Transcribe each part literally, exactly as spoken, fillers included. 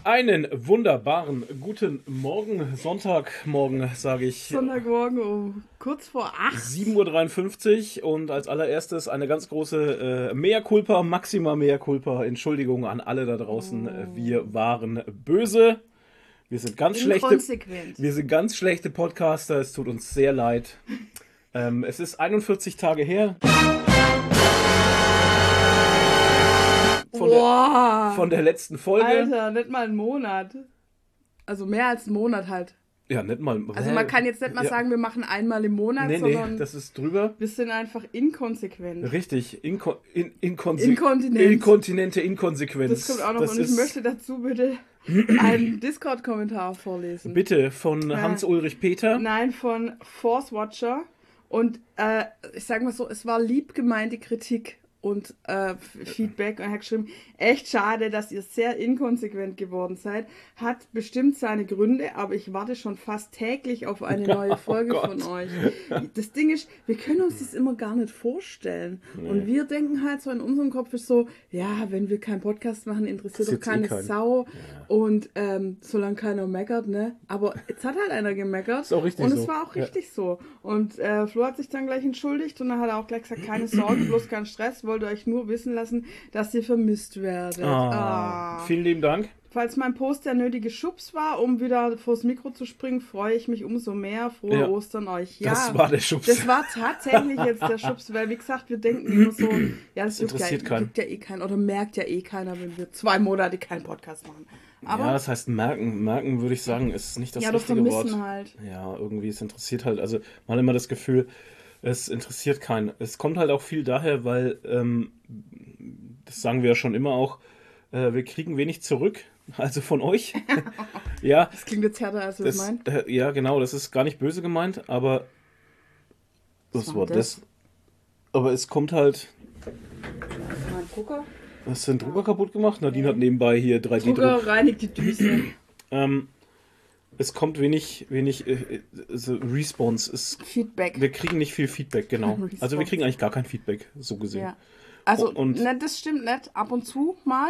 Einen wunderbaren guten Morgen, Sonntagmorgen, sage ich. Sonntagmorgen um kurz vor acht. sieben Uhr dreiundfünfzig und als allererstes eine ganz große äh, Mea culpa, maxima Mea culpa, Entschuldigung an alle da draußen. Oh. Wir waren böse, wir sind ganz schlechte, wir sind ganz schlechte Podcaster, es tut uns sehr leid. ähm, es ist einundvierzig Tage her. Von der, von der letzten Folge. Alter, nicht mal einen Monat. Also mehr als einen Monat halt. Ja, nicht mal. Also man kann jetzt nicht mal ja. sagen, wir machen einmal im Monat, nee, sondern nee, das ist drüber. Wir sind einfach inkonsequent. Richtig, Inko in, inkonse Inkontinent. Inkontinente Inkonsequenz. Das kommt auch noch das und ich möchte dazu bitte einen Discord-Kommentar vorlesen. Bitte, von äh, Hans-Ulrich Peter? Nein, von Force Watcher. Und äh, ich sag mal so, es war lieb gemeinte Kritik und äh, Feedback, und er hat geschrieben, echt schade, dass ihr sehr inkonsequent geworden seid, hat bestimmt seine Gründe, aber ich warte schon fast täglich auf eine neue Folge oh von euch. Das Ding ist, wir können uns das immer gar nicht vorstellen. Nee. Und wir denken halt so, in unserem Kopf ist so, ja, wenn wir keinen Podcast machen, interessiert doch keine eh Sau. Ja. Und ähm, solange keiner meckert, ne? Aber jetzt hat halt einer gemeckert. Ist auch richtig und so. es war auch richtig ja. so. Und äh, Flo hat sich dann gleich entschuldigt und dann hat er auch gleich gesagt, keine Sorge, bloß kein Stress, wollte euch nur wissen lassen, dass ihr vermisst werdet. Ah, ah. Vielen lieben Dank. Falls mein Post der nötige Schubs war, um wieder vors Mikro zu springen, freue ich mich umso mehr. Frohe ja, Ostern euch. Ja, das war der Schubs. Das war tatsächlich jetzt der Schubs, weil wie gesagt, wir denken immer so, ja, das, das interessiert ja, keinen. ja eh keinen oder merkt ja eh keiner, wenn wir zwei Monate keinen Podcast machen. Aber ja, das heißt merken. Merken, würde ich sagen, ist nicht das ja, richtige Wort. Ja, halt. Ja, irgendwie, es interessiert halt, also man hat immer das Gefühl, es interessiert keinen. Es kommt halt auch viel daher, weil, ähm, das sagen wir ja schon immer auch, äh, wir kriegen wenig zurück, also von euch. Ja, das klingt jetzt härter, als du das meinst. Äh, ja, genau, das ist gar nicht böse gemeint, aber was, was war das? das? Aber es kommt halt... Mein Drucker? Hast du den Drucker ja. kaputt gemacht? Nadine ja. hat nebenbei hier drei D-Druck. Drucker reinigt die Düse. ähm, es kommt wenig, wenig äh, also Response. Es, Feedback. Wir kriegen nicht viel Feedback, genau. Also wir kriegen eigentlich gar kein Feedback, so gesehen. Ja. Also, und, ne, das stimmt nicht. Ab und zu mal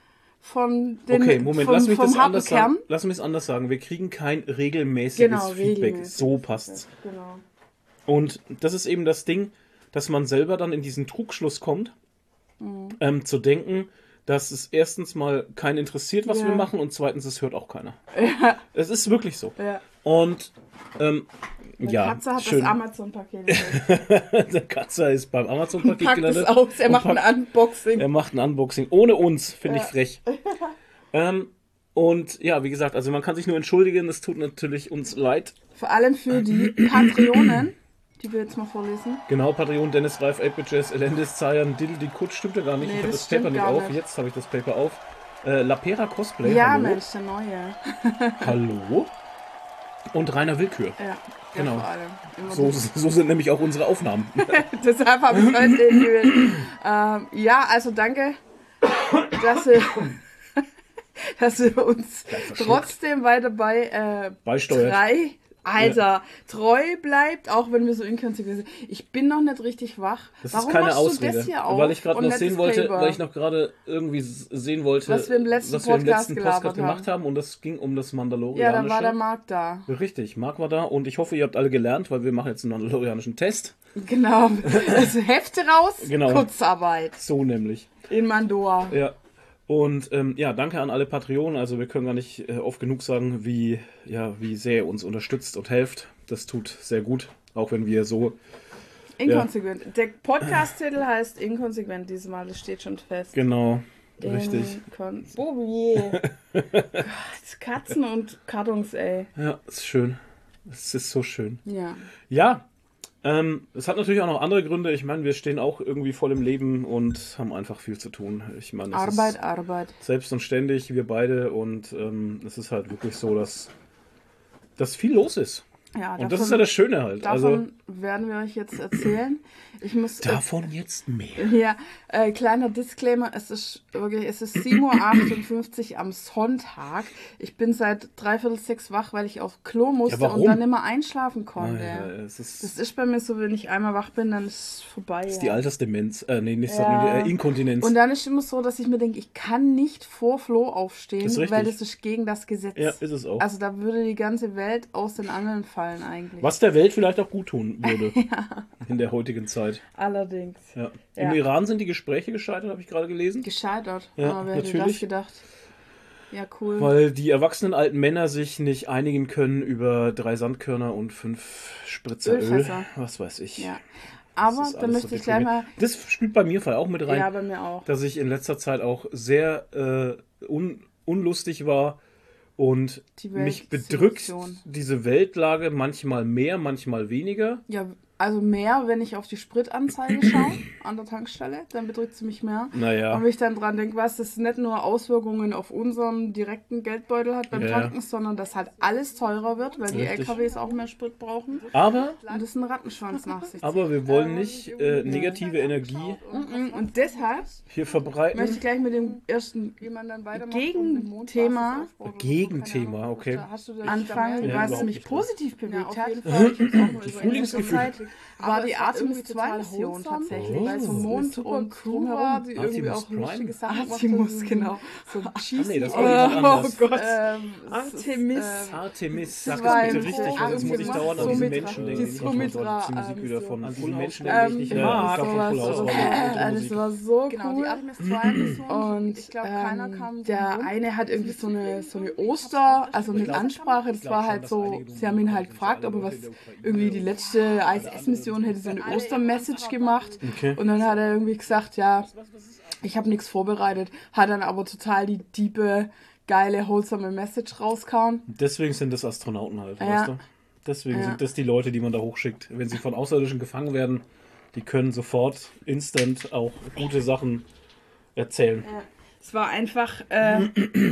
von den Okay, Moment, vom, lass mich vom das anders Kern. sagen. Lass mich es anders sagen. Wir kriegen kein regelmäßiges genau, Feedback. Regelmäßig. So passt's. Genau. Und das ist eben das Ding, dass man selber dann in diesen Trugschluss kommt, mhm. ähm, zu denken, dass es erstens mal keinen interessiert, was ja. wir machen, und zweitens, es hört auch keiner. Ja. Es ist wirklich so. Ja. Und ähm, Meine ja, Katze hat schön. das Amazon-Paket. Der Katze ist beim Amazon-Paket packt gelandet. Es aus. Er macht packt, ein Unboxing. Er macht ein Unboxing. Ohne uns, finde ja. ich frech. ähm, und ja, wie gesagt, also man kann sich nur entschuldigen. Es tut natürlich uns leid. Vor allem für die Patreonen, die wir jetzt mal vorlesen. Genau, Patreon, Dennis Reif, eight bit Jazz, Elendis, Zayan, Diddle, die Kutsch, stimmt ja gar nicht. Nee, ich habe das das Paper nicht auf. nicht. Jetzt habe ich das Paper auf. Äh, Lapera Cosplay. Ja, hallo. Mensch, der Neue. Hallo. Und Rainer Willkür. Ja, genau. Vor allem. So, so sind nämlich auch unsere Aufnahmen. Deshalb habe ich heute gewählt. Ähm, ja, also danke, dass ihr, dass ihr uns trotzdem weiter bei äh, Beisteuert. drei Alter, ja. treu bleibt, auch wenn wir so inkonsequent sind. Ich bin noch nicht richtig wach. Das Warum ist keine machst Ausrede, du das hier auf weil ich gerade noch nicht sehen das wollte, Paper? weil ich noch gerade irgendwie sehen wollte, was wir im letzten was wir im Podcast, letzten Podcast gelabert gemacht haben, und das ging um das Mandalorianische. Ja, da war der Marc da. Richtig, Marc war da, und ich hoffe, ihr habt alle gelernt, weil wir machen jetzt einen Mandalorianischen Test. Genau, das Hefte raus, genau. Kurzarbeit. So nämlich. In Mandoa. Ja. Und ähm, ja, danke an alle Patreonen. Also wir können gar nicht äh, oft genug sagen, wie, ja, wie sehr ihr uns unterstützt und helft. Das tut sehr gut, auch wenn wir so... Inkonsequent. Ja. Der Podcast-Titel heißt Inkonsequent diesmal, das steht schon fest. Genau, richtig. Inkon- oh je. Gott, Katzen und Kartons, ey. Ja, ist schön. Es ist so schön. Ja. Ja, ähm, es hat natürlich auch noch andere Gründe. Ich meine, wir stehen auch irgendwie voll im Leben und haben einfach viel zu tun. Ich meine, es Arbeit, ist Arbeit. Selbst und ständig, wir beide. Und ähm, es ist halt wirklich so, dass, dass viel los ist. Ja, und davon, das ist ja das Schöne halt. Davon also, werden wir euch jetzt erzählen. Ich muss, Davon äh, jetzt mehr. Ja, äh, kleiner Disclaimer, es ist wirklich, es ist sieben Uhr achtundfünfzig am Sonntag. Ich bin seit dreiviertel sechs wach, weil ich auf Klo musste ja, und dann nicht mehr einschlafen konnte. Ah, ja, es ist, das ist bei mir so, wenn ich einmal wach bin, dann ist es vorbei. Das ist ja. die Altersdemenz, äh, nee, nicht ja. die äh, Inkontinenz. Und dann ist immer so, dass ich mir denke, ich kann nicht vor Flo aufstehen, das weil das ist gegen das Gesetz. Ja, ist es auch. Also da würde die ganze Welt aus den Angeln fallen eigentlich. Was der Welt vielleicht auch gut tun würde. ja. In der heutigen Zeit. Allerdings. Ja. Im ja. Iran sind die Gespräche gescheitert, habe ich gerade gelesen. Gescheitert? Ja, aber wer natürlich. hätte das gedacht? Ja, cool. Weil die erwachsenen alten Männer sich nicht einigen können über drei Sandkörner und fünf Spritzer Ölfässer. Öl. Was weiß ich. Ja. Aber da möchte ich gleich mal... Das spielt bei mir auch mit rein. Ja, bei mir auch. Dass ich in letzter Zeit auch sehr äh, un unlustig war und mich bedrückt diese Weltlage manchmal mehr, manchmal weniger. Ja, also mehr, wenn ich auf die Spritanzeige schaue an der Tankstelle, dann bedrückt sie mich mehr. Naja. Und wenn ich dann dran denke, was das nicht nur Auswirkungen auf unseren direkten Geldbeutel hat beim ja. Tanken, sondern dass halt alles teurer wird, weil Richtig. die L K Ws auch mehr Sprit brauchen. Aber und das einen Rattenschwanz nach sich zieht. Aber wir wollen nicht äh, negative Energie und deshalb hier verbreiten. Möchte ich gleich mit dem ersten Gegenthema Gegenthema, okay. anfangen, ja, was mich positiv bewegt ja, hat. Die Frühlingsgefühle. War die Artemis zwei Mission tatsächlich, oh, weil so Mond und Crew war, die irgendwie auch lustige Sachen macht. Artemis, genau. So cheesy. Nee, oh Gott. Ähm, Artemis. Ähm, Artemis, sag das bitte richtig, weil jetzt muss ich dauernd an diese Menschen denken. Die Sumitra. Die Musik wieder von an die Menschen, die ähm, ich nicht mag. Das war so genau, cool. Die Artemis zwei Mission. Und ich glaube, keiner kam. Der eine hat irgendwie so eine, so eine Oster, also mit Ansprache, das war halt so, sie haben ihn halt gefragt, ob er was, irgendwie die letzte I S S-Mission hätte so eine Oster-Message gemacht. Okay. Und dann hat er irgendwie gesagt, ja, ich habe nichts vorbereitet, hat dann aber total die tiefe, geile, wholesome Message rauskauen. Deswegen sind das Astronauten halt, ja. weißt du? Deswegen ja. sind das die Leute, die man da hochschickt. Wenn sie von Außerirdischen gefangen werden, die können sofort, instant auch gute Sachen erzählen. Ja. Es war einfach, äh,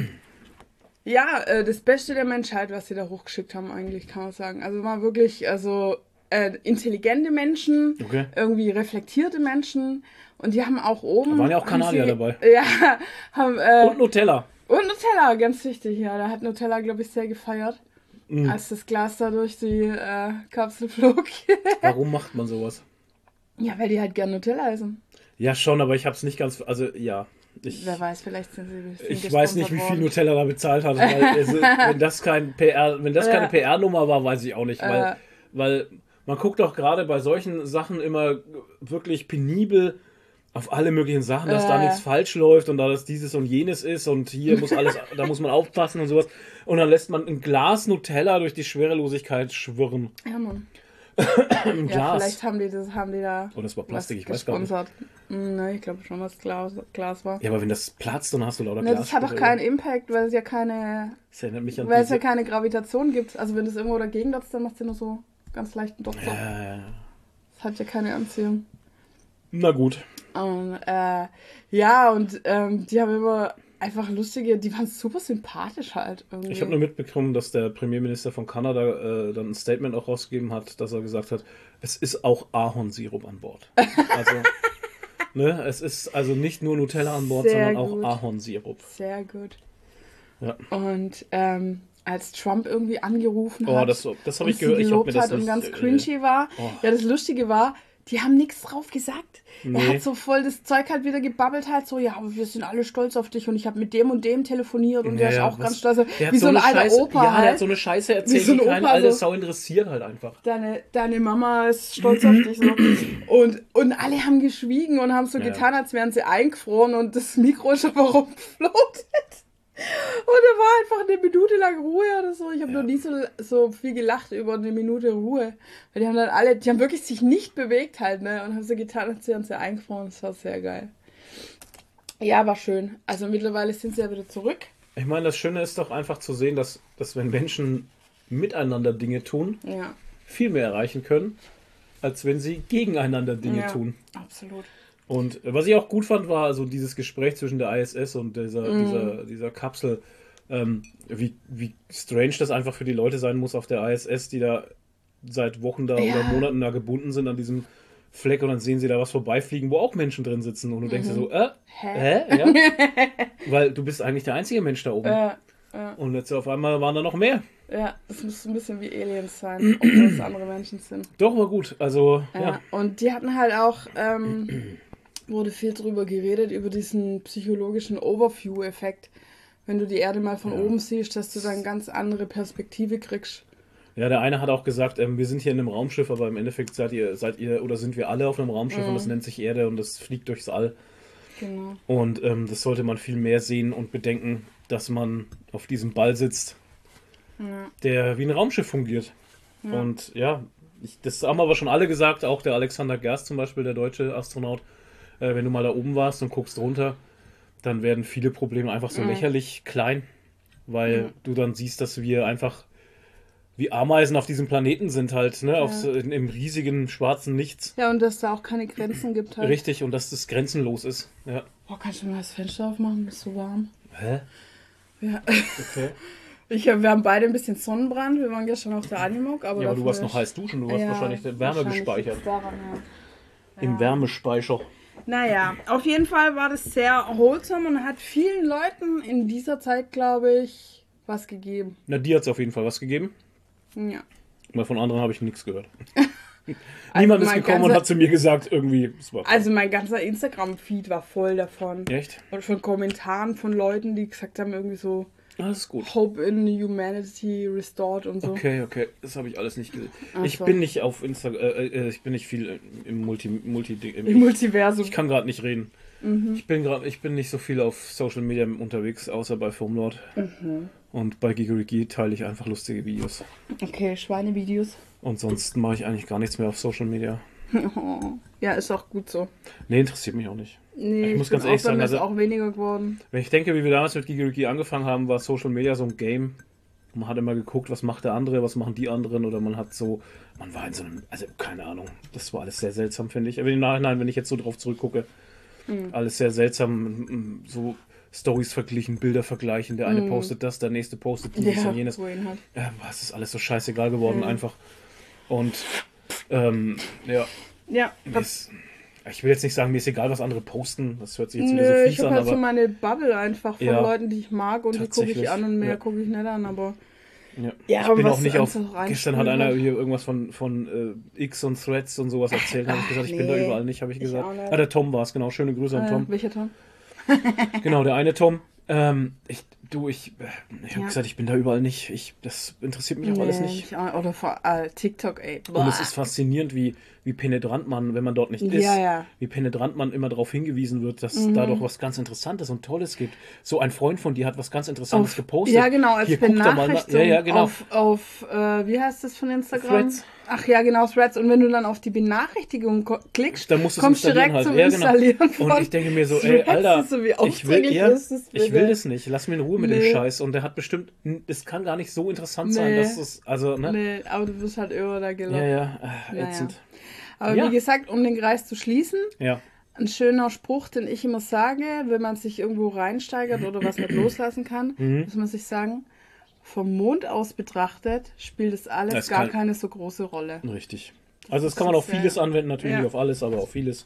ja, äh, das Beste der Menschheit, was sie da hochgeschickt haben, eigentlich, kann man sagen. Also war wirklich, also äh, intelligente Menschen, okay. irgendwie reflektierte Menschen und die haben auch oben... Da waren ja auch Kanadier sie, dabei. Ja, haben... Äh, und Nutella. Und Nutella, ganz wichtig, ja. Da hat Nutella, glaube ich, sehr gefeiert, mm. als das Glas da durch die äh, Kapsel flog. Warum macht man sowas? Ja, weil die halt gern Nutella essen. Ja, schon, aber ich habe es nicht ganz... Also, ja... Ich, Wer weiß, vielleicht sind sie... Sind ich weiß nicht, wie viel Nutella da bezahlt hat. Weil also, wenn das, kein P R, wenn das keine P R-Nummer war, weiß ich auch nicht. Weil, äh. weil man guckt doch gerade bei solchen Sachen immer wirklich penibel auf alle möglichen Sachen, dass äh. da nichts falsch läuft und da das dieses und jenes ist und hier muss alles, da muss man aufpassen und sowas. Und dann lässt man ein Glas Nutella durch die Schwerelosigkeit schwirren. Ja, Mann. Ein Glas. Ja, vielleicht haben die das, haben die da. Oh, das war Plastik, ich weiß gar nicht. Nein, ich glaube schon, dass es Glas, Glas war. Ja, aber wenn das platzt, dann hast du lauter ne, Glas. Das hat doch keinen Impact, weil es ja keine. Das erinnert mich an weil es ja keine Gravitation gibt. Also wenn das irgendwo dagegen dotzt, dann macht es ja nur so ganz leichten Dotzer. Ja, ja, ja. Das hat ja keine Anziehung. Na gut. Und, äh, ja, und ähm, die haben immer einfach lustige, die waren super sympathisch halt irgendwie. Ich habe nur mitbekommen, dass der Premierminister von Kanada äh, dann ein Statement auch rausgegeben hat, dass er gesagt hat, es ist auch Ahornsirup an Bord. Also, ne, es ist also nicht nur Nutella an Bord, Sehr sondern gut. auch Ahornsirup. Sehr gut. Ja. Und ähm, als Trump irgendwie angerufen oh, hat das, das habe ich sie gehört, ich habe gelobt mir das hat und nicht, ganz cringy äh, war. Oh. Ja, das Lustige war, die haben nichts drauf gesagt. Nee. Er hat so voll das Zeug halt wieder gebabbelt halt so, ja, aber wir sind alle stolz auf dich und ich habe mit dem und dem telefoniert und ja, der ist ja, auch was, ganz stolz. Wie so so ein alter Scheiße, Opa Ja, halt. der hat so eine Scheiße erzählt, so die keine Opa, alte so, Sau interessiert halt einfach. Deine, deine Mama ist stolz auf dich. So. Und, und alle haben geschwiegen und haben so ja. getan, als wären sie eingefroren und das Mikro ist aber rumgefloatet. Und da war einfach eine Minute lang Ruhe oder so. Ich habe ja. noch nie so, so viel gelacht über eine Minute Ruhe. Weil die haben dann alle, die haben wirklich sich nicht bewegt halt, ne? Und haben so getan, als wären sie eingefroren. Das war sehr geil. Ja, war schön. Also mittlerweile sind sie ja wieder zurück. Ich meine, das Schöne ist doch einfach zu sehen, dass, dass wenn Menschen miteinander Dinge tun, ja. viel mehr erreichen können, als wenn sie gegeneinander Dinge ja, tun. Absolut. Und was ich auch gut fand, war also dieses Gespräch zwischen der I S S und dieser, mm. dieser, dieser Kapsel, ähm, wie, wie strange das einfach für die Leute sein muss auf der I S S, die da seit Wochen da Ja. oder Monaten da gebunden sind an diesem Fleck und dann sehen sie da was vorbeifliegen, wo auch Menschen drin sitzen und du denkst dir so, äh, Hä? hä? Ja? Weil du bist eigentlich der einzige Mensch da oben. Ja, ja, Und jetzt auf einmal waren da noch mehr. ja, es muss ein bisschen wie Aliens sein, obwohl es andere Menschen sind. Doch, war gut. Also, Ja. ja. Und die hatten halt auch, ähm, wurde viel drüber geredet, über diesen psychologischen Overview-Effekt. Wenn du die Erde mal von Ja. oben siehst, dass du dann eine ganz andere Perspektive kriegst. Ja, der eine hat auch gesagt, ähm, wir sind hier in einem Raumschiff, aber im Endeffekt seid ihr, seid ihr oder sind wir alle auf einem Raumschiff Mhm. und das nennt sich Erde und das fliegt durchs All. Genau. Und ähm, das sollte man viel mehr sehen und bedenken, dass man auf diesem Ball sitzt, Ja. der wie ein Raumschiff fungiert. Ja. Und ja, ich, das haben aber schon alle gesagt, auch der Alexander Gerst zum Beispiel, der deutsche Astronaut. Äh, wenn du mal da oben warst und guckst runter, dann werden viele Probleme einfach so Mhm. lächerlich klein, weil Mhm. du dann siehst, dass wir einfach wie Ameisen auf diesem Planeten sind halt, ne, auf Ja. so, in, im riesigen schwarzen Nichts. Ja, und dass da auch keine Grenzen gibt halt. Richtig, und dass das grenzenlos ist. Ja. Boah, kannst du mal das Fenster aufmachen? Ist so warm. Hä? Ja. Okay. Ich, wir haben beide ein bisschen Sonnenbrand. Wir waren gestern auf der Animog, aber, Ja, aber du dafür warst noch ist- heiß duschen, du hast Ja, wahrscheinlich Wärme wahrscheinlich gespeichert. liegt's daran, ja. Im Ja. Wärmespeicher. Naja, auf jeden Fall war das sehr erholsam und hat vielen Leuten in dieser Zeit, glaube ich, was gegeben. Na, dir hat es auf jeden Fall was gegeben. Ja. Weil von anderen habe ich nichts gehört. Also Niemand ist mein gekommen und ganzer- hat zu mir gesagt, irgendwie, es war Also mein ganzer Instagram-Feed war voll davon. echt? Und von Kommentaren von Leuten, die gesagt haben, irgendwie so Ah, das ist gut. Hope in Humanity restored und so. Okay, okay, das habe ich alles nicht gesehen. Ach Ich so. bin nicht auf Instagram, äh, äh, ich bin nicht viel im Multi, Multi im, Im Multiversum. Ich kann gerade nicht reden. Mhm. Ich bin gerade, ich bin nicht so viel auf Social Media unterwegs, außer bei Foamlord. Mhm. Und bei Gigeriki teile ich einfach lustige Videos. Okay, Schweinevideos. Und sonst mache ich eigentlich gar nichts mehr auf Social Media. Ja, ist auch gut so. Nee, interessiert mich auch nicht. Nee, Ich muss bin ganz ehrlich auch, bei mir sagen, ist also- auch weniger geworden. Wenn ich denke, wie wir damals mit Gigeriki angefangen haben, war Social Media so ein Game. Man hat immer geguckt, was macht der andere, was machen die anderen, oder man hat so, man war in so einem, also keine Ahnung, das war alles sehr seltsam, finde ich. Aber im Nachhinein, wenn ich jetzt so drauf zurückgucke, Mhm. alles sehr seltsam, m- so Stories verglichen, Bilder vergleichen, der eine Mhm. postet das, der nächste postet dieses Ja, und jenes. wohin halt. Ja, es ist alles so scheißegal geworden Mhm. einfach. Und ähm, ja, Ja, mir ist, ich will jetzt nicht sagen, mir ist egal, was andere posten, das hört sich jetzt wieder nö, so ich fies habe an, halt so aber meine Bubble einfach von Ja, Leuten, die ich mag und die gucke ich tatsächlich, an und mehr ja. gucke ich nicht an, aber ja. Ja, ich aber bin was auch nicht auf, einfach reinspült gestern hat einer halt. hier irgendwas von, von äh, X und Threads und sowas erzählt, habe ich gesagt, ich bin da nee, überall nicht, habe ich ich gesagt. auch nicht. Ah, der Tom war es, genau, schöne Grüße an äh, Tom. welcher Tom? Genau, der eine Tom. Ähm, ich, du, ich, äh, ich habe Ja. gesagt, ich bin da überall nicht. Ich, das interessiert mich auch alles Nee, nicht. ich auch- Oder vor äh, TikTok, ey. Und es Boah. ist faszinierend, wie, wie penetrant man, wenn man dort nicht ist, Ja, ja. wie penetrant man immer darauf hingewiesen wird, dass Mhm. da doch was ganz Interessantes und Tolles gibt. So ein Freund von dir hat was ganz Interessantes Auf, gepostet. ja, genau, als Hier, guck da mal nach. Benachrichtigung Ja, ja, genau. auf, auf äh, wie heißt das von Instagram? Threads. Ach ja, genau, Threads. Und wenn du dann auf die Benachrichtigung ko- klickst, Dann musst du es kommst du installieren direkt halt. zum Ja, genau. Installieren von Und ich denke mir so, ey, Threads. Alter, So wie ich will, aufdringlich ja, ist das ich bitte? will das nicht. Lass mir in Ruhe mit dem Nee. Scheiß. Und der hat bestimmt, es kann gar nicht so interessant sein, Nee. dass es, also, ne? Nee, aber du bist halt irre da gelockt. Ja, ja, äh, Naja. ätzend. Aber Ja. wie gesagt, um den Kreis zu schließen, Ja. ein schöner Spruch, den ich immer sage, wenn man sich irgendwo reinsteigert oder was nicht loslassen kann, Mhm. muss man sich sagen, vom Mond aus betrachtet spielt es alles Das gar kann- keine so große Rolle. Richtig. Also das kann man auf ist, äh, vieles anwenden, natürlich ja. nicht auf alles, aber auf vieles.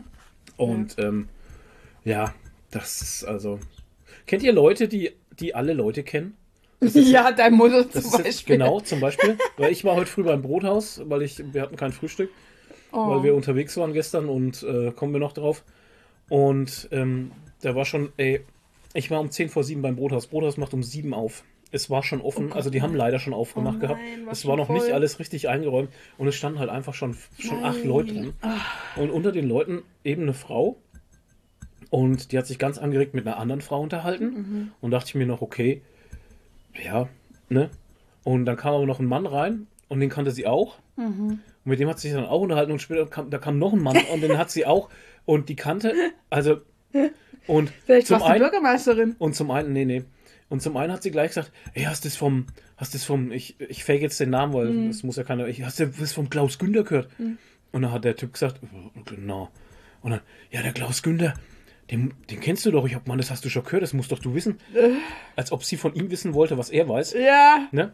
Und ähm, ja, das ist also. Kennt ihr Leute, die, die alle Leute kennen? Ja, dein Mutter Das zum ist jetzt, Beispiel. genau, zum Beispiel. Weil ich war heute früh beim Brothaus, weil ich, wir hatten kein Frühstück, Oh. weil wir unterwegs waren gestern und äh, kommen wir noch drauf. Und ähm, da war schon, ey, ich war um zehn vor sieben beim Brothaus. Brothaus macht um sieben auf. Es war schon offen, Oh Gott, also die haben leider schon aufgemacht Oh gehabt. nein, war Es schon war noch voll. nicht alles richtig eingeräumt und es standen halt einfach schon, schon acht Nein. Leute drin. Ah. Und unter den Leuten eben eine Frau. Und die hat sich ganz angeregt mit einer anderen Frau unterhalten. Mhm. Und dachte ich mir noch, okay, ja, ne? Und dann kam aber noch ein Mann rein und den kannte sie auch. Mhm. Und mit dem hat sie sich dann auch unterhalten und später kam, da kam noch ein Mann und den hat sie auch. Und die kannte, also, und Vielleicht zum warst du einen, Bürgermeisterin. und zum einen, nee, nee. Und zum einen hat sie gleich gesagt, ey, hast du das vom, hast du das vom, ich, ich fake jetzt den Namen, weil das muss ja keiner, ich, hast du das vom Klaus Günther gehört? Und dann hat der Typ gesagt, genau. Und dann, ja, der Klaus Günther, den, den kennst du doch. Ich hab, Mann, das hast du schon gehört, das musst doch du wissen. Als ob sie von ihm wissen wollte, was er weiß. Ja. Ne?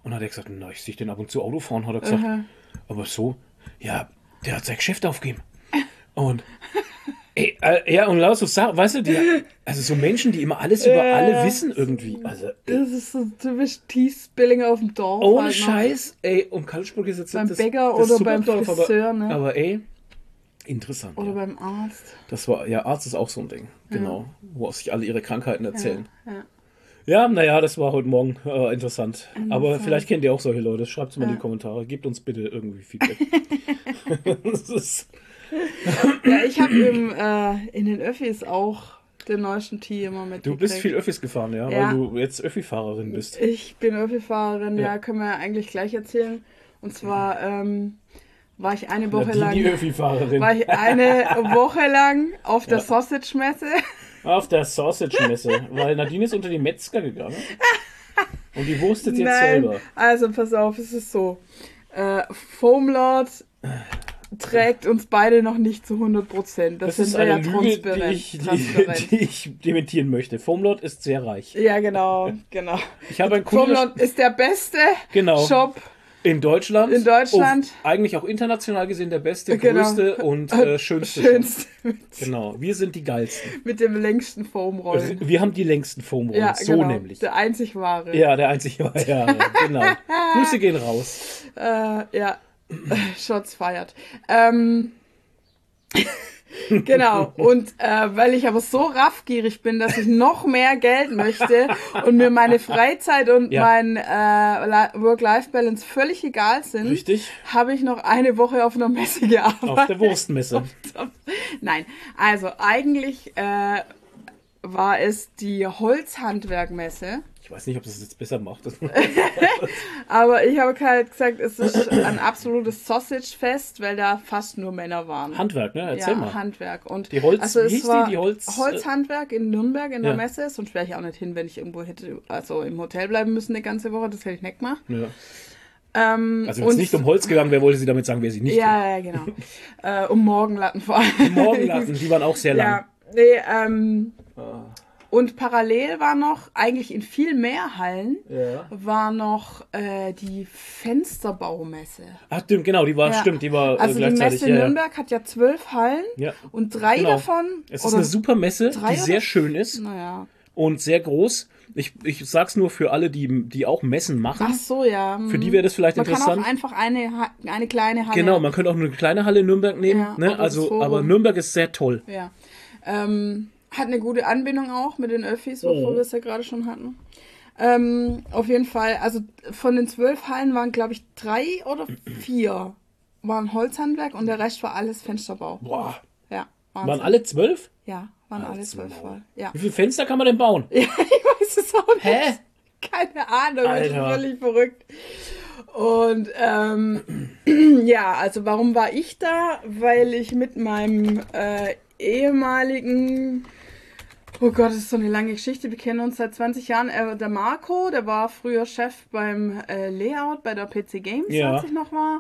Und dann hat er gesagt, na, ich sehe den ab und zu Auto fahren, hat er gesagt. Uh-huh. Aber so, ja, der hat sein Geschäft aufgegeben. Und, ey, äh, ja, und laut so Sachen, weißt du, die, also so Menschen, die immer alles über ja, alle wissen irgendwie. Also, das ist so typisch T-Spilling auf dem Dorf. Ohne halt Scheiß, ey, um Kaltspurg ist jetzt beim das, Bäcker das oder beim Friseur, aber, ne? Aber ey, interessant. Oder ja. beim Arzt. Das war, ja, Arzt ist auch so ein Ding, ja. Genau, wo sich alle ihre Krankheiten erzählen. Ja, ja. Ja, naja, das war heute Morgen äh, interessant. interessant. Aber vielleicht kennt ihr auch solche Leute. Schreibt es mal ja. in die Kommentare. Gebt uns bitte irgendwie Feedback. Das ist ja, ich habe äh, in den Öffis auch den neuesten Tee immer mitgekriegt. Du bist viel Öffis gefahren, ja, ja. Weil du jetzt Öffi-Fahrerin bist. Ich bin Öffi-Fahrerin, ja. ja, können wir eigentlich gleich erzählen. Und zwar ähm, war ich eine Woche ja, die, lang... Die Öffi-Fahrerin. War ich eine Woche lang auf der ja. Sausage-Messe. Auf der Sausage-Messe, weil Nadine ist unter die Metzger gegangen und die wurstet jetzt Nein, selber. Also pass auf, es ist so, äh, Foamlord trägt uns beide noch nicht zu hundert Prozent. Das, das sind ist eine ja Lüge, die ich, die, die ich dementieren möchte. Foamlord ist sehr reich. Ja, genau, genau. Ich habe ein Foamlord ist der beste genau. Shop in Deutschland. In Deutschland. Oh, eigentlich auch international gesehen der beste, genau. größte und äh, schönste. Schönste. Genau, wir sind die geilsten. Mit dem längsten Foamrollen. Wir haben die längsten Foamrollen, ja, so genau. nämlich. Der einzig wahre. Ja, der einzig wahre, ja, genau. Grüße gehen raus. Äh, ja, Shots feiert. Ähm... Genau, und äh, weil ich aber so raffgierig bin, dass ich noch mehr Geld möchte und mir meine Freizeit und ja. mein äh, Work-Life-Balance völlig egal sind, Richtig. Habe ich noch eine Woche auf einer Messe gearbeitet. Auf der Wurstmesse. Nein, also eigentlich äh, war es die Holzhandwerkmesse. Ich weiß nicht, ob das jetzt besser macht. Aber ich habe halt gesagt, es ist ein absolutes Sausage-Fest, weil da fast nur Männer waren. Handwerk, ne? Erzähl ja, mal. Handwerk. Und die Holz, also wie hieß war die? Die Holz... Holzhandwerk in Nürnberg in der ja. Messe. Sonst wäre ich auch nicht hin, wenn ich irgendwo hätte, also im Hotel bleiben müssen eine ganze Woche. Das hätte ich nicht gemacht. Ja. Ähm, also wenn es nicht um Holz gegangen wäre, wollte sie damit sagen, wer sie nicht Ja, ja, genau. äh, um Morgenlatten vor allem. Die Morgenlatten, die waren auch sehr lang. Ja, nee, ähm... Oh. Und parallel war noch, eigentlich in viel mehr Hallen, ja. war noch äh, die Fensterbaumesse. Ach, stimmt, genau, die war, ja. stimmt, die war also äh, gleichzeitig. Also die Messe ja, Nürnberg ja. hat ja zwölf Hallen ja. und drei genau. davon... Es ist eine super Messe, die sehr schön ist naja. und sehr groß. Ich, ich sag's nur für alle, die, die auch Messen machen. Ach so, ja. Für die wäre das vielleicht man interessant. Man kann auch einfach eine, eine kleine Halle... Genau, man könnte auch eine kleine Halle in Nürnberg nehmen. Ja, ne? Also, aber Nürnberg ist sehr toll. Ja. Ähm... Hat eine gute Anbindung auch mit den Öffis, wovor oh. wir es ja gerade schon hatten. Ähm, auf jeden Fall, also von den zwölf Hallen waren, glaube ich, drei oder vier waren Holzhandwerk und der Rest war alles Fensterbau. Boah. Ja. Wahnsinn. Waren alle zwölf? Ja, waren alle zwölf voll. Ja. Wie viele Fenster kann man denn bauen? Ja, ich weiß es auch nicht. Hä? Keine Ahnung, Alter. Ich bin völlig verrückt. Und ähm, ja, also warum war ich da? Weil ich mit meinem äh, ehemaligen... Oh Gott, das ist so eine lange Geschichte. Wir kennen uns seit zwanzig Jahren. Äh, der Marco, der war früher Chef beim äh, Layout bei der P C Games, ja. als ich noch war.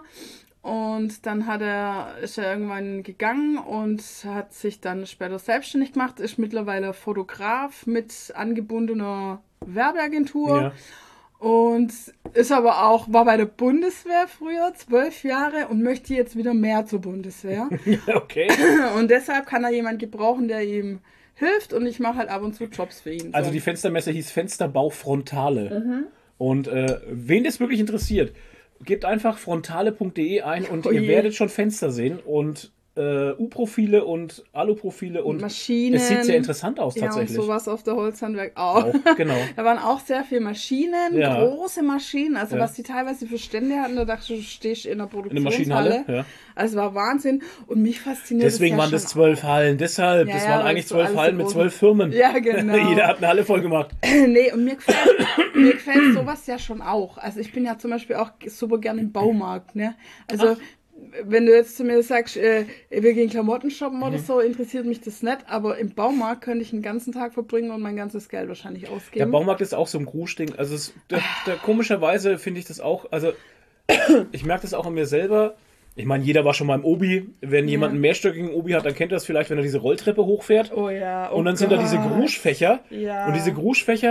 Und dann hat er, ist er irgendwann gegangen und hat sich dann später selbstständig gemacht. Ist mittlerweile Fotograf mit angebundener Werbeagentur. Ja. Und ist aber auch, war bei der Bundeswehr früher, zwölf Jahre und möchte jetzt wieder mehr zur Bundeswehr. Okay. Und deshalb kann er jemand gebrauchen, der ihm hilft und ich mache halt ab und zu Jobs für ihn. So. Also die Fenstermesse hieß Fensterbau Frontale. Mhm. Und äh, wen das wirklich interessiert, gebt einfach frontale punkt de ein und oh ihr je. werdet schon Fenster sehen und äh, U-Profile und Alu-Profile und Maschinen. Es sieht sehr interessant aus tatsächlich. Ja, und sowas auf der Holzhandwerk auch. auch genau. Da waren auch sehr viele Maschinen, ja. große Maschinen, also ja. was die teilweise für Stände hatten, da dachte ich, du stehst in der In der Produktionshalle. Maschinenhalle, ja. Also es war Wahnsinn und mich fasziniert Deswegen das ja waren das zwölf Hallen, deshalb, ja, das ja, waren eigentlich so zwölf Hallen so mit groß. zwölf Firmen. Ja, genau. Jeder hat eine Halle voll gemacht. Nee, und mir gefällt, mir gefällt sowas ja schon auch. Also ich bin ja zum Beispiel auch super gerne im Baumarkt, ne? Also Ach. Wenn du jetzt zu mir sagst, äh, wir gehen Klamotten shoppen oder mhm. so, interessiert mich das nicht, aber im Baumarkt könnte ich einen ganzen Tag verbringen und mein ganzes Geld wahrscheinlich ausgeben. Der Baumarkt ist auch so ein Gruschding, also es, der, der, komischerweise finde ich das auch, also ich merke das auch an mir selber. Ich meine, jeder war schon mal im Obi. Wenn ja. jemand einen mehrstöckigen Obi hat, dann kennt er das vielleicht, wenn er diese Rolltreppe hochfährt. Oh ja, oh Und dann Gott. sind da diese Gruschfächer. Ja. Und diese Gruschfächer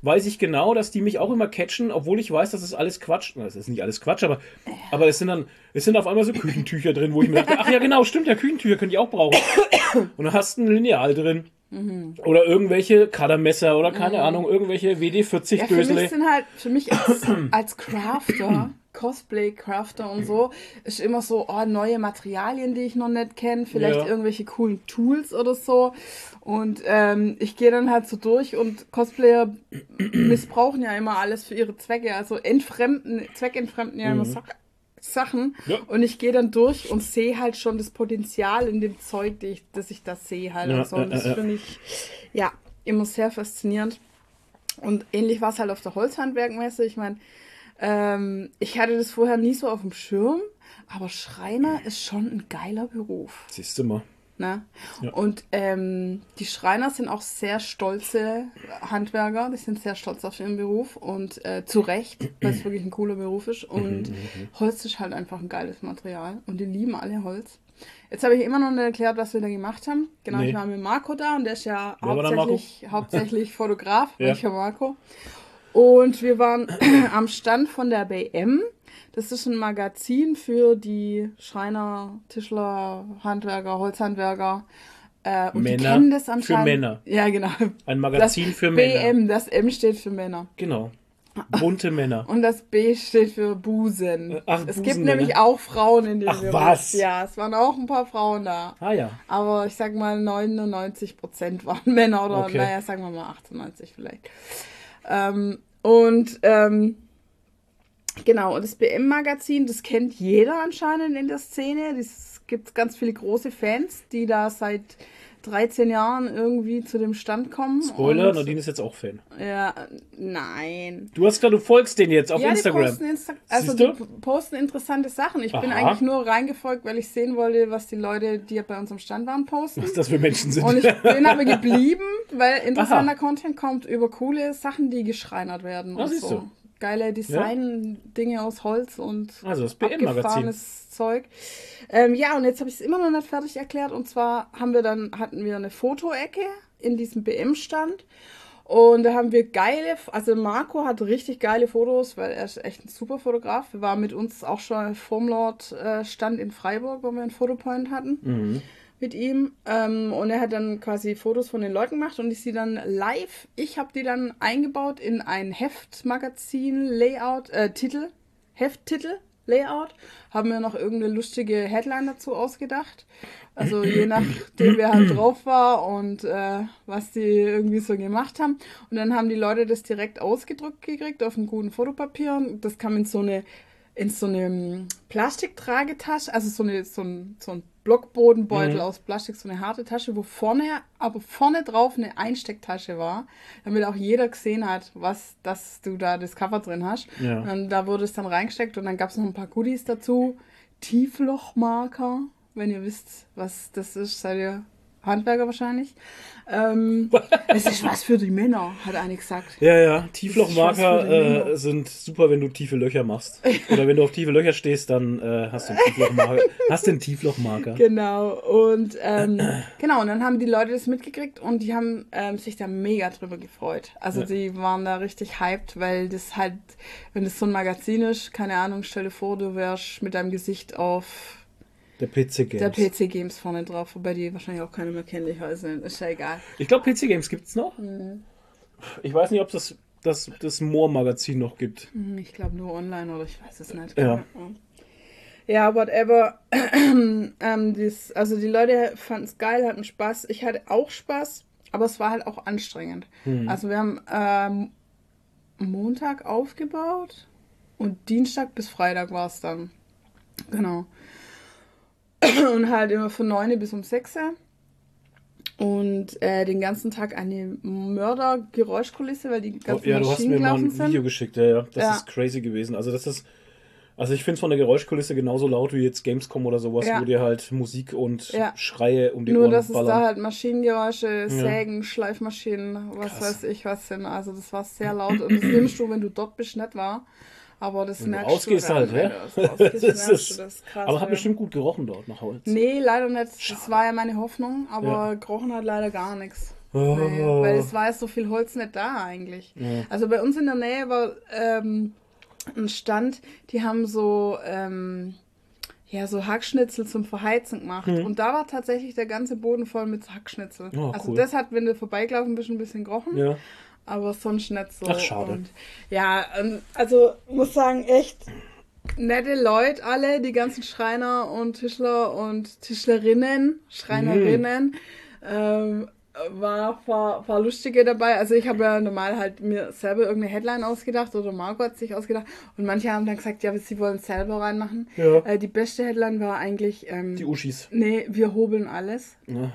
weiß ich genau, dass die mich auch immer catchen, obwohl ich weiß, dass es alles Quatsch. Na, es ist nicht alles Quatsch, aber, aber es sind dann, es sind auf einmal so Küchentücher drin, wo ich mir dachte, ach ja genau, stimmt, ja, Küchentücher könnte ich auch brauchen. Und dann hast du ein Lineal drin. Mhm. Oder irgendwelche Kadermesser oder keine mhm. Ahnung, irgendwelche W D vierzig ja, Dösele. Für mich sind halt, für mich als, als Crafter, Cosplay-Crafter und so, ist immer so, oh, neue Materialien, die ich noch nicht kenne, vielleicht ja. irgendwelche coolen Tools oder so. Und ähm, ich gehe dann halt so durch und Cosplayer missbrauchen ja immer alles für ihre Zwecke, also entfremden, zweckentfremden ja mhm. immer so Sachen ja. und ich gehe dann durch und sehe halt schon das Potenzial in dem Zeug, die ich, das ich da sehe halt ja, und so. Und das äh, äh, finde ich ja immer sehr faszinierend. Und ähnlich war es halt auf der Holzhandwerkmesse. Ich meine, ähm, ich hatte das vorher nie so auf dem Schirm, aber Schreiner ist schon ein geiler Beruf. Siehst du mal. Ne? Ja. Und ähm, die Schreiner sind auch sehr stolze Handwerker, die sind sehr stolz auf ihren Beruf und äh, zu Recht, weil es wirklich ein cooler Beruf ist und Holz ist halt einfach ein geiles Material und die lieben alle Holz. Jetzt habe ich immer noch nicht erklärt, was wir da gemacht haben. Genau, nee. Ich war mit Marco da und der ist ja Wer hauptsächlich, hauptsächlich Fotograf, ja. Welcher Marco. Und wir waren am Stand von der B M. Das ist ein Magazin für die Schreiner, Tischler, Handwerker, Holzhandwerker. Äh, und Männer die kennen das anscheinend. Für Männer. Ja, genau. Ein Magazin das für B M, Männer. B M, das M steht für Männer. Genau. Bunte Männer. Und das B steht für Busen. Ach, es Busen, gibt nämlich auch Frauen in dem Ach, Beruf. was? Ja, es waren auch ein paar Frauen da. Ah ja. Aber ich sag mal, neunundneunzig Prozent waren Männer oder, okay. naja, sagen wir mal achtundneunzig vielleicht. Ähm, und, ähm, genau, und das B M-Magazin, das kennt jeder anscheinend in der Szene. Es gibt ganz viele große Fans, die da seit dreizehn Jahren irgendwie zu dem Stand kommen. Spoiler, Nadine ist jetzt auch Fan. Ja, nein. Du hast gesagt, du folgst denen jetzt auf ja, Instagram. Die posten Insta- also die posten interessante Sachen. Ich Aha. bin eigentlich nur reingefolgt, weil ich sehen wollte, was die Leute, die bei uns am Stand waren, posten. Was das für Menschen sind. Und ich bin aber geblieben, weil interessanter Aha. Content kommt über coole Sachen, die geschreinert werden. Ah, und siehst so. du. Geile Design-Dinge ja? aus Holz und also das B M-Magazin. Zeug. Ähm, ja, und jetzt habe ich es immer noch nicht fertig erklärt. Und zwar haben wir dann, hatten wir eine Fotoecke in diesem B M-Stand. Und da haben wir geile, also Marco hat richtig geile Fotos, weil er ist echt ein super Fotograf. Wir waren mit uns auch schon Formlord-Stand in Freiburg, wo wir einen Fotopoint hatten. Mhm. Mit ihm ähm, und er hat dann quasi Fotos von den Leuten gemacht und ich sie dann live, ich habe die dann eingebaut in ein Heftmagazin, Layout, äh, Titel, Hefttitel, Layout, haben wir noch irgendeine lustige Headline dazu ausgedacht, also je nachdem wer halt drauf war und äh, was die irgendwie so gemacht haben und dann haben die Leute das direkt ausgedruckt gekriegt auf einem guten Fotopapier und das kam in so eine in so eine Plastiktragetasche, also so eine so ein, so ein Blockbodenbeutel mhm. aus Plastik, so eine harte Tasche, wo vorne, aber vorne drauf eine Einstecktasche war, damit auch jeder gesehen hat, was, dass du da das Cover drin hast. Ja. Und da wurde es dann reingesteckt und dann gab es noch ein paar Goodies dazu. Tieflochmarker, wenn ihr wisst, was das ist, seid ihr Handwerker wahrscheinlich. Ähm, es ist was für die Männer, hat eine gesagt. Ja, ja, Tieflochmarker äh, sind super, wenn du tiefe Löcher machst. Oder wenn du auf tiefe Löcher stehst, dann äh, hast du einen Tieflochmarker. hast du einen Tieflochmarker. Genau, und ähm, genau, und dann haben die Leute das mitgekriegt und die haben ähm, sich da mega drüber gefreut. Also ja. die waren da richtig hyped, weil das halt, wenn das so ein Magazin ist, keine Ahnung, stell dir vor, du wärst mit deinem Gesicht auf Der P C Games. Der P C Games vorne drauf, wobei die wahrscheinlich auch keine mehr kennen, die heißen. Ist ja egal. Ich glaube, P C Games gibt's noch. Mhm. Ich weiß nicht, ob es das, das, das Moor-Magazin noch gibt. Ich glaube nur online, oder ich weiß es nicht. Ja. Ja, whatever. ähm, dies, also die Leute fanden es geil, hatten Spaß. Ich hatte auch Spaß, aber es war halt auch anstrengend. Mhm. Also wir haben ähm, Montag aufgebaut und Dienstag bis Freitag war es dann. Genau. Und halt immer von neun bis um sechs. Und äh, den ganzen Tag eine Mörder-Geräuschkulisse, weil die ganzen oh, ja, Maschinen du hast mir mal ein sind. Video geschickt, ja, ja. Das ja. ist crazy gewesen. Also das ist, also ich finde es von der Geräuschkulisse genauso laut wie jetzt Gamescom oder sowas, ja. wo dir halt Musik und ja. Schreie um die Nur, Ohren dass ballern. es da halt Maschinengeräusche, Sägen, ja. Schleifmaschinen, was Krass. weiß ich was sind. Also das war sehr laut und das nimmst du, wenn du dort bist, nicht wahr. Aber das wenn merkst du ausgehst du halt, dann, ja? Du ausgehst, das ist, du das krass, aber hat ja. bestimmt gut gerochen dort nach Holz. Nee, leider nicht. Schade. Das war ja meine Hoffnung, aber ja. gerochen hat leider gar nichts. Oh. Nee, weil es war ja so viel Holz nicht da eigentlich. Ja. Also bei uns in der Nähe war ähm, ein Stand, die haben so, ähm, ja, so Hackschnitzel zum Verheizen gemacht. Mhm. Und da war tatsächlich der ganze Boden voll mit Hackschnitzel. Oh, also cool. das hat, wenn du vorbeigelaufen bist, ein bisschen gerochen. Ja. Aber sonst nicht so. Ach, schade. Und, ja, und, also muss sagen, echt nette Leute alle, die ganzen Schreiner und Tischler und Tischlerinnen, Schreinerinnen. Mhm. Ähm, war ein paar, paar lustige dabei. Also ich habe ja normal halt mir selber irgendeine Headline ausgedacht oder Marco hat sich ausgedacht und manche haben dann gesagt, ja, sie wollen es selber reinmachen. Ja. Äh, die beste Headline war eigentlich ähm, Die Uschis. nee, wir hobeln alles. Ja.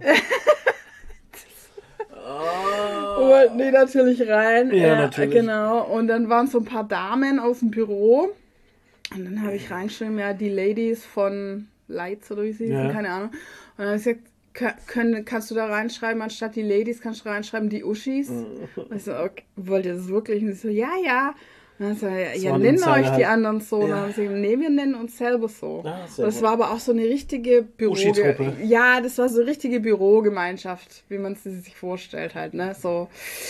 Wollten die natürlich rein. Ja, äh, natürlich. Genau. Und dann waren so ein paar Damen aus dem Büro. Und dann habe ich reingeschrieben, ja, die Ladies von Lights oder wie sie hießen, Ja. keine Ahnung. Und dann habe ich gesagt, Können, kannst du da reinschreiben, anstatt die Ladies, kannst du reinschreiben, die Uschis? Und ich so, okay, wollt ihr das wirklich? Und ich so, ja, ja. Und dann so, ja, ja waren nennen Insider euch die halt. anderen so. Und Ja. dann haben sie gesagt, nee, wir nennen uns selber so. Ah, sehr und das gut. war aber auch so eine richtige Büro... Uschi-Truppe. Ja, das war so eine richtige Bürogemeinschaft, wie man sie sich vorstellt halt, ne? So,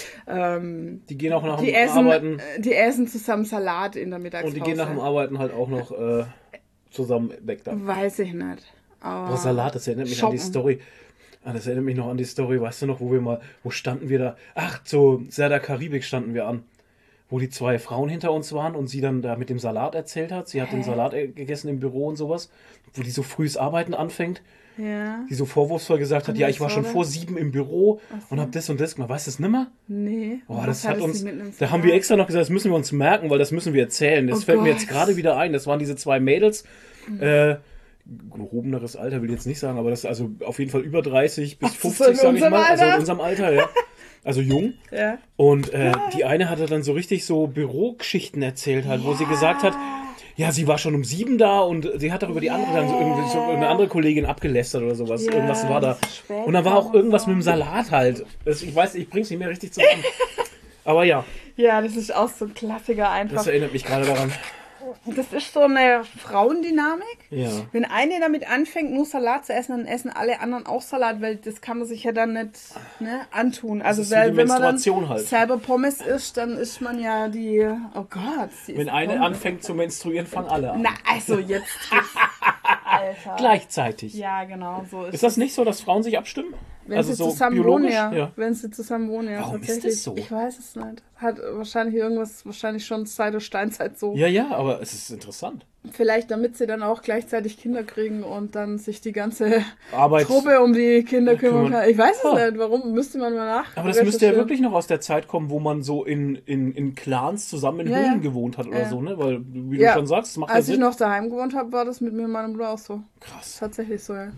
ähm, Die gehen auch nach die dem essen, Arbeiten. äh, die essen zusammen Salat in der Mittagspause. Und die gehen nach dem Arbeiten halt auch noch äh, zusammen weg da. Weiß ich nicht. Aber Boah, Salat, das erinnert mich shoppen. an die Story. Ah, das erinnert mich noch an die Story, weißt du noch, wo wir mal, wo standen wir da? Ach, zu Serda Karibik standen wir an. Wo die zwei Frauen hinter uns waren und sie dann da mit dem Salat erzählt hat. Sie hat den Salat äh, gegessen im Büro und sowas. Wo die so frühes Arbeiten anfängt. Ja. Die so vorwurfsvoll gesagt hat, Und ja, was ich war war schon das? vor sieben im Büro so. und hab das und das gemacht. Weißt du das nimmer? Nee. Oh, Was das hat hat es uns, sie mit einem da haben Salat? wir extra noch gesagt, das müssen wir uns merken, weil das müssen wir erzählen. Das Oh fällt mir Gott. jetzt gerade wieder ein. Das waren diese zwei Mädels, äh, gehobeneres Alter will ich jetzt nicht sagen, aber das ist also auf jeden Fall über dreißig bis Ach, so in fünfzig, sage ich unserem mal. Also in Alter? unserem Alter, ja. Also jung. Ja. Und äh, die eine hatte dann so richtig so Bürogeschichten erzählt halt, wo sie gesagt hat, ja, sie war schon um sieben da und sie hat doch über die andere dann so irgendwie so eine andere Kollegin abgelästert oder sowas. Ja, irgendwas war da. das ist spät Und dann war auch und irgendwas so. mit dem Salat halt. Das, ich weiß, ich bring's nicht mehr richtig zusammen. Aber ja, Ja, das ist auch so ein Klassiker einfach. das erinnert mich gerade daran. Das ist so eine Frauendynamik. Ja. Wenn eine damit anfängt, nur Salat zu essen, dann essen alle anderen auch Salat, weil das kann man sich ja dann nicht ne, antun. Also ist wie weil, die wenn man dann Menstruation halt. selber Pommes isst, dann isst man ja die... Oh Gott. sie Wenn isst eine Pommes. anfängt zu menstruieren, fangen alle an. Na, also jetzt... jetzt Alter. Gleichzeitig. Ja, genau, so ist Ist das nicht so, dass Frauen sich abstimmen? Wenn also sie so zusammen wohnen, biologisch? ja. Ja. Wenn sie zusammen wohnen, ja. Warum ist tatsächlich. das so? Ich weiß es nicht. Hat wahrscheinlich irgendwas, wahrscheinlich schon seit der Steinzeit so. Ja, ja, aber es ist interessant. Vielleicht damit sie dann auch gleichzeitig Kinder kriegen und dann sich die ganze Arbeit. Truppe um die Kinder kümmern kümmern. kann. Ich weiß es Ah. nicht, warum müsste man mal nach. Aber das müsste ja recherchieren. wirklich noch aus der Zeit kommen, wo man so in, in, in Clans zusammen in Ja, Höhlen ja. gewohnt hat oder Ja. so, ne? Weil, wie Ja. du schon sagst, das macht ja Als ich Sinn. noch daheim gewohnt habe, war das mit mir und meinem Bruder auch so. Krass. Tatsächlich so, ja.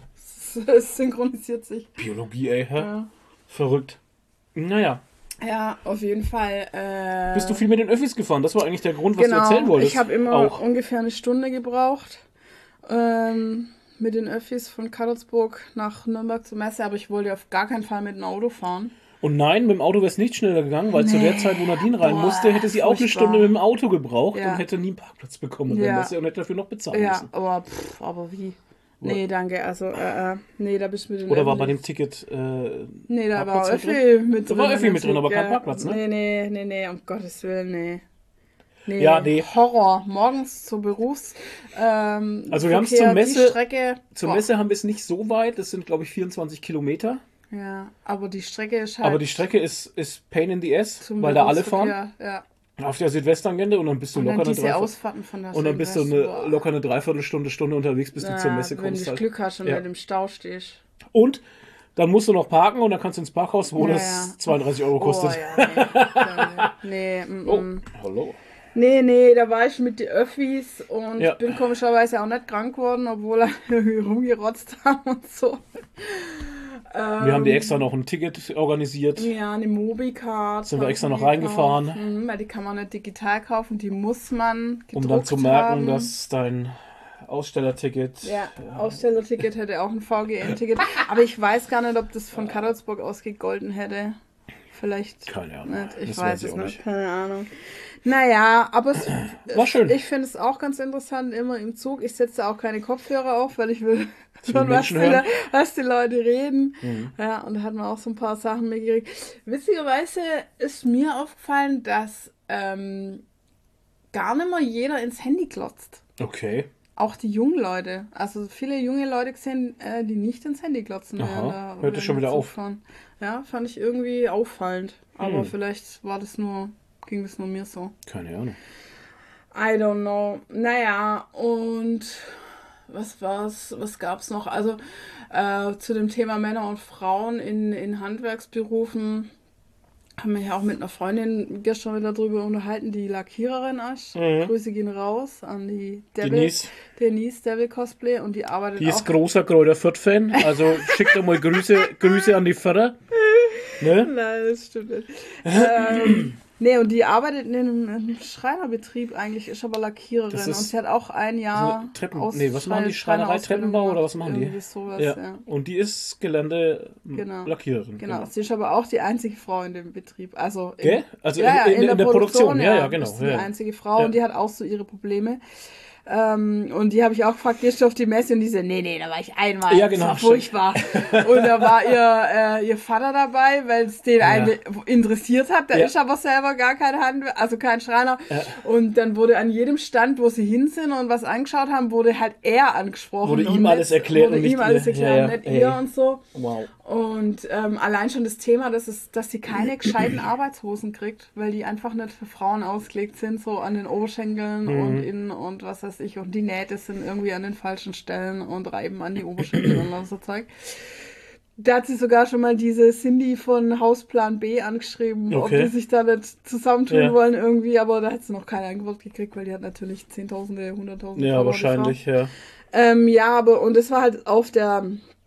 Es synchronisiert sich. Biologie, ey, hä? Ja. Verrückt. Naja. Ja, auf jeden Fall. Äh, Bist du viel mit den Öffis gefahren? Das war eigentlich der Grund, was genau, du erzählen wolltest. ich habe immer auch. ungefähr eine Stunde gebraucht ähm, mit den Öffis von Kadolsburg nach Nürnberg zur Messe, aber ich wollte auf gar keinen Fall mit dem Auto fahren. Und nein, mit dem Auto wäre es nicht schneller gegangen, weil zu Nee. der Zeit, wo Nadine rein Boah, musste, hätte sie auch eine furchtbar. Stunde mit dem Auto gebraucht Ja. und hätte nie einen Parkplatz bekommen an der Ja. Messe und hätte dafür noch bezahlen Ja, müssen. aber, pff, aber wie? Nee, danke, also, äh, äh, nee, da bist du mit den Oder war bei Öffis- dem Ticket äh, Nee, da war Parkplatz mit Öffi mit Da drin. war Öffi im mit drin, aber kein Zug, Parkplatz, ne? Nee, nee, nee, nee, um Gottes Willen, nee. Nee, Ja, nee. Horror. Morgens zur Berufs... Ähm, Also wir haben's Verkehr, zur Messe- Die Strecke... Zur boah. Messe haben wir es nicht so weit, das sind glaube ich vierundzwanzig Kilometer. Ja, aber die Strecke ist halt... Aber die Strecke ist, ist Pain in the Ass, zum weil da alle fahren. Berufsverkehr, Ja. Auf der Südwesttangente und dann bist du Und locker dann eine diese Dreiviertel Ausfahrten von der und dann bist du Südwest, eine, boah. locker eine Dreiviertelstunde, Stunde unterwegs, bis du Ja, zur Messe wenn kommst. du Halt. Glück hast und Ja. nicht im Stau stehst. Und dann musst du noch parken und dann kannst du ins Parkhaus, wo Ja, das ja. zweiunddreißig Euro kostet. Oh, ja, nee. nee, mm, Oh, mm. hallo. nee, nee, da war ich mit den Öffis und Ja. bin komischerweise auch nicht krank geworden, obwohl er irgendwie rumgerotzt haben und so. Wir haben dir extra noch ein Ticket organisiert. Ja, eine Mobicard. Sind wir hab extra ich noch mir reingefahren. gekauft. Mhm, weil die kann man nicht digital kaufen, die muss man gedruckt Um dann zu merken, haben. dass dein Ausstellerticket. Ja, Ausstellerticket hätte auch ein V G N-Ticket. Aber ich weiß gar nicht, ob das von Kadolsburg aus gegolten hätte. Vielleicht. Keine Ahnung. Nicht. Ich Das weiß weiß ich es auch nicht. nicht. Keine Ahnung. Naja, aber es, War schön. ich finde es auch ganz interessant, immer im Zug. Ich setze auch keine Kopfhörer auf, weil ich will die schon, was Menschen die, hören? was die Leute reden. Mhm. Ja, und da hat man auch so ein paar Sachen mitgekriegt. Witzigerweise ist mir aufgefallen, dass ähm, gar nicht mehr jeder ins Handy glotzt. Okay. Auch die jungen Leute. Also viele junge Leute gesehen, äh, die nicht ins Handy glotzen. Aha, während der- hört während es schon der wieder auf. Zugfahren. Ja, fand ich irgendwie auffallend. Aber Hm. vielleicht war das nur, ging das nur mir so. Keine Ahnung. I don't know. Naja, und was war's, was gab's noch? Also äh, zu dem Thema Männer und Frauen in, in Handwerksberufen haben wir ja auch mit einer Freundin gestern wieder drüber unterhalten, die Lackiererin ist. Mhm. Grüße gehen raus an die Devil, Denise. Denise Devil Cosplay und die arbeitet Die auch. ist großer Kräuter Fürth-Fan, also schickt doch mal Grüße, Grüße an die Förder. Ne? Nein, das stimmt nicht. ähm, nee, und die arbeitet in einem, einem Schreinerbetrieb eigentlich, ist aber Lackiererin. Das und ist sie hat auch ein Jahr. Also Treppen, aus nee, was machen die? Schreiner- Schreinerei, Schreinerausbildung Treppenbau oder gemacht. was machen die? Irgendwie sowas, Ja. ja. Und die ist gelernte Genau. Lackiererin. Genau, sie ist aber auch die einzige Frau in dem Betrieb. Also in, Gell? Also ja, ja, in, in, in, der Produktion, ja, ja, genau. Ist sie Ja. die einzige Frau Ja. und die hat auch so ihre Probleme. Ähm, und die habe ich auch gefragt, gehst du auf die Messe? Und die so, nee, nee, da war ich einmal. Ja, genau, Das war furchtbar. Und da war ihr, äh, ihr Vater dabei, weil es den Ja. einen interessiert hat. Der Ja. ist aber selber gar kein Handwerker, also kein Schreiner. Ja. Und dann wurde an jedem Stand, wo sie hin sind und was angeschaut haben, wurde halt er angesprochen. Wurde und ihm nicht- alles erklärt Wurde und nicht ihm alles ihr. erklärt, Ja, ja. nicht Ey. ihr und so. Wow. Und ähm, allein schon das Thema, dass, es, dass sie keine gescheiten Arbeitshosen kriegt, weil die einfach nicht für Frauen ausgelegt sind, so an den Oberschenkeln Mhm. und innen und was weiß ich. Und die Nähte sind irgendwie an den falschen Stellen und reiben an die Oberschenkel und so Zeug. Da hat sie sogar schon mal diese Cindy von Hausplan B angeschrieben, ob Okay. die sich da nicht zusammentun Ja. wollen irgendwie, aber da hat sie noch kein Angebot gekriegt, weil die hat natürlich Zehntausende, Hunderttausende Ja, Follower, die Frau. wahrscheinlich, ja. Ähm, ja, aber und es war halt auf der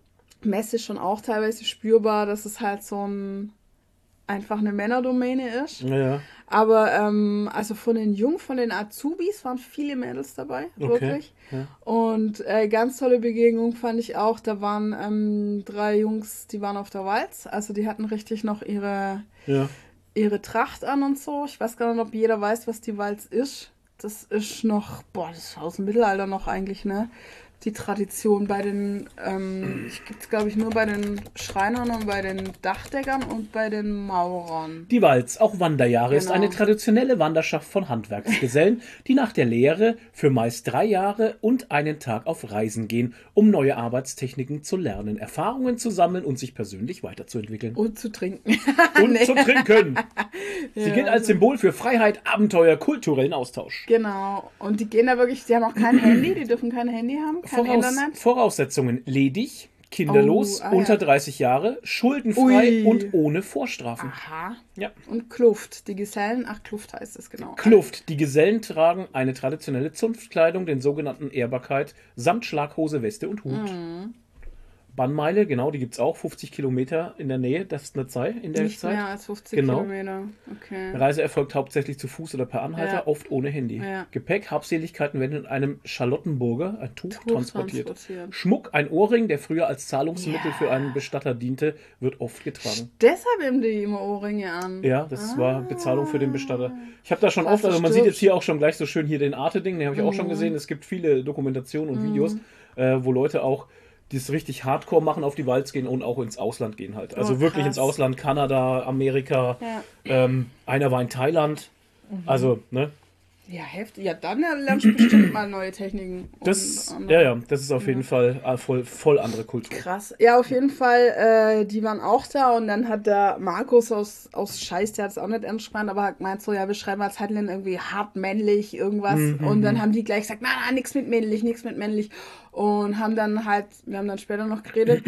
Messe schon auch teilweise spürbar, dass es halt so ein einfach eine Männerdomäne ist. Ja, ja. Aber ähm, also von den Jungen, von den Azubis waren viele Mädels dabei, Okay. wirklich. Ja. Und äh, ganz tolle Begegnung fand ich auch. Da waren ähm, drei Jungs, die waren auf der Walz. Also die hatten richtig noch ihre, Ja. ihre Tracht an und so. Ich weiß gar nicht, ob jeder weiß, was die Walz ist. Das ist noch, boah, das ist aus dem Mittelalter noch eigentlich, ne? Die Tradition bei den, ähm, ich gibt es glaube ich nur bei den Schreinern und bei den Dachdeckern und bei den Maurern. Die Walz, auch Wanderjahre, ist Genau. eine traditionelle Wanderschaft von Handwerksgesellen, die nach der Lehre für meist drei Jahre und einen Tag auf Reisen gehen, um neue Arbeitstechniken zu lernen, Erfahrungen zu sammeln und sich persönlich weiterzuentwickeln. Und zu trinken. Und Nee. zu trinken. Sie Ja, gilt als also- Symbol für Freiheit, Abenteuer, kulturellen Austausch. Genau. Und die gehen da wirklich, die haben auch kein Handy, die dürfen kein Handy haben, kein Voraus Internet. Voraussetzungen: ledig, kinderlos, Oh, ah, unter ja. dreißig Jahre, schuldenfrei Ui. und ohne Vorstrafen. Aha. Ja. Und Kluft. Die Gesellen, ach, Kluft heißt es genau. Kluft. Die Gesellen tragen eine traditionelle Zunftkleidung, den sogenannten Ehrbarkeit, samt Schlaghose, Weste und Hut. Mhm. Bannmeile, genau, die gibt es auch, fünfzig Kilometer in der Nähe, das ist eine Zeit in der Nicht Zeit. mehr als fünfzig Genau. Kilometer. Okay. Reise erfolgt hauptsächlich zu Fuß oder per Anhalter, Ja. oft ohne Handy. Ja. Gepäck, Habseligkeiten werden in einem Charlottenburger, ein Tuch, Tuch transportiert. transportiert. Schmuck, ein Ohrring, der früher als Zahlungsmittel Ja. für einen Bestatter diente, wird oft getragen. Deshalb haben die immer Ohrringe an. Ja, das Ah. war Bezahlung für den Bestatter. Ich habe da schon Was oft, also du man sieht jetzt stirbst. hier auch schon gleich so schön hier den Arte-Ding, den habe ich auch schon Mhm. gesehen. Es gibt viele Dokumentationen und Videos, äh, wo Leute auch das richtig Hardcore machen, auf die Walz gehen und auch ins Ausland gehen halt. Also Oh, wirklich krass. ins Ausland, Kanada, Amerika. Ja. Ähm, einer war in Thailand. Also, ne? Ja, heftig. Ja, dann lernst du bestimmt mal neue Techniken. Das, und andere- ja, ja, das ist auf jeden Fall äh, voll, voll andere Kultur. Krass. Ja, auf jeden Fall, äh, die waren auch da und dann hat der Markus aus, aus Scheiß, der hat es auch nicht ernst gemeint, aber hat gemeint so, ja, wir schreiben als Headline irgendwie hart männlich, irgendwas. Mhm, Und dann haben die gleich gesagt, na, na, nix mit männlich, nix mit männlich. Und haben dann halt, wir haben dann später noch geredet,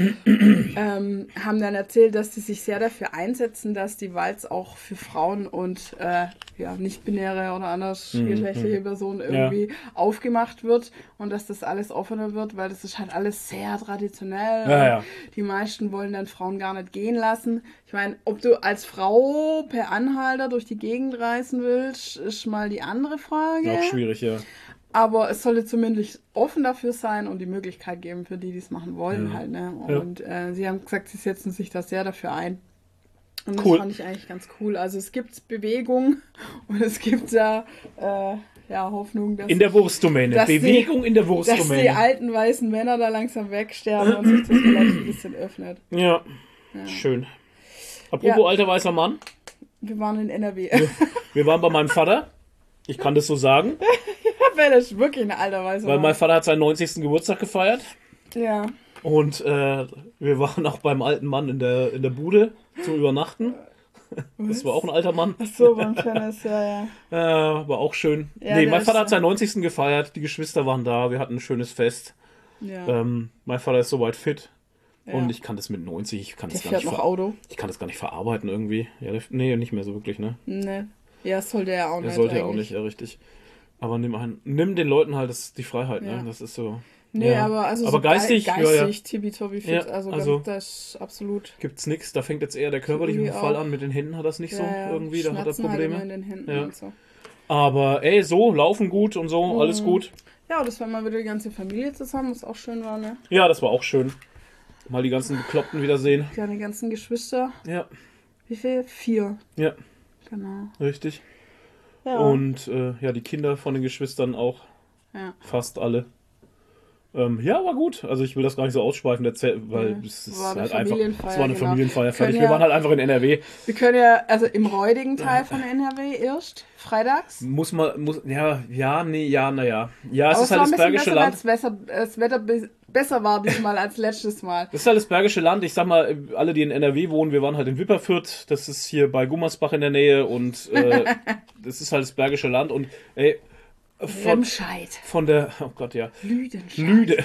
ähm, haben dann erzählt, dass die sich sehr dafür einsetzen, dass die Walz auch für Frauen und äh, ja, nicht-binäre oder anders geschlechtliche Personen irgendwie aufgemacht wird und dass das alles offener wird, weil das ist halt alles sehr traditionell. Ja, und ja. Die meisten wollen dann Frauen gar nicht gehen lassen. Ich meine, ob du als Frau per Anhalter durch die Gegend reisen willst, ist mal die andere Frage. Auch schwierig, ja. Aber es sollte zumindest offen dafür sein und die Möglichkeit geben für die, die es machen wollen Ja. halt. Ne? Ja. Und äh, sie haben gesagt, sie setzen sich da sehr dafür ein. Und das Cool. fand ich eigentlich ganz cool. Also es gibt Bewegung und es gibt da äh, ja, Hoffnung, dass, In der Wurstdomäne. dass die- Bewegung in der dass die Wurstdomäne. alten weißen Männer da langsam wegsterben und sich das vielleicht ein bisschen öffnet. Ja. Ja. Schön. Apropos Ja. alter weißer Mann. Wir waren in N R W. Wir waren bei meinem Vater. Ich kann das so sagen, Das ist wirklich ein alter weißer weil Mann. mein Vater hat seinen neunzigsten Geburtstag gefeiert. Ja. Und äh, wir waren auch beim alten Mann in der, in der Bude zum Übernachten. Das war auch ein alter Mann. Ach so, beim Tennis, ja, ja. Äh, war auch schön. Ja, nee, der mein ist, Vater hat äh, seinen neunzigsten gefeiert. Die Geschwister waren da. Wir hatten ein schönes Fest. ja. Ähm, mein Vater ist soweit fit. ja. Und ich kann das mit neunzig, ich kann Der das gar fährt nicht noch ver- Auto. Ich kann das gar nicht verarbeiten irgendwie. Ja, der, nee, nicht mehr so wirklich, ne? Ne. Ja, das sollte er auch Der nicht. sollte ja auch eigentlich. nicht, ja, richtig. Aber nimm, ein, nimm den Leuten halt das, die Freiheit, Ja. ne? Das ist so. Nee, ja. aber also aber so geistig, ge- ja, ja. geistig tippitoppi fit. Ja, also, also- ganz, das ist absolut. Gibt's nix. Da fängt jetzt eher der körperliche Irgendwie Fall auch. an. Mit den Händen hat das nicht so Ja, ja, irgendwie. Da hat er Schmerzen halt immer Probleme. in den Händen Ja. und so. Aber ey, so, laufen gut und so, alles Mhm. gut. Ja, das war mal wieder die ganze Familie zusammen, was auch schön war, ne? Ja, das war auch schön. Mal die ganzen Bekloppten wiedersehen. Deine ganzen Geschwister. Ja, Wie viel? Vier. ja, Genau. richtig. Ja. Und äh, ja, die Kinder von den Geschwistern auch. ja. Fast alle. Ähm, ja, war gut. Also ich will das gar nicht so ausschweifend erzählen, weil Ja, es ist war eine halt einfach. Familienfeier, Es war eine genau. Familienfeier, fertig. Können Wir ja- waren halt einfach in N R W. Wir können ja, also im räudigen Teil von N R W erst, freitags. Muss man, muss, ja, ja, nee, ja, naja. Ja, es Aber ist halt das war ein bisschen Bergische besser, Land. als besser, das Wetter be- besser war diesmal als letztes Mal. Das ist halt das Bergische Land. Ich sag mal, alle, die in N R W wohnen, wir waren halt in Wipperfürth. Das ist hier bei Gummersbach in der Nähe und äh, das ist halt das Bergische Land. Und ey, von, Remscheid. von der, oh Gott, ja, Lüdenscheid. Lüde.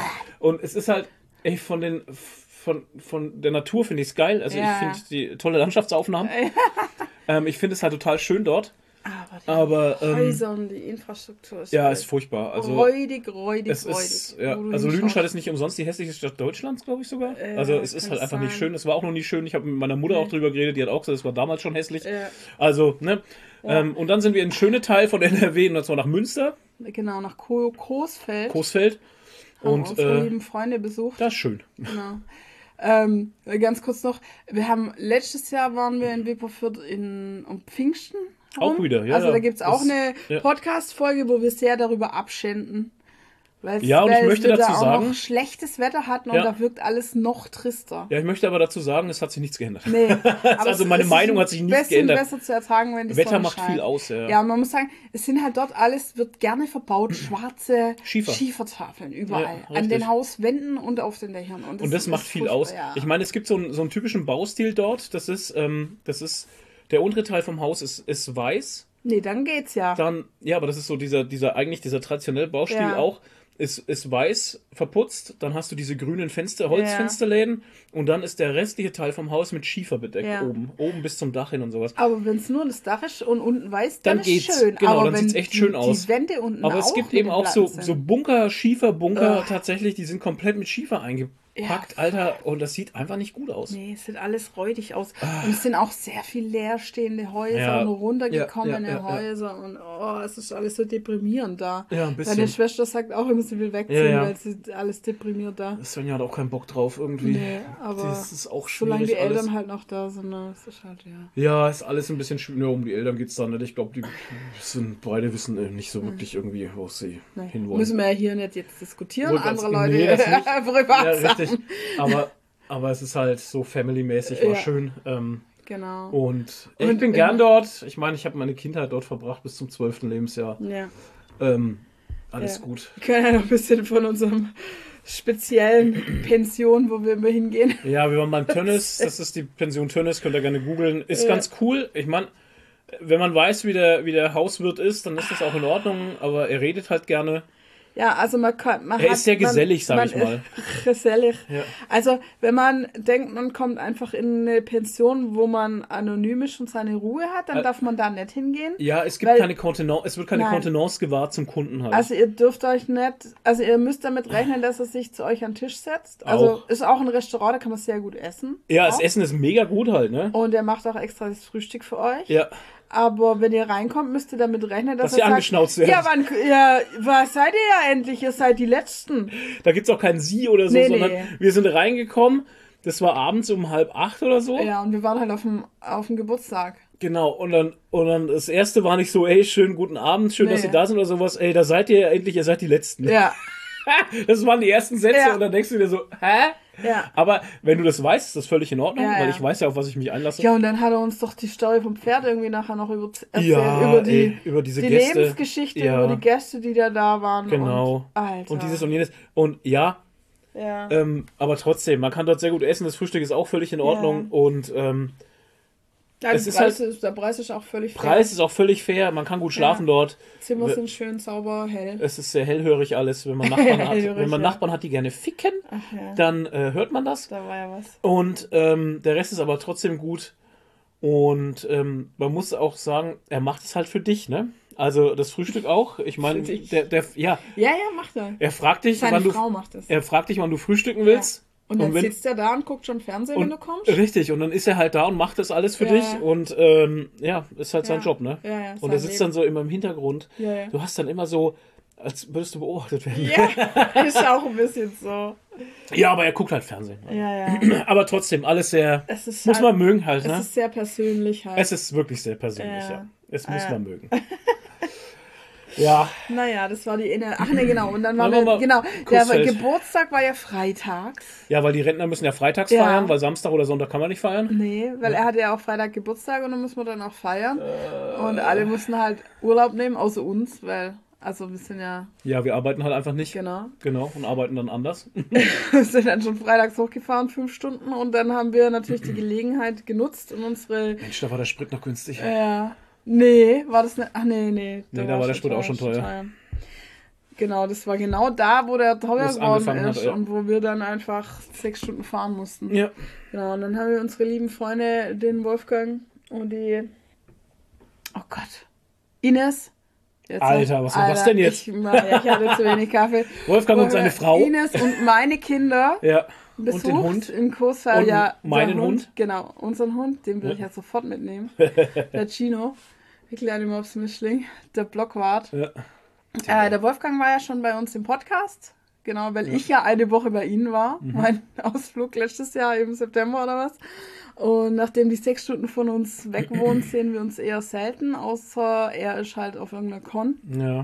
Und es ist halt, ey, von den, von, von der Natur finde ich es geil. Also Ja. ich finde die tolle Landschaftsaufnahmen. ähm, ich finde es halt total schön dort. Aber die Aber, ähm, Häuser und die Infrastruktur ist Ja, geil. ist furchtbar. Also, räudig, räudig, es räudig. ist, ja, Wo du also hinschaust. Lüdenscheid ist nicht umsonst die hässlichste Stadt Deutschlands, glaube ich sogar. Äh, also es ist kann halt es einfach nicht sein. schön. Es war auch noch nie schön. Ich habe mit meiner Mutter auch drüber geredet. Die hat auch gesagt, es war damals schon hässlich. Ja. Also, ne? Ja. Ähm, und dann sind wir in einen schönen Teil von N R W, und zwar nach Münster, Genau, nach Ko Coesfeld. Coesfeld. Haben Und unsere äh, lieben Freunde besucht. das ist schön. Genau. Ähm, ganz kurz noch, wir haben letztes Jahr waren wir in Wipperfürth in um Pfingsten. Auch rum. wieder, ja, Also ja. da gibt es auch Das- eine ja. Podcast-Folge, wo wir sehr darüber abschänden. Weil's, Ja, und ich weil möchte wir dazu da auch sagen- noch schlechtes Wetter hatten Ja. und da wirkt alles noch trister. Ja, ich möchte aber dazu sagen, es hat sich nichts geändert. Nee, aber Also es- meine es ist Meinung ein hat sich nicht bisschen geändert. besser zu ertragen, wenn die Wetter Sonne macht scheint. viel aus, ja. Ja, und man muss sagen, es sind halt dort alles, wird gerne verbaut, schwarze Schiefer. Schiefertafeln überall. Ja, an richtig. den Hauswänden und auf den Dächern. Und das, Und das macht ist viel furchtbar, aus. ja. Ich meine, es gibt so einen, so einen typischen Baustil dort. Das ist, ähm, das ist, der untere Teil vom Haus ist, ist weiß. Nee, dann geht's ja. Dann, ja, aber das ist so dieser, dieser, eigentlich dieser traditionelle Baustil Ja. auch. Ist, ist weiß verputzt, dann hast du diese grünen Fenster, Holzfensterläden und dann ist der restliche Teil vom Haus mit Schiefer bedeckt Ja. oben. Oben bis zum Dach hin und sowas. Aber wenn es nur das Dach ist und unten weiß, dann, Dann ist geht's. schön. Genau, aber dann wenn sieht's echt die, schön aus. Die Wände unten Aber es auch gibt mit eben den auch so, Platten so sind. Bunker, Schieferbunker Ugh. tatsächlich, die sind komplett mit Schiefer eingepackt, Ja. Alter, und das sieht einfach nicht gut aus. Nee, es sieht alles räudig aus. Und es sind auch sehr viel leerstehende Häuser Ja. und runtergekommene Ja, ja, ja, ja. Häuser. Und oh, es ist alles so deprimierend da. Ja, ein bisschen. Meine Schwester sagt auch immer, sie will wegziehen, Ja, ja. weil es ist alles deprimiert da. Svenja hat auch keinen Bock drauf irgendwie. Nee, aber das ist auch schwierig solange die alles. Eltern halt noch da sind, ne, es ist halt, ja. Ja, ist alles ein bisschen schwierig. Nur um die Eltern geht's da nicht. Ich glaube, die sind, beide wissen äh, nicht so wirklich irgendwie, wo sie Nee. hinwollen. Müssen wir ja hier nicht jetzt diskutieren, Wollte ganz- andere Leute nee, das nicht. privat Ja, sagen. richtig. Aber, aber es ist halt so family-mäßig, war Ja. schön. Ähm, Genau. und ich Und- bin gern dort. Ich meine, ich habe meine Kindheit dort verbracht bis zum zwölften Lebensjahr. Ja. Ähm, alles Ja. gut. Wir können ja noch ein bisschen von unserem speziellen Pension, wo wir immer hingehen. Ja, wir waren beim Tönnis. Das ist die Pension Tönnis. Könnt ihr gerne googeln. Ist Ja. ganz cool. Ich meine, wenn man weiß, wie der, wie der Hauswirt ist, dann ist das auch in Ordnung. Aber er redet halt gerne. Ja, also man kann. Man Er hat, ist sehr man- gesellig, sag man ich mal. ist Gesellig. Ja. Also, wenn man denkt, man kommt einfach in eine Pension, wo man anonym ist und seine Ruhe hat, dann Ä- darf man da nicht hingehen. Ja, es gibt Weil- keine Kontenance, es wird keine Nein. Kontenance gewahrt zum Kunden halt. Also ihr dürft euch nicht, also ihr müsst damit rechnen, dass er sich zu euch an den Tisch setzt. Also Auch. ist auch ein Restaurant, da kann man sehr gut essen. ja, auch. das Essen ist mega gut halt, ne? Und er macht auch extra das Frühstück für euch. Ja. Aber wenn ihr reinkommt, müsst ihr damit rechnen, dass, Dass er ihr angeschnauzt sagt, werdet. ja, wann, ja, was seid ihr ja endlich? Ihr seid die Letzten. Da gibt's auch kein Sie oder so, Nee, sondern nee. wir sind reingekommen. Das war abends um halb acht oder so. Ja, und wir waren halt auf dem, auf dem Geburtstag. Genau, und dann, und dann das erste war nicht so, ey, schönen guten Abend, schön, Nee. dass ihr da sind oder sowas. Ey, da seid ihr endlich, ihr seid die Letzten. Ja. Das waren die ersten Sätze Ja. und dann denkst du dir so, hä? Ja. Aber wenn du das weißt, ist das völlig in Ordnung, Ja, weil ja. ich weiß ja, auf was ich mich einlasse. Ja, und dann hat er uns doch die Story vom Pferd irgendwie nachher noch über, erzählt. Ja, über die, ey, über diese die Gäste. Lebensgeschichte, Ja. über die Gäste, die da da waren. Genau. Und, Alter. Und dieses und jenes. Und ja, Ja. ähm, aber trotzdem, man kann dort sehr gut essen, das Frühstück ist auch völlig in Ordnung Ja. und ähm, ja, es die ist Preis halt- ist, der Preis ist auch völlig Preis ist auch völlig fair, man kann gut schlafen dort. Zimmer wir- sind schön sauber, hell. Es ist sehr hellhörig alles, wenn man Nachbarn hat. Hellhörig, Wenn man ja. Nachbarn hat, die gerne ficken, Ach ja, dann äh, hört man das. da war ja was. Und ähm, der Rest ist aber trotzdem gut. Und ähm, man muss auch sagen, er macht es halt für dich, ne? Also das Frühstück auch. Ich meine, Für dich. der, der, ja, Ja, ja, macht er. er fragt dich, Seine wann du, Frau macht es. er fragt dich, wann du frühstücken willst. Und dann wenn- sitzt er da und guckt schon Fernsehen, wenn und, du kommst. Richtig, und dann ist er halt da und macht das alles für Ja. dich. Und ähm, ja, ist halt sein Ja. Job, ne? Ja, ja, und sein er sitzt Leben. dann so immer im Hintergrund. Ja, ja. Du hast dann immer so, als würdest du beobachtet werden. Ja, ist auch ein bisschen so. Ja, aber er guckt halt Fernsehen. Ja, ja. Aber trotzdem, alles sehr, Es ist muss halt, man mögen halt, Es ne? ist sehr persönlich halt. Es ist wirklich sehr persönlich, Ja. ja. Es Ah, muss ja. man mögen. Ja, Naja, das war die Inne. Ach ne, genau. Und dann Wollen waren wir wir, mal genau, kurz der fällt. Geburtstag war ja freitags. ja, weil die Rentner müssen ja freitags Ja. feiern, weil Samstag oder Sonntag kann man nicht feiern. Nee, weil er hatte ja auch Freitag Geburtstag und dann müssen wir dann auch feiern. Und alle mussten halt Urlaub nehmen, außer uns, weil, also wir sind ja, Ja, wir arbeiten halt einfach nicht. genau, Genau, und arbeiten dann anders. wir sind dann schon freitags hochgefahren, fünf Stunden. Und dann haben wir natürlich die Gelegenheit genutzt und unsere, Mensch, da war der Sprit noch günstig. äh, nee, war das nicht, ach nee, nee. Nee, da war der Sprit auch schon teuer. Genau, das war genau da, wo der teuer Wo es geworden angefangen hat, ist ja. und wo wir dann einfach sechs Stunden fahren mussten. Ja. Genau, und dann haben wir unsere lieben Freunde, den Wolfgang und die, oh Gott, Ines. Jetzt Alter, was war das denn jetzt? Ich, ja, ich hatte zu wenig Kaffee. Wolfgang und seine Frau. Ines und meine Kinder Ja. besucht Und den Hund. im Kursfall. Und Ja, meinen der Hund. Genau, unseren Hund, den will ich ja sofort mitnehmen. Der Chino, der kleine Mopsmischling, der Blockwart. Ja. Äh, der Wolfgang war ja schon bei uns im Podcast. Genau, weil ich ja eine Woche bei Ihnen war. Mhm. Mein Ausflug letztes Jahr im September oder was. Und nachdem die sechs Stunden von uns weg wohnen, sehen wir uns eher selten, außer er ist halt auf irgendeiner Con. Ja,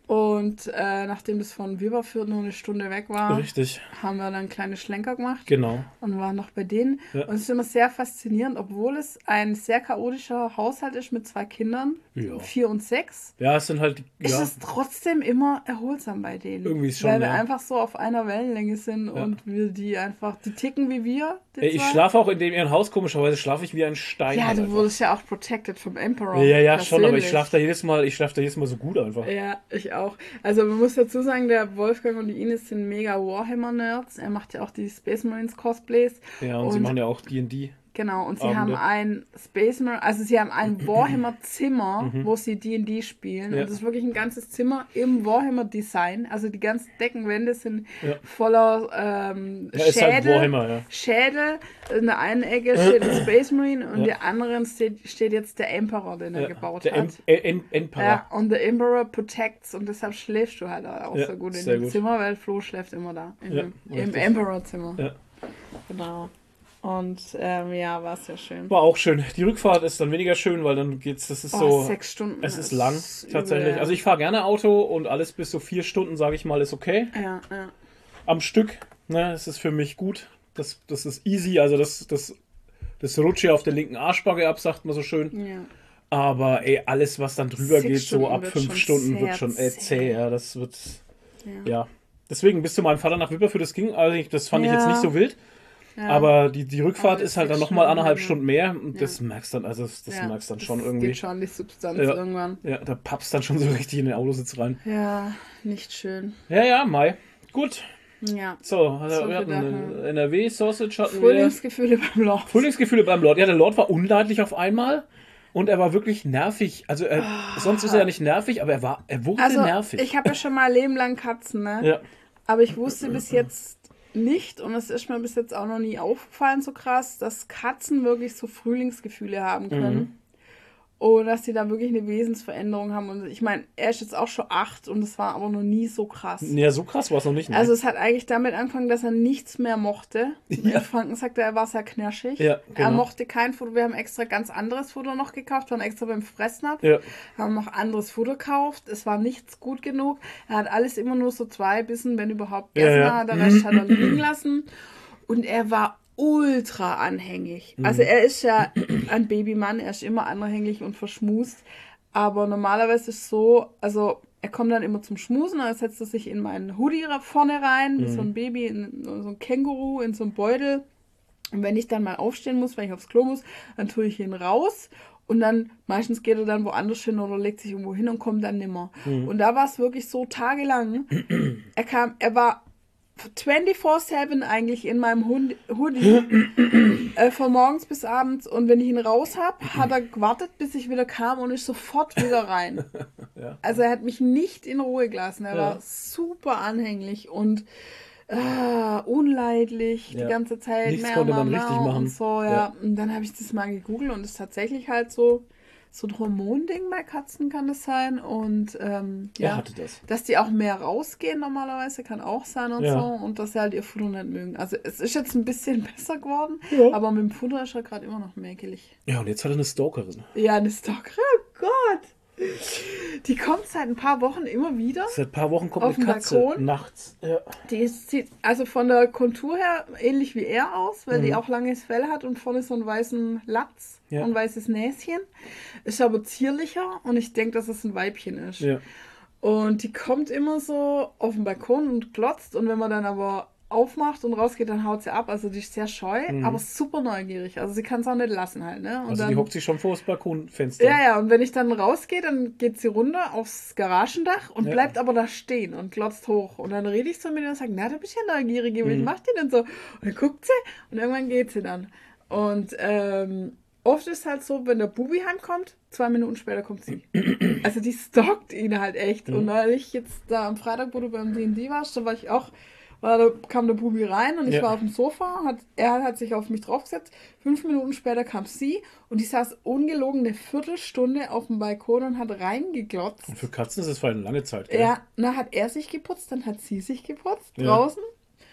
Und äh, nachdem das von Wilberfürth nur eine Stunde weg war, richtig. haben wir dann kleine Schlenker gemacht Genau. und waren noch bei denen. Ja. Und es ist immer sehr faszinierend, obwohl es ein sehr chaotischer Haushalt ist mit zwei Kindern, Ja. vier und sechs. Ja, es sind halt, Ist ja, es trotzdem immer erholsam bei denen. Irgendwie ist schon, Weil wir ja. einfach so auf einer Wellenlänge sind und wir die einfach, die ticken wie wir. Die Ey, ich zwei. schlafe auch in dem ihren Haus, komischerweise schlafe ich wie ein Stein. Ja, halt du einfach. wurdest ja auch protected vom Emperor. Ja, ja, schon, aber ich persönlich. schlafe da jedes Mal, ich schlafe da jedes Mal so gut einfach. Ja, ich auch. Also man muss dazu sagen, der Wolfgang und die Ines sind mega Warhammer-Nerds. Er macht ja auch die Space Marines Cosplays. Ja, und, sie machen ja auch D und D. Genau, und sie Abende. haben ein Space Marine, also sie haben ein Warhammer-Zimmer, wo sie D und D spielen. Ja. Und das ist wirklich ein ganzes Zimmer im Warhammer-Design. Also die ganzen Deckenwände sind Ja. voller ähm, Ja, ist halt Schädel. Warhammer, ja. Schädel. In der einen Ecke steht ein Space Marine und in Ja. der anderen steht, steht jetzt der Emperor, den er Ja, gebaut der hat. Em äh, Em Emperor. Ja, und der Emperor protects und deshalb schläfst du halt auch Ja, so gut in sehr dem gut. Zimmer, weil Flo schläft immer da. In Ja, dem, Im richtig. Emperor-Zimmer. Ja. Genau. Und ähm, ja, war sehr schön. War auch schön. Die Rückfahrt ist dann weniger schön, weil dann geht's, das ist Oh, so, sechs Stunden. es ist lang übel, tatsächlich. ja. Also ich fahre gerne Auto und alles bis so vier Stunden, sage ich mal, ist okay. Ja, ja. Am Stück, ne, es ist für mich gut. Das, das ist easy, also das, das, das rutscht hier auf der linken Arschbacke ab, sagt man so schön. ja. Aber ey, alles, was dann drüber Sechs geht, so Stunden ab wird fünf schon Stunden, sehr wird schon äh, zäh. zäh. Ja, das wird, Ja. ja. Deswegen bis zu meinem Vater nach Wipperfürth, das ging, also ich, das fand ich Ja. jetzt nicht so wild. Ja. Aber die, die Rückfahrt Aber ist halt dann sechs nochmal Stunden, anderthalb ja. Stunden mehr. Und Ja. das merkst dann, also das, das Ja, merkst dann das schon irgendwie. geht schon die Substanz Ja. irgendwann. Ja, da pappst dann schon so richtig in den Autositz rein. Ja, nicht schön. Ja, ja, Mai. Gut. Ja. So, also So wir viel hatten dazu. äh, N R W-Sausage, hatten wir. Frühlingsgefühle beim Loch. Frühlingsgefühle beim Lord. Ja, der Lord war unleidlich auf einmal. Und er war wirklich nervig. Also er, sonst ist er ja nicht nervig, aber er war, er wurde Also, nervig. ich habe ja schon mal Leben lang Katzen, ne? ja. Aber ich wusste bis jetzt nicht, und es ist mir bis jetzt auch noch nie aufgefallen so krass, dass Katzen wirklich so Frühlingsgefühle haben können. Und dass die da wirklich eine Wesensveränderung haben. Und ich meine, er ist jetzt auch schon acht und es war aber noch nie so krass. Ja, so krass war es noch nicht. Ne? Also es hat eigentlich damit angefangen, dass er nichts mehr mochte. Ja. Franken sagte, er war sehr knirschig. Ja, genau. Er mochte kein Futter. Wir haben extra ganz anderes Futter noch gekauft, waren extra beim Fressnapf. Ja. Haben noch anderes Futter gekauft. Es war nichts gut genug. Er hat alles immer nur so zwei Bissen, wenn überhaupt, gegessen. Ja, ja. Der Rest hat er liegen lassen. Und er war ultra anhängig. Mhm. Also er ist ja ein Babymann, er ist immer anhängig und verschmust. Aber normalerweise ist es so, also er kommt dann immer zum Schmusen, dann setzt er sich in meinen Hoodie vorne rein, wie mhm. so ein Baby, in so ein Känguru, in so einen Beutel. Und wenn ich dann mal aufstehen muss, wenn ich aufs Klo muss, dann tue ich ihn raus. Und dann, meistens geht er dann woanders hin oder legt sich irgendwo hin und kommt dann nimmer. Mhm. Und da war es wirklich so tagelang. Er kam, er war vierundzwanzig sieben eigentlich in meinem Hund, Hoodie äh, von morgens bis abends, und wenn ich ihn raus habe, hat er gewartet, bis ich wieder kam und ist sofort wieder rein. Ja. Also er hat mich nicht in Ruhe gelassen. Er ja. war super anhänglich und äh, unleidlich ja. die ganze Zeit. Nichts mehr, konnte mehr, man mehr richtig und machen. So, ja. Ja. Und dann habe ich das mal gegoogelt und es ist tatsächlich halt so so ein Hormonding bei Katzen kann es sein. Und ähm, ja, er hatte das. Dass die auch mehr rausgehen normalerweise, kann auch sein und ja. so. Und dass sie halt ihr Futter nicht mögen. Also es ist jetzt ein bisschen besser geworden, ja. aber mit dem Futter ist er gerade immer noch mäkelig. Ja, und jetzt hat er eine Stalkerin. Ja, eine Stalkerin, oh Gott. Die kommt seit ein paar Wochen immer wieder. Seit ein paar Wochen kommt auf eine Katze Balkon. Nachts. Ja. Die sieht also von der Kontur her ähnlich wie er aus, weil mhm. die auch langes Fell hat und vorne so einen weißen Latz. Ja. Und weißes Näschen. Ist aber zierlicher und ich denke, dass es ein Weibchen ist. Ja. Und die kommt immer so auf den Balkon und glotzt, und wenn man dann aber aufmacht und rausgeht, dann haut sie ab. Also die ist sehr scheu, mhm. aber super neugierig. Also sie kann es auch nicht lassen halt. Ne? Und also dann, die hockt sich schon vor das Balkonfenster. Ja, ja, und wenn ich dann rausgehe, dann geht sie runter aufs Garagendach und ja. bleibt aber da stehen und glotzt hoch. Und dann rede ich so mit ihr und sage, na, du bist ja neugierig, wie mhm. macht die denn so? Und dann guckt sie und irgendwann geht sie dann. Und ähm, oft ist halt so, wenn der Bubi heimkommt, zwei Minuten später kommt sie. Also die stalkt ihn halt echt. Mhm. Und weil ich jetzt da am Freitag, wo du beim D und D warst, da war ich auch, war, da kam der Bubi rein und ich ja. war auf dem Sofa, hat, er hat sich auf mich draufgesetzt. Fünf Minuten später kam sie und die saß ungelogen eine Viertelstunde auf dem Balkon und hat reingeglotzt. Und für Katzen ist das vor eine lange Zeit, gell? Ja, dann hat er sich geputzt, dann hat sie sich geputzt ja. draußen.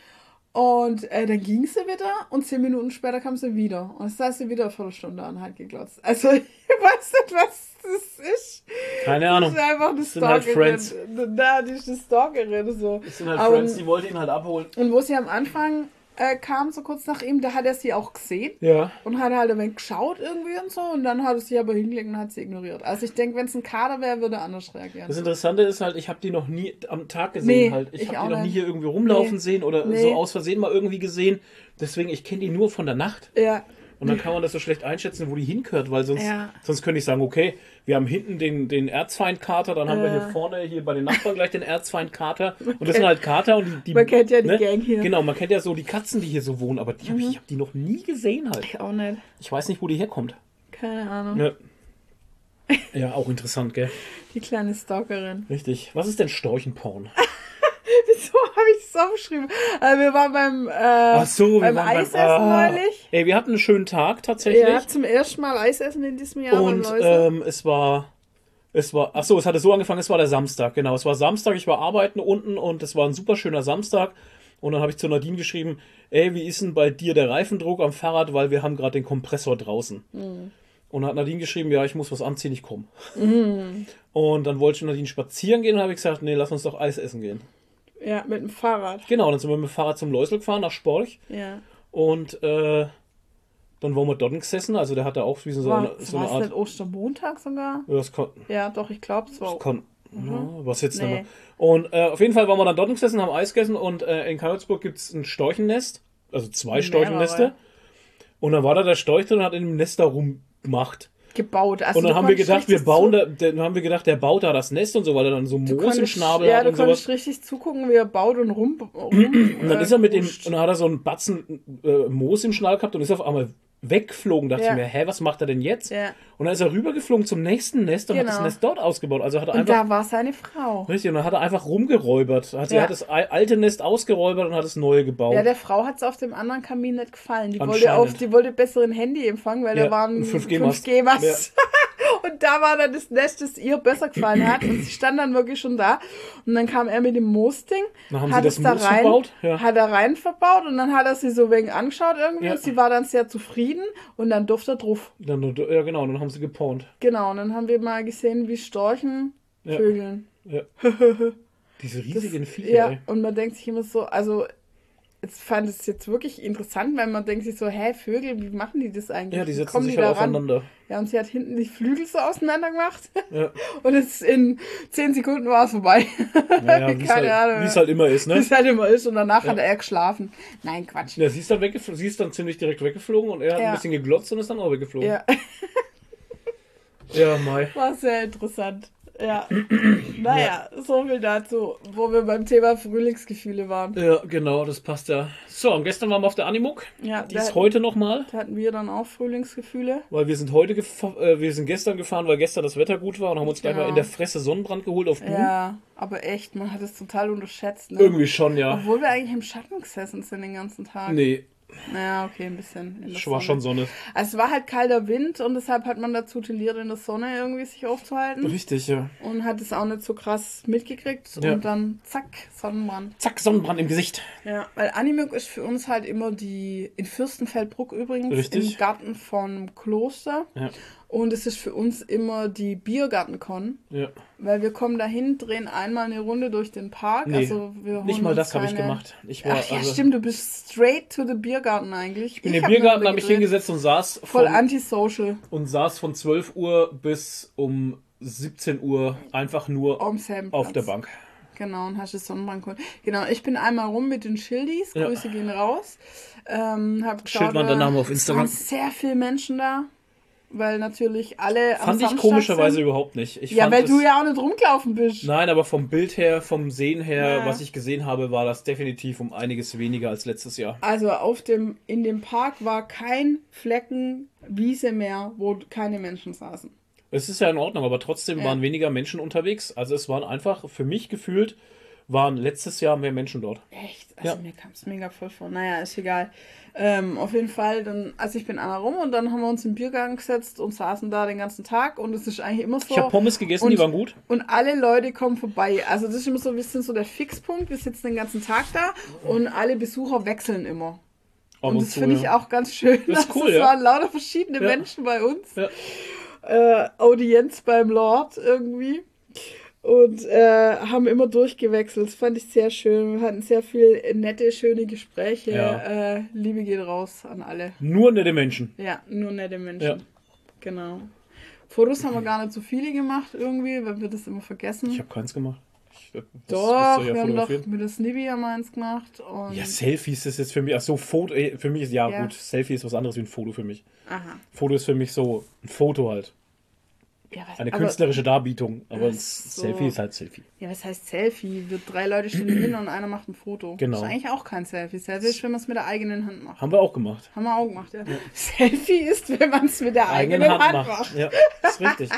Und äh, dann ging sie wieder und zehn Minuten später kam sie wieder. Und es saß sie wieder eine Viertelstunde an, halt geglotzt. Also ich weiß nicht, was das ist. Keine Ahnung. Das ist einfach eine das sind halt Friends. Da, die ist eine Stalkerin. So. Das sind halt Aber, Friends, die wollte ihn halt abholen. Und wo sie am Anfang äh, kam, so kurz nach ihm, da hat er sie auch gesehen. Ja. Und hat halt ein wenig geschaut irgendwie und so. Und dann hat er sie aber hingelegt und hat sie ignoriert. Also ich denke, wenn es ein Kader wäre, würde er anders reagieren. Das Interessante ist halt, ich habe die noch nie am Tag gesehen. Nee, halt. Ich, ich habe die noch nie hier irgendwie rumlaufen nee. sehen oder nee. so aus Versehen mal irgendwie gesehen. Deswegen, ich kenne die nur von der Nacht. Ja. Und dann kann man das so schlecht einschätzen, wo die hingehört, weil sonst, ja. sonst könnte ich sagen, okay, wir haben hinten den, den Erzfeind-Kater, dann haben äh. wir hier vorne, hier bei den Nachbarn gleich den Erzfeind-Kater. Und das sind halt Kater und die... die man kennt ja die ne? Gang hier. Genau, man kennt ja so die Katzen, die hier so wohnen, aber die mhm. hab ich, ich habe die noch nie gesehen halt. Ich auch nicht. Ich weiß nicht, wo die herkommt. Keine Ahnung. Ja, ja auch interessant, gell? Die kleine Stalkerin. Richtig. Was ist denn Storchenporn? Wieso habe ich das aufgeschrieben? Also wir waren beim, äh, Ach so, wir beim waren Eisessen beim, äh, neulich. Ey, wir hatten einen schönen Tag tatsächlich. Ja, zum ersten Mal Eisessen in diesem Jahr. Und ähm, es war, es war, ach so, es hatte so angefangen, es war der Samstag, genau. Es war Samstag, ich war arbeiten unten und es war ein super schöner Samstag. Und dann habe ich zu Nadine geschrieben, ey, wie ist denn bei dir der Reifendruck am Fahrrad, weil wir haben gerade den Kompressor draußen. Mhm. Und dann hat Nadine geschrieben, ja, ich muss was anziehen, ich komme. Mhm. Und dann wollte Nadine spazieren gehen und habe ich gesagt, nee, lass uns doch Eis essen gehen. Ja, mit dem Fahrrad. Genau, dann sind wir mit dem Fahrrad zum Läusel gefahren, nach Sporch. Ja. Und äh, dann waren wir dort gesessen, also der hatte auch wie so, war, eine, so eine Art... War es nicht Ostermontag sogar? Ja, das kann, ja doch, ich glaube, es war... Das kann, mhm. ja, was jetzt nee. nicht mehr. Und äh, auf jeden Fall waren wir dann dort gesessen, haben Eis gegessen und äh, in Karlsburg gibt es ein Storchennest, also zwei Storchennester. Und dann war da der Storch drin und hat in dem Nest da rumgemacht. Gebaut. Also und dann haben wir gedacht, wir bauen da, dann haben wir gedacht, der baut da das Nest und so, weil er dann so Moos konntest, im Schnabel ja, hat und sowas. Ja, du konntest richtig zugucken, wie er baut und rum. rum und dann äh, ist er mit dem, und dann hat er so einen Batzen äh, Moos im Schnabel gehabt und ist auf einmal weggeflogen. Dachte ja. ich mir, hä, was macht er denn jetzt? Ja. Und dann ist er rübergeflogen zum nächsten Nest und genau. hat das Nest dort ausgebaut. Also hat er und einfach, da war seine Frau. Richtig, und dann hat er einfach rumgeräubert. Hat, ja. Er hat das alte Nest ausgeräubert und hat das neue gebaut. Ja, der Frau hat es auf dem anderen Kamin nicht gefallen. Die wollte auf, die wollte besseren Handyempfang, weil ja, da waren fünf G Mast. fünf G Mast. Ja. Und da war dann das Nest, das ihr besser gefallen hat. Und sie stand dann wirklich schon da. Und dann kam er mit dem Moosding. Dann haben hat sie es das da Moos rein, verbaut. Ja. Hat er rein verbaut. Und dann hat er sie so wegen angeschaut irgendwie. Ja. Und sie war dann sehr zufrieden. Und dann durfte er drauf. Dann, ja, genau, dann haben sie gepawnt. Genau. Und dann haben wir mal gesehen, wie Storchen Ja. vögeln. Ja. Diese riesigen Das- Viecher, Ja, ey. und man denkt sich immer so, also jetzt fand es jetzt wirklich interessant, weil man denkt sich so, hä, Vögel, wie machen die das eigentlich? Ja, die Wie setzen kommen sich die halt da ran? aufeinander. Ja, und sie hat hinten die Flügel so auseinander gemacht Ja, und es in zehn Sekunden war es vorbei. naja, wie es Keine halt, Ahnung. wie es halt immer ist, Wie ne? es halt immer ist und danach Ja. hat er geschlafen. Nein, Quatsch. Ja, sie ist dann weggeflogen, sie ist dann ziemlich direkt weggeflogen und er hat Ja. ein bisschen geglotzt und ist dann auch weggeflogen. Ja, Ja, Mai. war sehr interessant. Ja, naja, so viel dazu, wo wir beim Thema Frühlingsgefühle waren. Ja, genau, das passt ja. So, und gestern waren wir auf der Animuk. Ja, Die da, ist heute nochmal, da hatten wir dann auch Frühlingsgefühle. weil wir sind heute gefa- äh, wir sind gestern gefahren, weil gestern das Wetter gut war und haben uns gleich Genau. mal in der Fresse Sonnenbrand geholt auf Buh. Ja, aber echt, man hat es total unterschätzt. Ne? Irgendwie schon, ja. Obwohl wir eigentlich im Schatten gesessen sind den ganzen Tag. Nee, Naja, okay, ein bisschen. In der es war Sonne. schon Sonne. Also es war halt kalter Wind und deshalb hat man dazu tentiert, in der Sonne irgendwie sich aufzuhalten. Richtig, ja. Und hat es auch nicht so krass mitgekriegt. Ja. Und dann zack, Sonnenbrand. Zack, Sonnenbrand im Gesicht. Ja, weil Animuk ist für uns halt immer die, in Fürstenfeldbruck übrigens, Richtig. im Garten vom Kloster. Ja, Und es ist für uns immer die Biergartencon. ja. Weil wir kommen dahin, drehen einmal eine Runde durch den Park. Nee, also wir nicht holen mal uns das habe ich keine- gemacht. Ich war, Ach ja, also, stimmt, du bist straight to the Biergarten eigentlich. in Ich den hab eine Biergarten Runde habe ich gedreht. hingesetzt und saß Voll von, antisocial. und saß von zwölf Uhr bis um siebzehn Uhr einfach nur Am selben auf der Platz. Bank. Genau, und hast das Sonnenbrand geholt. Genau, ich bin einmal rum mit den Schildis. Ja. Grüße gehen raus. Ähm, hab geschaut, Schildwandername auf äh, Instagram. Es waren sehr viele Menschen da. Weil natürlich alle am Fand ich Samstag komischerweise sind. überhaupt nicht. Ich Ja, fand weil es, du ja auch nicht rumgelaufen bist. Nein, aber vom Bild her, vom Sehen her, Ja. was ich gesehen habe, war das definitiv um einiges weniger als letztes Jahr. Also auf dem, in dem Park war kein Flecken Wiese mehr, wo keine Menschen saßen. Es ist ja in Ordnung, aber trotzdem Ja. waren weniger Menschen unterwegs. Also es waren einfach, für mich gefühlt, waren letztes Jahr mehr Menschen dort. Echt? Also Ja. mir kam es mega voll vor. Naja, ist egal. Ähm, auf jeden Fall, dann, also ich bin einmal rum und dann haben wir uns im Biergarten gesetzt und saßen da den ganzen Tag und es ist eigentlich immer so. Ich habe Pommes gegessen, und, die waren gut. Und alle Leute kommen vorbei. Also das ist immer so ein bisschen so der Fixpunkt. Wir sitzen den ganzen Tag da und alle Besucher wechseln immer. Ab Und das zu, finde ich ja. auch ganz schön. Das ist Also cool, es ja. waren lauter verschiedene Ja. Menschen bei uns. Ja. Äh, Audienz beim Lord irgendwie. Und äh, haben immer durchgewechselt. Das fand ich sehr schön. Wir hatten sehr viel nette, schöne Gespräche. Ja. Äh, Liebe geht raus an alle. Nur nette Menschen. Ja, nur nette Menschen. Ja. Genau. Fotos haben wir gar nicht so viele gemacht irgendwie, weil wir das immer vergessen. Ich habe keins gemacht. Ich, was- Doch, was soll ich ja wir haben doch fotografieren? mit der Snibby ja meins gemacht. Und Ja, Selfies ist jetzt für mich, ach so, Foto, äh, für mich ist, ja, Ja. gut, Selfie ist was anderes wie ein Foto für mich. Aha. Foto ist für mich so ein Foto halt. Ja, was, Eine aber- künstlerische Darbietung, aber Ach ein so. Selfie ist halt Selfie. Ja, was heißt Selfie? Wir drei Leute stehen hin und einer macht ein Foto. Genau. Das ist eigentlich auch kein Selfie. Selfie ist, wenn man es mit der eigenen Hand macht. Haben wir auch gemacht. Haben wir auch gemacht, ja. Selfie ist, wenn man es mit der eigenen, Hand, macht. Ja, ist richtig.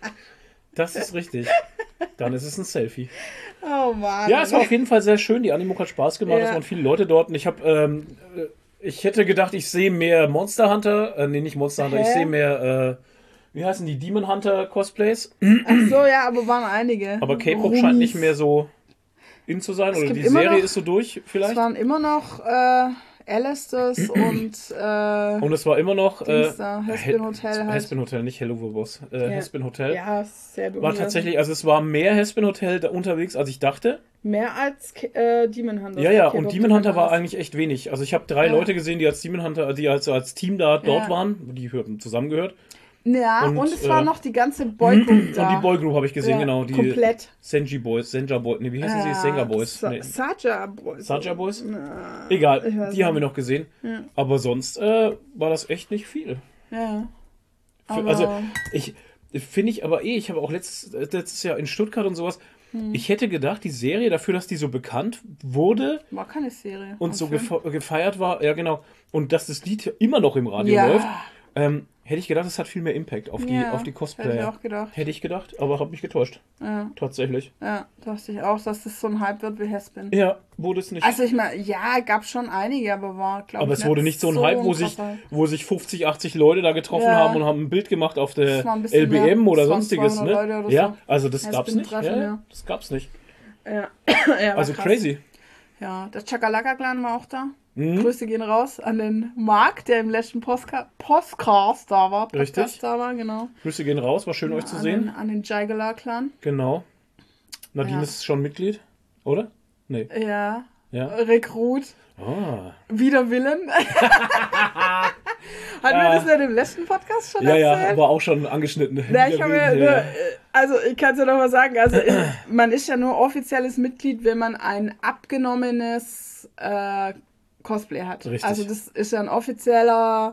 Das ist richtig. Dann ist es ein Selfie. Oh Mann. Ja, es war auf jeden Fall sehr schön. Die Animuk hat Spaß gemacht. Ja. Es waren viele Leute dort. Und ich habe, ähm, äh, ich hätte gedacht, ich sehe mehr Monster Hunter. Äh, nee, nicht Monster Hunter. Hä? Ich sehe mehr, äh, wie heißen die Demon Hunter Cosplays? Ach so, ja, aber waren einige. Aber K-Pop Roomies. scheint nicht mehr so in zu sein. Es Oder gibt die immer Serie noch- ist so durch Es vielleicht. waren immer noch äh, Alistairs und äh, Und es war immer noch äh, Dings da, Hespin Hotel halt. Hespin Hotel, nicht Hello Boss. Äh, Ja. Hespin Hotel. ja, sehr War berührend. tatsächlich, also es war mehr Hespin Hotel da unterwegs, als ich dachte. Mehr als äh, Demon Hunter. Ja, ja, K-Pop und Demon Hunter war Hunter. eigentlich echt wenig. Also ich habe drei Ja. Leute gesehen, die als Demon Hunter, die als, als Team da dort Ja. waren, die hörten zusammengehört. Ja, und, Und, es war äh, noch die ganze Boygroup da. Und die Boygroup habe ich gesehen, Ja, genau. Die komplett. Senji Boys, Senja Boys, nee, wie heißen sie? Senga Boys. Sa Nee. Saja Boys. Saja Boys? Na, Egal, ich weiß die haben wir nicht. noch gesehen. Ja. Aber sonst äh, war das echt nicht viel. Ja. Für, Aber also ich finde ich aber eh, ich habe auch letztes, letztes Jahr in Stuttgart und sowas, Hm. ich hätte gedacht, die Serie, dafür, dass die so bekannt wurde war keine Serie. und Ein so Film. gefe gefeiert war, ja genau, und dass das Lied immer noch im Radio Ja. läuft, ähm, Hätte ich gedacht, es hat viel mehr Impact auf die, Ja, auf die Cosplayer. Hätte ich auch gedacht. Hätte ich gedacht, aber habe mich getäuscht. Ja, Tatsächlich. ja, dachte ich auch, dass das so ein Hype wird wie Hespin. Ja, wurde es nicht. Also ich meine, ja, gab schon einige, aber war, glaube ich, aber es wurde nicht so ein Hype, wo sich, wo sich fünfzig, achtzig Leute da getroffen Ja. haben und haben ein Bild gemacht auf der Das war ein bisschen L B M mehr. oder Das waren sonstiges. Ne? zweihundert Leute oder ja, so. also das gab's nicht. Hespin-Treffen, Ja, ja. das gab's nicht. Ja, ja war Also krass. crazy. Ja, der Chakalaka-Clan war auch da. Mhm. Grüße gehen raus an den Marc, der im letzten Postka Podcast da war. Podcast Richtig. da war, genau. Grüße gehen raus, war schön Ja, euch zu an sehen. Den, an den Jaigala-Clan. Genau. Nadine Ja. ist schon Mitglied, oder? Nee. Ja. Ja. Rekrut. Ah. Wider Willen. Hatten wir das in dem letzten Podcast schon Ja, erzählt? ja, war auch schon angeschnitten. Ja, ich habe ja, Ja, nur, ja. äh, also ich kann es ja nochmal sagen, also ich, man ist ja nur offizielles Mitglied, wenn man ein abgenommenes äh, Cosplay hat. Richtig. Also das ist ja ein offizieller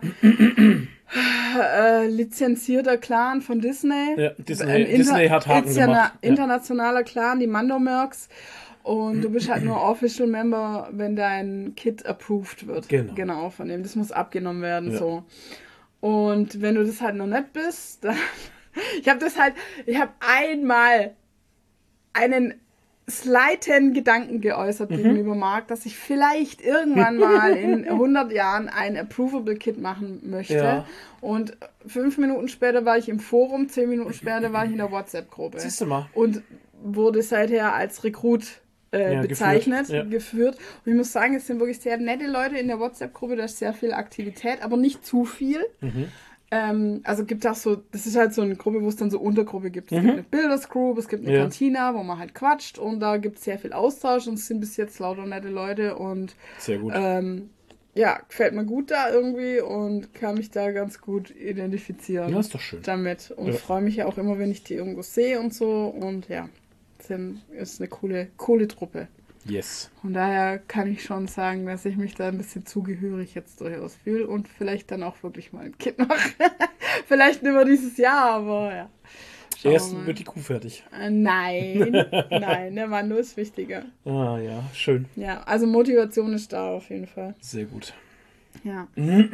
äh, lizenzierter Clan von Disney. Ja, Disney, Ein Inter- Disney hat Haken interna- gemacht. Ja. Internationaler Clan, die Mandomerks. Und du bist halt nur Official Member, wenn dein Kit approved wird. Genau. Genau, von dem. Das muss abgenommen werden, Ja. so. Und wenn du das halt noch nicht bist, dann... Ich habe das halt... Ich habe einmal einen slighten Gedanken geäußert Mhm. gegenüber Marc, dass ich vielleicht irgendwann mal in hundert Jahren ein Approvable Kit machen möchte. Ja. Und fünf Minuten später war ich im Forum, zehn Minuten später war ich in der WhatsApp-Gruppe. Siehst du mal. Und wurde seither als Rekrut äh, Ja, bezeichnet, geführt, ja. geführt. Und ich muss sagen, es sind wirklich sehr nette Leute in der WhatsApp-Gruppe, da ist sehr viel Aktivität, aber nicht zu viel. Mhm. Ähm, also gibt auch so, das ist halt so eine Gruppe, wo es dann so Untergruppe gibt. Es gibt eine Builders Group, es gibt eine Ja. Cantina, wo man halt quatscht und da gibt es sehr viel Austausch und es sind bis jetzt lauter nette Leute und Sehr gut. ähm, ja, gefällt mir gut da irgendwie und kann mich da ganz gut identifizieren Ja, ist doch schön. damit und Ja. freue mich ja auch immer, wenn ich die irgendwo sehe und so und ja, sind, ist eine coole, coole Truppe. Yes. Von daher kann ich schon sagen, dass ich mich da ein bisschen zugehörig jetzt durchaus fühle und vielleicht dann auch wirklich mal ein Kind mache. Vielleicht nicht mehr dieses Jahr, aber ja. Schauen wir Erst mal. wird die Kuh fertig. Äh, Nein, nein, der Mann nur ist wichtiger. Ah ja, schön. Ja, also Motivation ist da auf jeden Fall. Sehr gut. Ja.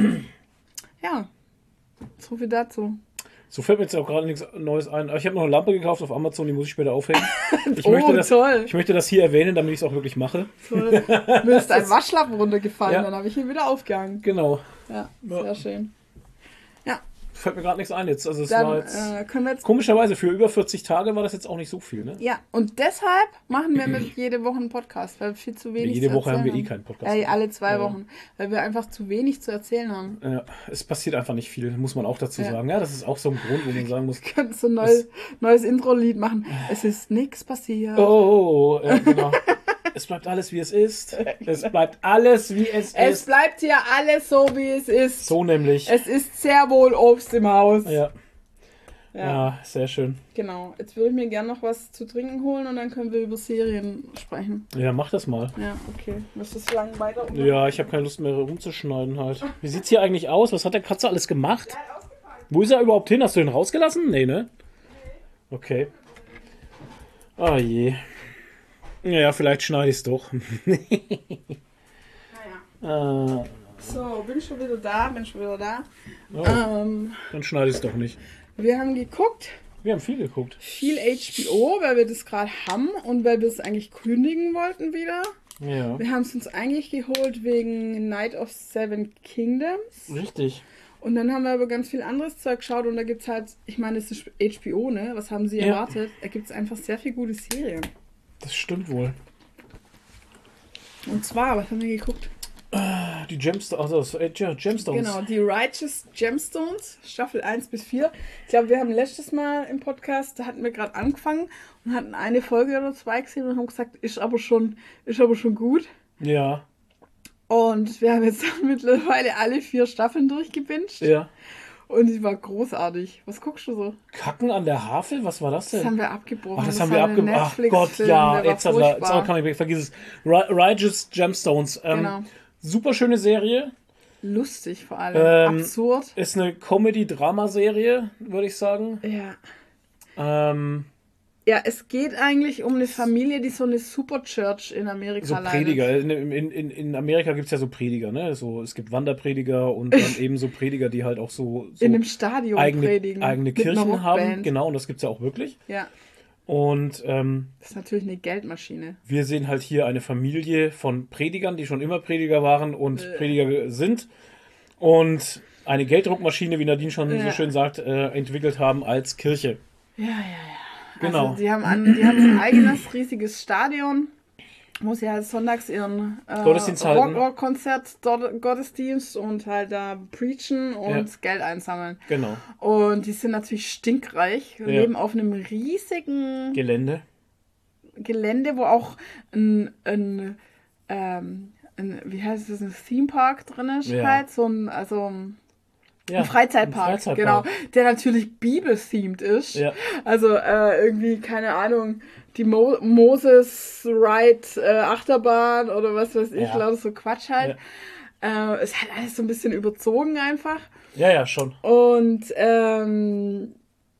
Ja, so viel dazu. So fällt mir jetzt auch gerade nichts Neues ein. Aber ich habe noch eine Lampe gekauft auf Amazon, die muss ich später aufhängen. Ich, Oh, möchte, das, toll. ich möchte das hier erwähnen, damit ich es auch wirklich mache. So, mir ist ein Waschlappen runtergefallen, Ja. dann habe ich ihn wieder aufgehangen. Genau. Ja, Ja. sehr schön. Ja, Fällt mir gerade nichts ein jetzt. Also es war dann jetzt äh, können wir jetzt komischerweise für über vierzig Tage war das jetzt auch nicht so viel, ne? Ja, und deshalb machen wir mit jede Woche einen Podcast, weil wir viel zu wenig Jede zu Woche haben wir erzählen eh keinen Podcast. Ja, alle zwei Ja. Wochen, weil wir einfach zu wenig zu erzählen haben. Ja, es passiert einfach nicht viel, muss man auch dazu Ja. sagen. Ja, das ist auch so ein Grund, wo man sagen muss, Wir können so ein neues, neues Intro-Lied machen. Es ist nichts passiert. oh, oh, oh, ja, genau. Es bleibt alles, wie es ist. Es bleibt alles, wie es, Es ist. bleibt hier alles so, wie es ist. So nämlich. Es ist sehr wohl Obst im Haus. Ja. Ja, Ja, sehr schön. genau. Jetzt würde ich mir gerne noch was zu trinken holen und dann können wir über Serien sprechen. Ja, mach das mal. Ja, okay. Möchtest du lang weiter? Ja, ich habe keine Lust mehr rumzuschneiden halt. Wie sieht's hier eigentlich aus? Was hat der Katze alles gemacht? Wo ist er überhaupt hin? Hast du ihn rausgelassen? Nee, ne? Okay. Ah je. Ja, vielleicht schneide ich es doch. Naja. äh, So, bin schon wieder da, bin schon wieder da. oh, Ähm, dann schneide ich es doch nicht. wir haben geguckt, Wir haben viel geguckt. viel H B O, weil wir das gerade haben und weil wir es eigentlich kündigen wollten wieder. Ja, Wir haben es uns eigentlich geholt wegen Night of Seven Kingdoms. richtig. Und dann haben wir aber ganz viel anderes Zeug geschaut und da gibt es halt, ich meine, es ist H B O, ne? Was haben sie Ja. erwartet? Da gibt es einfach sehr viele gute Serien. Das stimmt wohl. Und zwar, was haben wir geguckt? Die Gemstones, also das- äh, ja, Gemstones. Genau, die Righteous Gemstones, Staffel eins bis vier. Ich glaube, wir haben letztes Mal im Podcast, da hatten wir gerade angefangen und hatten eine Folge oder zwei gesehen und haben gesagt, ist aber schon, ist aber schon gut. Ja, Und wir haben jetzt mittlerweile alle vier Staffeln durchgebinged ja. und die war großartig. Was guckst du so? Kacken an der Havel? Was war das denn? Das haben wir abgebrochen. Ach, das, haben wir war ein abgebrochen. Ach Gott, Netflix-Film, ja, der war jetzt, hat er, jetzt furchtbar. kann ich weg, vergiss es. Ri- Righteous Gemstones. Ähm, Genau. Super schöne Serie. Lustig vor allem. Ähm, Absurd. Ist eine Comedy-Drama-Serie, würde ich sagen. Ja. Ähm, Ja, es geht eigentlich um eine Familie, die so eine Superchurch in Amerika So leitet. Prediger. In, in, in in Amerika gibt es ja so Prediger, ne? So, es gibt Wanderprediger und dann eben so Prediger, die halt auch so, so In einem Stadion eigene, predigen. eigene mit einer Kirchen haben. Rockband. Genau, und das gibt es ja auch wirklich. Ja, Und ähm, das ist natürlich eine Geldmaschine. wir sehen halt hier eine Familie von Predigern, die schon immer Prediger waren und Äh. Prediger sind. Und eine Gelddruckmaschine, wie Nadine schon Ja. so schön sagt, äh, entwickelt haben als Kirche. Ja, ja, ja. Genau. Also die haben, ein, die haben ein eigenes riesiges Stadion, wo sie halt sonntags ihren äh, Gottesdienst halten. Rock-Konzert, dort Gottesdienst und halt da preachen und Ja. Geld einsammeln. Genau. Und die sind natürlich stinkreich, Ja. leben auf einem riesigen Gelände. Gelände, wo auch ein, ein, ähm, ein wie heißt das, ein Theme Park drin ist, Ja. halt, so ein, also ein Ja, Ein Freizeitpark, ein Freizeitpark. genau, der natürlich Bibel-themed ist. Ja. Also äh, irgendwie, keine Ahnung, die Mo Moses Ride äh, Achterbahn oder was weiß ich, Ja. lauter so Quatsch halt. Äh, es hat alles so ein bisschen überzogen einfach. Ja, ja, schon. Und ähm,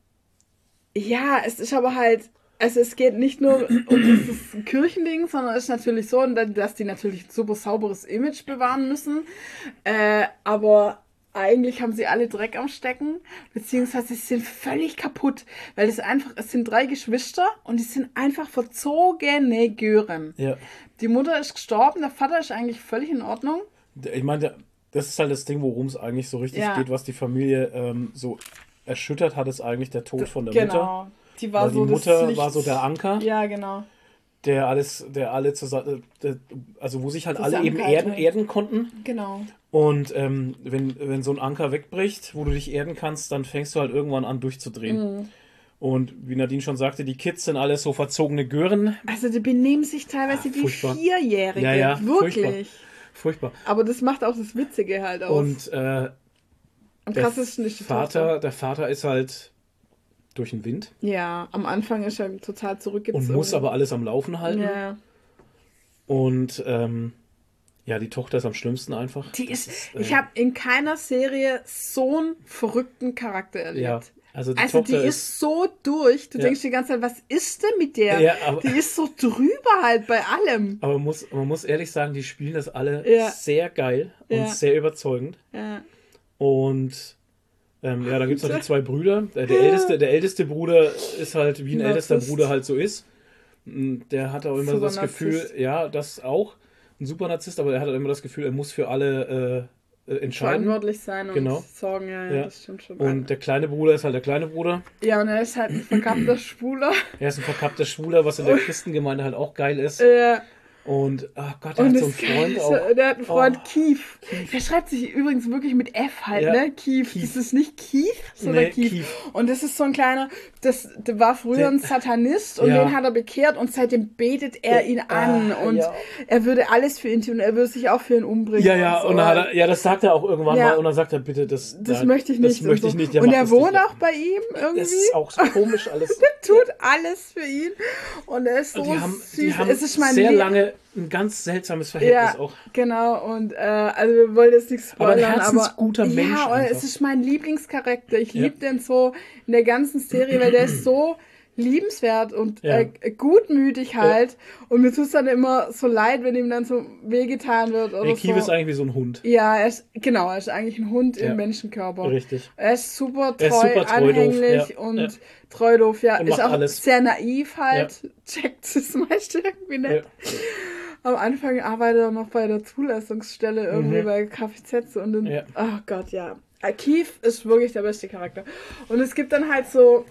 ja, es ist aber halt, also es geht nicht nur um dieses Kirchending, sondern es ist natürlich so, dass die natürlich ein super sauberes Image bewahren müssen. Äh, aber eigentlich haben sie alle Dreck am Stecken, beziehungsweise sie sind völlig kaputt, weil es einfach, es sind drei Geschwister und die sind einfach verzogene Gören. Ja. Die Mutter ist gestorben, der Vater ist eigentlich völlig in Ordnung. Ich meine, das ist halt das Ding, worum es eigentlich so richtig Ja. geht, was die Familie ähm, so erschüttert hat, ist eigentlich der Tod von der Mutter. Genau. Die war Weil so die das Mutter Licht. war so der Anker, Ja, genau. der alles, der alle zusammen, der, also wo sich halt alle eben Zusammengehalten erden, hat. erden konnten. Genau. Und ähm, wenn, wenn so ein Anker wegbricht, wo du dich erden kannst, dann fängst du halt irgendwann an durchzudrehen. Mhm. Und wie Nadine schon sagte, die Kids sind alles so verzogene Gören. Also die benehmen sich teilweise Ah, wie furchtbar. Vierjährige. Ja, ja, wirklich. Furchtbar. Aber das macht auch das Witzige halt aus. Und äh, Am der krassesten ist die Vater, Tochter. der Vater ist halt durch den Wind Ja, am Anfang ist er total zurückgezogen. und muss aber alles am Laufen halten. Ja. Und ähm, ja, die Tochter ist am schlimmsten einfach. Die Das ist, äh, ich habe in keiner Serie so einen verrückten Charakter erlebt. ja, also die Also Tochter die ist so durch. Du Ja. denkst die ganze Zeit, was ist denn mit der? Ja, aber- Die ist so drüber halt bei allem. aber man muss, man muss ehrlich sagen, die spielen das alle Ja. sehr geil und Ja. sehr überzeugend. Ja. Und ähm, ja, dann gibt es noch die zwei Brüder. Der, der, älteste, der älteste Bruder ist halt, wie ein Narzisst. ältester Bruder halt so ist. Mm, Der hat auch immer Super das Gefühl, Narzisst. ja, das auch. Ein super Narzisst, aber er hat auch immer das Gefühl, er muss für alle äh, äh, entscheiden. Verantwortlich sein und Genau. sorgen, ja, ja, Ja. das stimmt schon. Und der kleine Bruder ist halt der kleine Bruder. ja, und er ist halt ein verkappter Schwuler. Er ist ein verkappter Schwuler, was in der Christengemeinde halt auch geil ist. Ja. Und, ach Gott, er Und hat so einen das Geile Freund ist, auch. der hat einen Freund, Oh. Keith. Der schreibt sich übrigens wirklich mit F halt, Ja, ne? Keith. Keith. Das ist nicht Keith, sondern Nee, Keith. Keith. Und das ist so ein kleiner, das, der war früher Der- ein Satanist und Ja. den hat er bekehrt und seitdem betet er ihn an Ah, und ja. er würde alles für ihn tun, er würde sich auch für ihn umbringen. Ja, ja, so. und dann hat er, ja, das sagt er auch irgendwann Ja. mal. Und dann sagt er, bitte, das, Das da- möchte ich nicht. Das möchte und ich so. nicht. Der und macht er das wohnt nicht. auch bei ihm irgendwie. Das ist auch so komisch alles. Der tut alles für ihn und er ist so die haben, süß. die haben es ist mein sehr Lie- lange ein ganz seltsames Verhältnis Ja, auch. genau. Und äh, also wir wollen jetzt nichts Aber ein spoilern, aber, herzensguter Mensch ja, und einfach. es ist mein Lieblingscharakter. Ich Ja. liebe den so in der ganzen Serie, weil der ist so liebenswert und Ja. äh, gutmütig halt. Und mir tut es dann immer so leid, wenn ihm dann so wehgetan wird oder Der Kiwi ist so. eigentlich wie so ein Hund. Ja, er ist, genau, er ist eigentlich ein Hund Ja. im Menschenkörper. Richtig. Er ist super treu, Er ist super treu, doof, anhänglich ja, und ja. treu doof, ja. Und ist macht auch alles. sehr naiv halt. Checkt das meiste irgendwie Ja. nicht. Am Anfang arbeitet er noch bei der Zulassungsstelle irgendwie Mhm. bei Kfz und dann, Ja. oh Gott, ja. Äh, Keith ist wirklich der beste Charakter. Und es gibt dann halt so,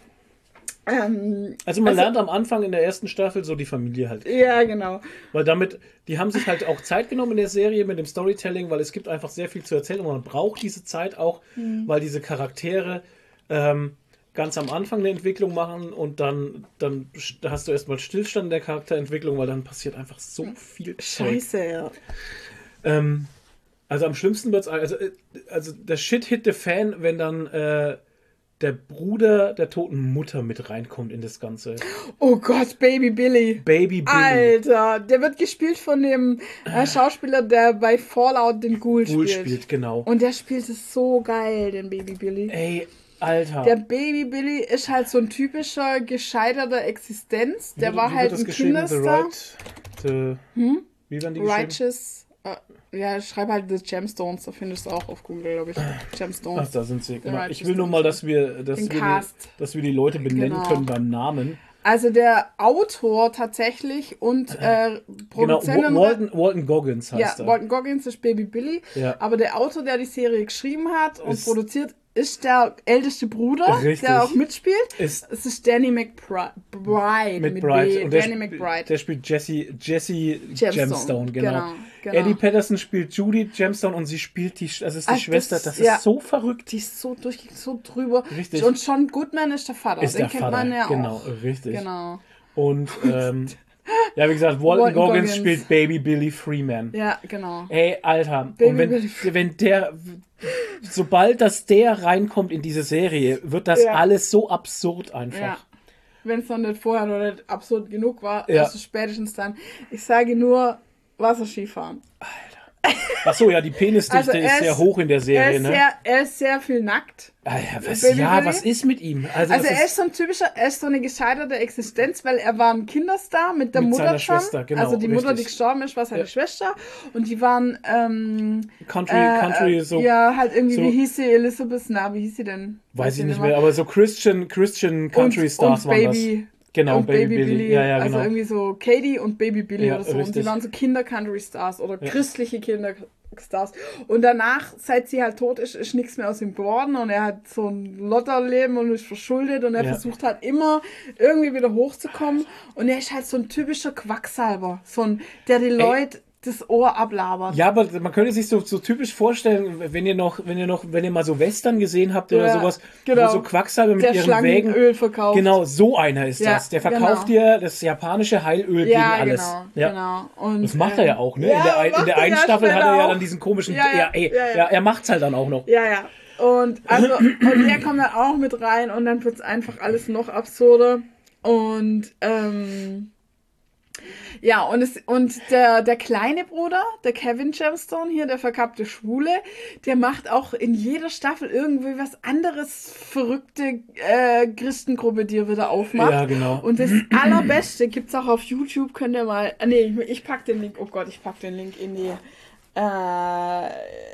ähm, Also man Also- lernt am Anfang in der ersten Staffel so die Familie halt. ja, genau. Weil damit, die haben sich halt auch Zeit genommen in der Serie mit dem Storytelling, weil es gibt einfach sehr viel zu erzählen und man braucht diese Zeit auch, Mhm. weil diese Charaktere ähm, ganz am Anfang eine Entwicklung machen und dann, dann hast du erstmal Stillstand in der Charakterentwicklung, weil dann passiert einfach so viel Zeug. Scheiße, ja. Ähm, also am schlimmsten wird's, also, äh, also der Shit hit the Fan, wenn dann äh, der Bruder der toten Mutter mit reinkommt in das Ganze. Oh Gott, Baby Billy. Baby Billy. Alter, der wird gespielt von dem äh, Schauspieler, der bei Fallout den Ghoul, Ghoul spielt. spielt, genau. Und der spielt es so geil, den Baby Billy. Ey, Alter. Der Baby Billy ist halt so ein typischer gescheiterter Existenz. Der wie, war wie halt wird das ein geschrieben? The Kinderstar. right, the, Hm? Wie werden die geschrieben? Righteous. Äh, ja, schreib halt The Gemstones. Da findest du auch auf Google, glaube ich. Gemstones. Ach, da sind sie. Genau. Righteous Ich will nur mal, dass wir, dass Den wir, Cast. die, dass wir die Leute benennen Genau. können beim Namen. Also der Autor tatsächlich und äh, Genau, Produzent. Wa- Walton, Walton Goggins heißt Ja, er. Walton Goggins ist Baby Billy. Ja. Aber der Autor, der die Serie geschrieben hat und Ist- produziert, ist der älteste Bruder, Richtig. der auch mitspielt. Ist Es ist Danny McBride. mit mit Bright. B. Und der, Danny sp- McBride. der spielt Jesse, Jesse Gemstone, Gemstone, genau. genau, genau. Eddie Patterson spielt Judy Gemstone und sie spielt die, also ist die Ach, Schwester. das- Das, ja. ist so verrückt. Die ist so durchgehend, so drüber. Richtig. Und John Goodman ist der Vater. Ist Den der kennt Vater. man ja Genau, auch. richtig. Genau. Und ähm, ja, wie gesagt, Walton, Walton Goggins, Goggins. spielt Baby Billy Freeman. Ja, genau. Ey, Alter, Baby und wenn, Billy wenn der, sobald das der reinkommt in diese Serie, wird das Ja. alles so absurd einfach. Ja. Wenn es noch nicht vorher noch nicht absurd genug war, Ja. also spätestens dann. Ich sage nur Wasserskifahren. Achso, ja, die Penisdichte Also er ist sehr ist- hoch in der Er Serie, ist, ne? sehr, er ist sehr viel nackt. Alter, was, Baby ja, Billy? was ist mit ihm? Also, Also das er ist so ein typischer, er ist so eine gescheiterte Existenz, weil er war ein Kinderstar mit der Mit Mutter seiner zusammen. Schwester, genau, Also die Mutter, die richtig. gestorben ist, war seine Ja. Schwester. Und die waren, ähm, Country, äh, Country, äh, so, ja, halt irgendwie, so- wie hieß sie, Elizabeth, na, wie hieß sie denn? weiß ich nicht mehr. mehr, aber so Christian, Christian Country und, Stars und waren Baby, das. Genau, und Baby, Billy. Ja, ja, also genau. irgendwie so Katie und Baby Billy Ja, oder so. Und richtig. die waren so Kinder-Country-Stars oder christliche Kinder-Stars. Und danach, seit sie halt tot ist, ist nichts mehr aus ihm geworden und er hat so ein Lotterleben und ist verschuldet und er Ja. versucht halt immer irgendwie wieder hochzukommen. Und er ist halt so ein typischer Quacksalber, so ein, der die Leute das Ohr ablabert. Ja, aber man könnte sich so, so typisch vorstellen, wenn ihr noch, wenn ihr noch, wenn ihr mal so Western gesehen habt oder Ja, sowas, genau. wo so Quacksalber mit Der ihren Wägen. Schlangenöl verkauft. Genau, so einer ist Ja, das. Der verkauft genau. dir das japanische Heilöl Ja, gegen alles. genau, Ja. genau. Und, Das macht er ja auch, ne? Ja, in der, ein- in macht der er einen ja Staffel hat später er ja auch. dann diesen komischen. Ja, ja, ey, ja, ja. ja, er macht's halt dann auch noch. Ja, ja. Und also und der kommt dann auch mit rein und dann wird's einfach alles noch absurder. Und ähm, ja, und es und der, der kleine Bruder, der Kevin Gemstone hier, der verkappte Schwule, der macht auch in jeder Staffel irgendwie was anderes, verrückte äh, Christengruppe, die er wieder aufmacht. Ja, genau. Und das Allerbeste gibt's auch auf YouTube, könnt ihr mal. Ah, nee, ich, ich pack den Link. Oh Gott, ich pack den Link in die. Äh,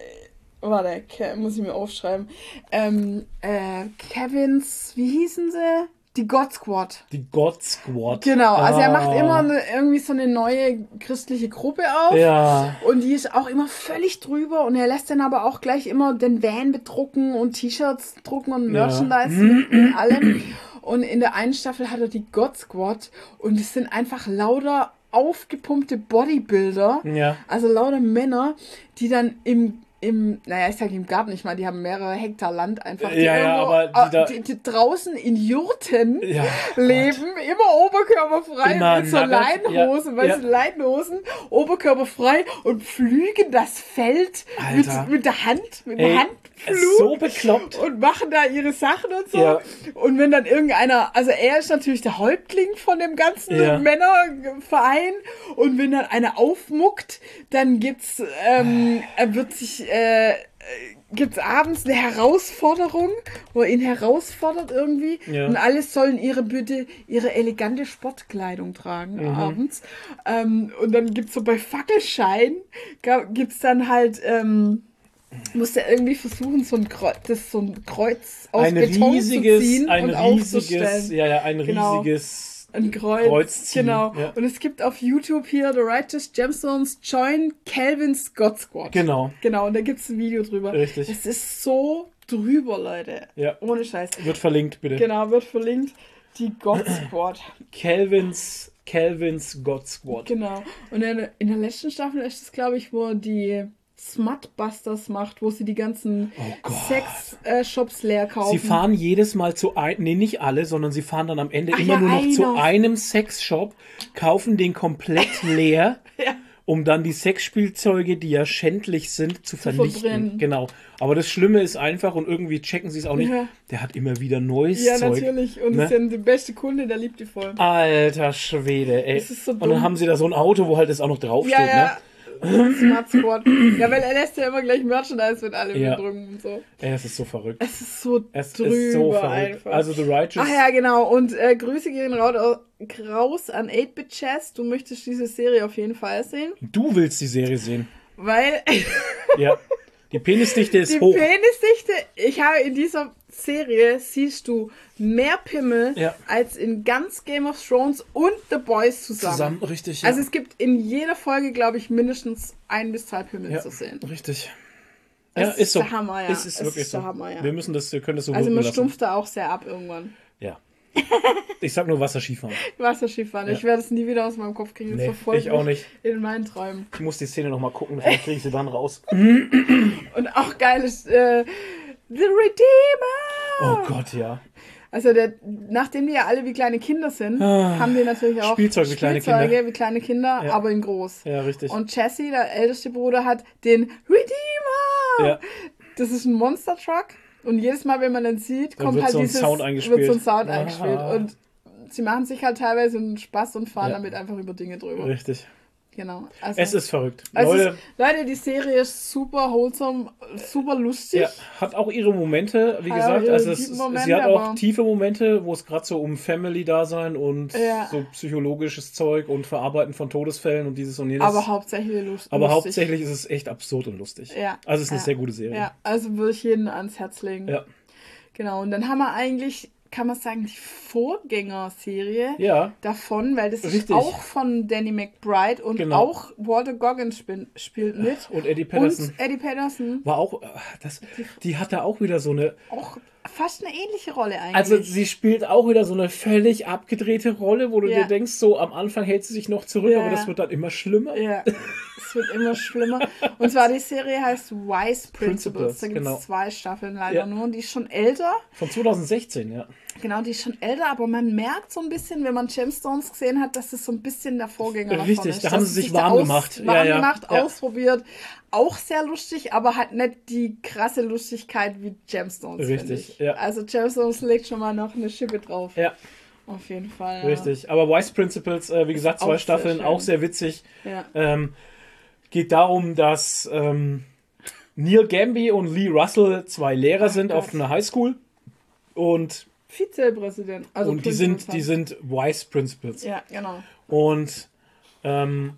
warte, Ke- muss ich mir aufschreiben. Ähm, äh, Kevins, wie hießen sie? Die God Squad. Die God Squad. Genau, also er Ah. macht immer eine, irgendwie so eine neue christliche Gruppe auf. Ja. Und die ist auch immer völlig drüber und er lässt dann aber auch gleich immer den Van bedrucken und T-Shirts drucken und Ja. Merchandise mit, mit allem. Und in der einen Staffel hat er die God Squad und es sind einfach lauter aufgepumpte Bodybuilder, Ja. also lauter Männer, die dann im im, naja, ich sage im Garten nicht mal, die haben mehrere Hektar Land einfach. Die Ja, ja, irgendwo, aber die ah, da- die, die draußen in Jurten Ja, leben, immer oberkörperfrei Immer mit so nackt, Leinenhosen, ja, weißt du, ja. Leinenhosen, oberkörperfrei und pflügen das Feld mit, Alter. mit der Hand, mit Ey, dem Handflug. so bekloppt. Und machen da ihre Sachen und so. Ja. Und wenn dann irgendeiner, also er ist natürlich der Häuptling von dem ganzen Ja. Männerverein. Und wenn dann einer aufmuckt, dann gibt's, ähm, er wird sich, äh, gibt's abends eine Herausforderung, wo er ihn herausfordert irgendwie. Ja. Und alle sollen ihre bitte ihre elegante Sportkleidung tragen Mhm. abends. Ähm, und dann gibt's so bei Fackelschein, ga- gibt's dann halt, ähm, muss er irgendwie versuchen, so ein Kreuz, das so ein Kreuz aus Ein Beton riesiges, zu ziehen ein und riesiges, aufzustellen. ja, ja, ein Genau. riesiges. Ein Kreuz. Kreuz ziehen, Genau. ja. Und es gibt auf YouTube hier The Righteous Gemstones Join Calvin's God Squad. Genau. Genau, und da gibt es ein Video drüber. Richtig. Es ist so drüber, Leute. Ja. Ohne Scheiß. Wird verlinkt, bitte. Genau, wird verlinkt. Die God Squad. Calvins, Calvins God Squad. Genau. Und in, in der letzten Staffel ist es, glaube ich, wo die Smutbusters macht, wo sie die ganzen Oh Gott. Sex-Shops leer kaufen. Sie fahren jedes Mal zu einem, nee, nicht alle, sondern sie fahren dann am Ende Ach immer ja, nur noch zu einer. einem Sexshop, kaufen den komplett leer, Ja. um dann die Sexspielzeuge, die ja schändlich sind, zu, vernichten. verbrennen. Genau. Aber das Schlimme ist einfach, und irgendwie checken sie es auch nicht, Ja. der hat immer wieder neues Ja, Zeug. natürlich. Und ne? das ist ja der beste Kunde, der liebt die voll. Alter Schwede, ey. Das ist so und dann dumm. haben sie da so ein Auto, wo halt das auch noch draufsteht, Ja, ja. ne? Smart Squad. Ja, weil er lässt ja immer gleich Merchandise mit allem Ja. drücken und so. Ey, es ist so verrückt. Es ist so Es drüber ist so verrückt. einfach. Also The Righteous. Ach ja, genau. Und äh, Grüße gehen raus raus an eight-Bit Chess. Du möchtest diese Serie auf jeden Fall sehen. Du willst die Serie sehen. Weil Ja. Die Penisdichte ist die hoch. Penisdichte, ich habe in dieser Serie, siehst du mehr Pimmel Ja. als in ganz Game of Thrones und The Boys zusammen. Zusammen, richtig. Ja. Also es gibt in jeder Folge, glaube ich, mindestens ein bis zwei Pimmel ja, zu sehen. richtig. Es Ja, ist ist so. der Hammer, ja. Es ist Es wirklich ist der so. Hammer, ja. Wir müssen das, wir können das so Also wirken man lassen. stumpft da auch sehr ab irgendwann. Ja. Ich sag nur Wasserskifahren. Wasserskifahren. Ja. Ich werde es nie wieder aus meinem Kopf kriegen. Das Nee, verfolgt ich auch mich nicht. in meinen Träumen. Ich muss die Szene nochmal gucken, vielleicht kriege ich sie dann raus. Und auch geiles äh, The Redeemer! Oh Gott, ja. Also der, nachdem die ja alle wie kleine Kinder sind, Ah, haben die natürlich auch Spielzeug wie kleine Spielzeuge Kinder. wie kleine Kinder, Ja. aber in groß. Ja, richtig. Und Jesse, der älteste Bruder, hat den Redeemer! Ja. Das ist ein Monster Truck. Und jedes Mal, wenn man den sieht, Dann kommt wird halt so ein dieses, Sound eingespielt. wird so ein Sound Ah. eingespielt. Und sie machen sich halt teilweise einen Spaß und fahren Ja. damit einfach über Dinge drüber. Richtig. Genau. Also, Es ist verrückt. also Leute, es ist, Leute, die Serie ist super wholesome, super lustig. ja, hat auch ihre Momente, wie Hat auch gesagt. ihre Also es, tiefen sie Momente, hat auch aber- tiefe Momente, wo es gerade so um Family-Dasein und Ja. so psychologisches Zeug und Verarbeiten von Todesfällen und dieses und jenes. Aber hauptsächlich lust Aber lustig. hauptsächlich ist es echt absurd und lustig. Ja. Also es ist eine Ja. sehr gute Serie. Ja, also würde ich jeden ans Herz legen. Ja. Genau, und dann haben wir eigentlich, kann man sagen, die Vorgängerserie Ja. davon, weil das Richtig. ist auch von Danny McBride und Genau. auch Walter Goggins spiel, spielt mit. Und Eddie Patterson. Und Eddie Patterson. War auch, äh, das, die hat da auch wieder so eine, Auch fast eine ähnliche Rolle eigentlich. also sie spielt auch wieder so eine völlig abgedrehte Rolle, wo du Ja. dir denkst, so am Anfang hält sie sich noch zurück, Ja. aber das wird dann immer schlimmer. Ja, es wird immer schlimmer. Und zwar die Serie heißt Wise Principles. Principles, Da gibt es genau. zwei Staffeln leider Ja. nur. Und die ist schon älter. Von zwanzig sechzehn, ja. Genau, die ist schon älter, aber man merkt so ein bisschen, wenn man Gemstones gesehen hat, dass es so ein bisschen der Vorgänger davon Richtig, ist. da haben Dass sie sich da warm aus- gemacht. Warm Ja, ja, gemacht, ja. ausprobiert. Auch sehr lustig, aber halt nicht die krasse Lustigkeit wie Gemstones. finde Richtig, ich. ja. Also Gemstones legt schon mal noch eine Schippe drauf. Ja, Auf jeden Fall. Ja. richtig. Aber Wise Principles, äh, wie gesagt, auch zwei sehr Staffeln, schön. auch sehr witzig. Ja. Ähm, geht darum, dass ähm, Neil Gamby und Lee Russell zwei Lehrer Ach sind Gott. auf einer Highschool und, Vizepräsident. Also und die Principals sind, die halt. sind Wise Principals. Ja, genau. Und ähm,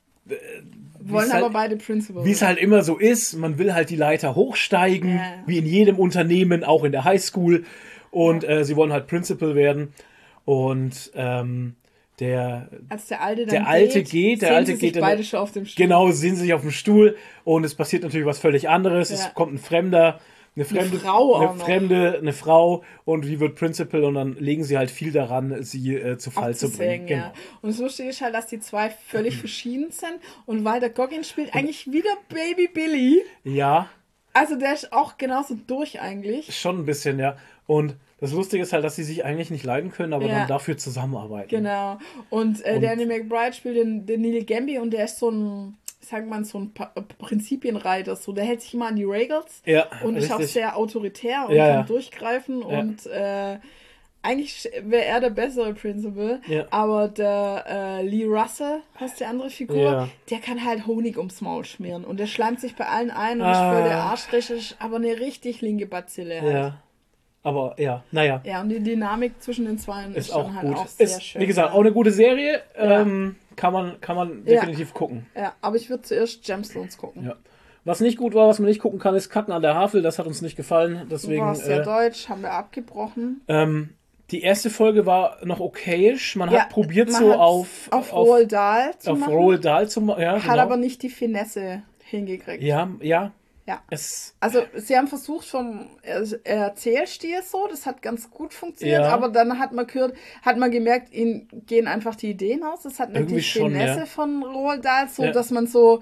Wollen halt- aber beide Principals. wie es halt immer so ist, man will halt die Leiter hochsteigen, Ja. wie in jedem Unternehmen, auch in der Highschool. Und äh, sie wollen halt Principal werden. Und ähm, der, Als der Alte dann der Alte geht, geht, der sehen Alte sie sich geht in- beide schon auf dem Stuhl. genau, sehen sich auf dem Stuhl und es passiert natürlich was völlig anderes. Ja. Es kommt ein Fremder, eine fremde Frau auch eine noch. Fremde, eine Frau und wie wird Principal und dann legen sie halt viel daran, sie äh, zu Fall zu bringen. Abzusägen, ja. Und das Lustige ist halt, dass die zwei völlig verschieden sind und Walter Goggins spielt eigentlich wieder Baby Billy. Genau. Ja, Also der ist auch genauso durch eigentlich. schon ein bisschen, ja. Und das Lustige ist halt, dass sie sich eigentlich nicht leiden können, aber Ja. dann dafür zusammenarbeiten. Genau. Und, äh, Und- Danny McBride spielt den, den Neil Gamby und der ist so ein, sagt man, so ein Pa- Prinzipienreiter. So, der hält sich immer an die Regels Ja, und ist auch richtig. sehr autoritär und Ja, kann ja. durchgreifen Ja. und äh, eigentlich wäre er der bessere Principal, Ja. aber der äh, Lee Russell, heißt die andere Figur, Ja. der kann halt Honig ums Maul schmieren und der schleimt sich bei allen ein und Ah. ist voll der Arschtritt, ist aber eine richtig linke Bazille halt. Ja. Aber ja, naja. Ja, und die Dynamik zwischen den zwei ist, Ist dann auch halt gut. auch sehr Ist, schön. wie gesagt, ja. auch eine gute Serie. Ja. Ähm, kann man, kann man Ja. definitiv gucken. Ja, aber ich würde zuerst Gemstones gucken. Ja. Was nicht gut war, was man nicht gucken kann, ist Kacken an der Havel. Das hat uns nicht gefallen. Du Deswegen. warst sehr Äh, deutsch, haben wir abgebrochen. ähm, die erste Folge war noch okayisch. Man Ja, hat probiert man so hat's auf auf auf, Roald Dahl zu auf machen, Roald Dahl zu machen. Ja, hat genau. aber nicht die Finesse hingekriegt. ja, ja. Ja. Es, Also sie haben versucht vom Er- Erzählstil so, das hat ganz gut funktioniert, Ja. aber dann hat man gehört, hat man gemerkt, ihnen gehen einfach die Ideen aus. Das hat nicht Irgendwie die schon, Finesse ja. von Roald Dahl, so Ja. dass man so,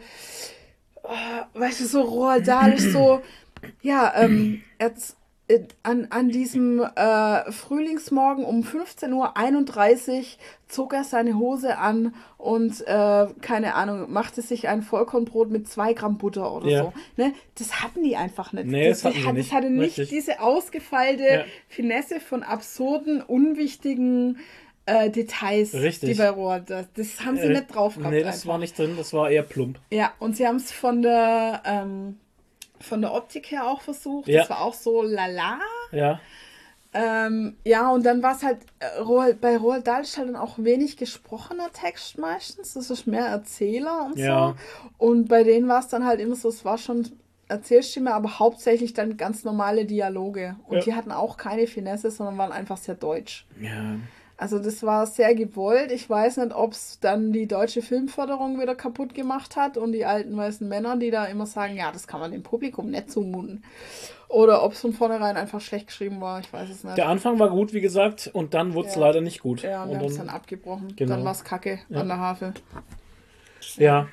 äh, weißt du, so Roald Dahl ist so, ja, ähm, jetzt äh, an, an diesem äh, Frühlingsmorgen um fünfzehn Uhr einunddreißig zog er seine Hose an und, äh, keine Ahnung, machte sich ein Vollkornbrot mit zwei Gramm Butter oder Ja. so. Ne? Das hatten die einfach nicht. Nee, das hatten sie hat, nicht. das hatte nicht Richtig. diese ausgefeilte Ja. Finesse von absurden, unwichtigen äh, Details, Richtig. die bei Roald, das, das haben sie Äh, nicht drauf gehabt. Nee, das einfach. war nicht drin, das war eher plump. Ja, und sie haben es von der ähm, von der Optik her auch versucht. Ja. Das war auch so lala. Ja. Ähm, ja, und dann war es halt, äh, Roald, bei Roald Dahl ist halt dann auch wenig gesprochener Text meistens. Das ist mehr Erzähler und Ja. so. Und bei denen war es dann halt immer so, es war schon Erzählstimme, aber hauptsächlich dann ganz normale Dialoge. Und Ja. die hatten auch keine Finesse, sondern waren einfach sehr deutsch. Ja. Also das war sehr gewollt. Ich weiß nicht, ob es dann die deutsche Filmförderung wieder kaputt gemacht hat und die alten weißen Männer, die da immer sagen, ja, das kann man dem Publikum nicht zumuten. Oder ob es von vornherein einfach schlecht geschrieben war, ich weiß es nicht. Der Anfang war gut, wie gesagt, und dann wurde es Ja. leider nicht gut. Ja, und wir und haben es dann, dann abgebrochen. Genau. Dann war es kacke Ja. an der Havel. ja.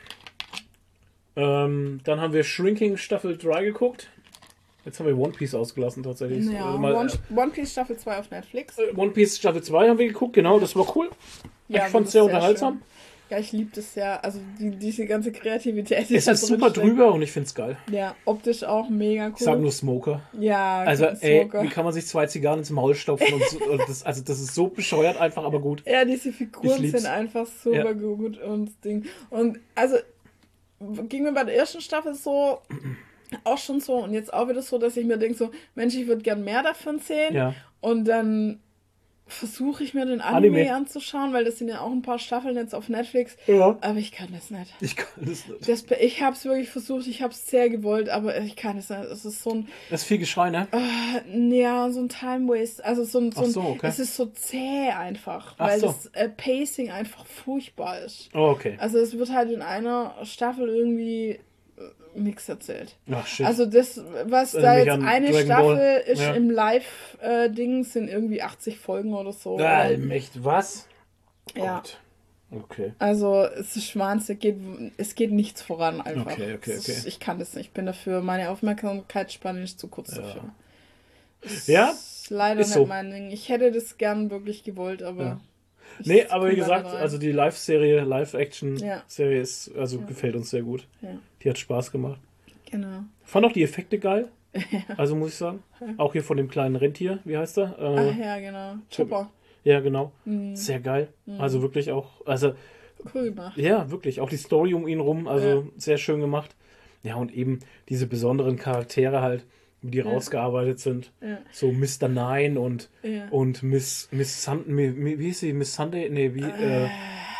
Ähm, dann haben wir Shrinking Staffel drei geguckt. Jetzt haben wir One Piece ausgelassen tatsächlich. Ja, Also mal, One, One Piece Staffel zwei auf Netflix. äh, One Piece Staffel zwei haben wir geguckt, genau, das war cool. Ja, ich fand das es sehr ist unterhaltsam. schön. Ja, ich liebe das sehr. Also die, diese ganze Kreativität. die Es da ist super drinsteckt. drüber und ich finde es geil. Ja, optisch auch mega cool. Ich sag nur Smoker. Ja, Also, Captain ey, Smoker. wie kann man sich zwei Zigarren ins Maul stopfen? Und so, und das, also, das ist so bescheuert einfach, aber gut. Ja, diese Ich Figuren lieb's. sind einfach super Ja. gut und das Ding. Und also ging mir bei der ersten Staffel so auch schon so und jetzt auch wieder so, dass ich mir denke so, Mensch, ich würde gern mehr davon sehen. Ja. Und dann versuche ich mir den Anime, Anime. anzuschauen, weil das sind ja auch ein paar Staffeln jetzt auf Netflix. Ja. Aber ich kann das nicht. Ich kann das nicht. Das, ich habe es wirklich versucht, ich habe es sehr gewollt, aber ich kann es nicht. Es ist so ein, Das ist viel Geschrei, ne? ja, so ein Time Waste. Also so ein, so Ach ein so, okay. es ist so zäh einfach, Ach weil so. das äh, Pacing einfach furchtbar ist. Oh, okay. Also es wird halt in einer Staffel irgendwie äh, nichts erzählt. Ach, shit. Also das, was Das da erinnert jetzt mich an eine Dragon Staffel Ball. ist Ja. im Live-Ding, sind irgendwie achtzig Folgen oder so. ah, echt, was? Ja. Gott. Okay. Also es ist Wahnsinn, es geht, es geht nichts voran einfach. Okay, okay, Es ist, okay. ich kann das nicht. Ich bin dafür, meine Aufmerksamkeitsspanne ist zu kurz Ja. dafür. Ja, Ist leider ist nicht so. mein Ding. Ich hätte das gern wirklich gewollt, aber. Ja. ich Nee, aber wie komm da gesagt, nicht rein. also die Live-Serie, Live-Action-Serie Ja. ist, also gefällt uns sehr gut. Ja, Die hat Spaß gemacht. genau. Fand auch die Effekte geil. Also muss ich sagen. Auch hier von dem kleinen Rentier, wie heißt er? Äh, Ach ja, genau. Chopper. ja, genau. Mhm. Sehr geil. Also wirklich auch, also Cool gemacht. ja, wirklich. Auch die Story um ihn rum, also Ja. sehr schön gemacht. Ja, und eben diese besonderen Charaktere halt, wie die Ja. rausgearbeitet sind. Ja. So Mister Nine und, Ja. und Miss, Miss Sunday, wie hieß sie? Miss Sunday? Nee, wie, äh,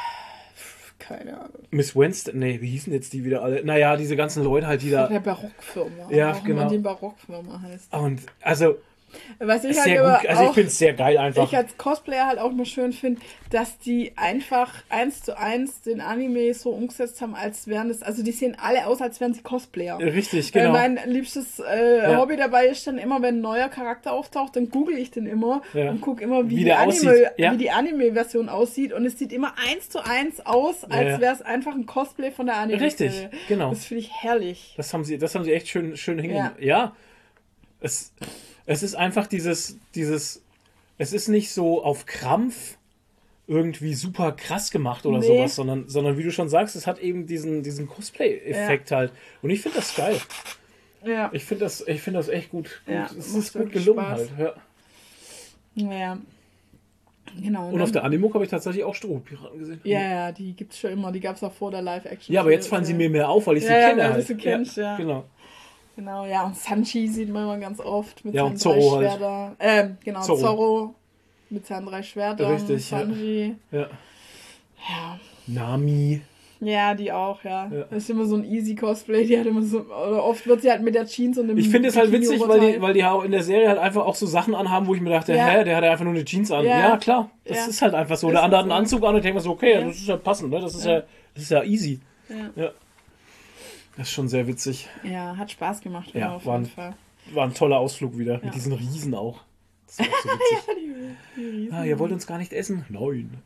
Keine Ahnung. Miss Wednesday? Nee, wie hießen jetzt die wieder alle? Naja, diese ganzen Leute halt, die da. Der Barockfirma. Ja, Auch genau. immer die Barockfirma heißt. Und also Was ich halt sehr aber gut. Also ich auch, finde es sehr geil einfach. ich als Cosplayer halt auch mal schön finde, dass die einfach eins zu eins den Anime so umgesetzt haben, als wären das, also die sehen alle aus, als wären sie Cosplayer. Richtig, Weil genau. mein liebstes äh, Ja. Hobby dabei ist dann immer, wenn ein neuer Charakter auftaucht, dann google ich den immer Ja. und gucke immer, wie, Wie die der Anime, aussieht, ja. wie die Anime-Version aussieht und es sieht immer eins zu eins aus, als Ja. wäre es einfach ein Cosplay von der Anime. Richtig, genau. Das finde ich herrlich. Das haben sie, das haben sie echt schön, schön hingemacht. Ja. Es, es ist einfach dieses, dieses, es ist nicht so auf Krampf irgendwie super krass gemacht oder Nee. sowas, sondern, sondern wie du schon sagst, es hat eben diesen, diesen Cosplay-Effekt halt. Und ich finde das geil. Ja. Ich finde das, ich finde das echt gut. gut. Ja, es macht ist gut wirklich gelungen Spaß. halt. Ja. Ja. Genau. Und auf der Animuk habe ich tatsächlich auch Strohpiraten gesehen. Ja, ja, die gibt's schon immer. Die gab's auch vor der Live-Action. Ja, aber jetzt fallen sie mir mehr auf, weil ich sie Ja, ja, kenne weil du halt. sie kennst, ja. Genau. Genau, ja, und Sanji sieht man immer ganz oft mit Ja, seinen und drei Zorro halt. Schwertern. Ähm, genau, Zorro. Zorro. mit seinen drei Schwertern. Richtig, ja. Sanji. Ja. Ja. Nami. Ja, die auch, ja. Ja. Das ist immer so ein easy Cosplay, die hat immer so, oder oft wird sie halt mit der Jeans und dem Ich finde es halt witzig, weil die, Bikini-Oberteil. weil die auch in der Serie halt einfach auch so Sachen anhaben, wo ich mir dachte, Ja. hä, der hat ja einfach nur eine Jeans an. Ja. Ja, klar. Das Ja. ist halt einfach so. Ist Der andere hat so. einen Anzug an und ich denke mir so, okay, Ja. das ist ja passend, ne? Das ist Ja. ja, das ist ja easy. Ja. Ja. Das ist schon sehr witzig. Ja, hat Spaß gemacht, Ja, ja, auf war ein- jeden Fall. War ein toller Ausflug wieder. Ja. Mit diesen Riesen auch. Das war auch so witzig. Die, die Riesen. Ah, ihr wollt uns gar nicht essen? Nein.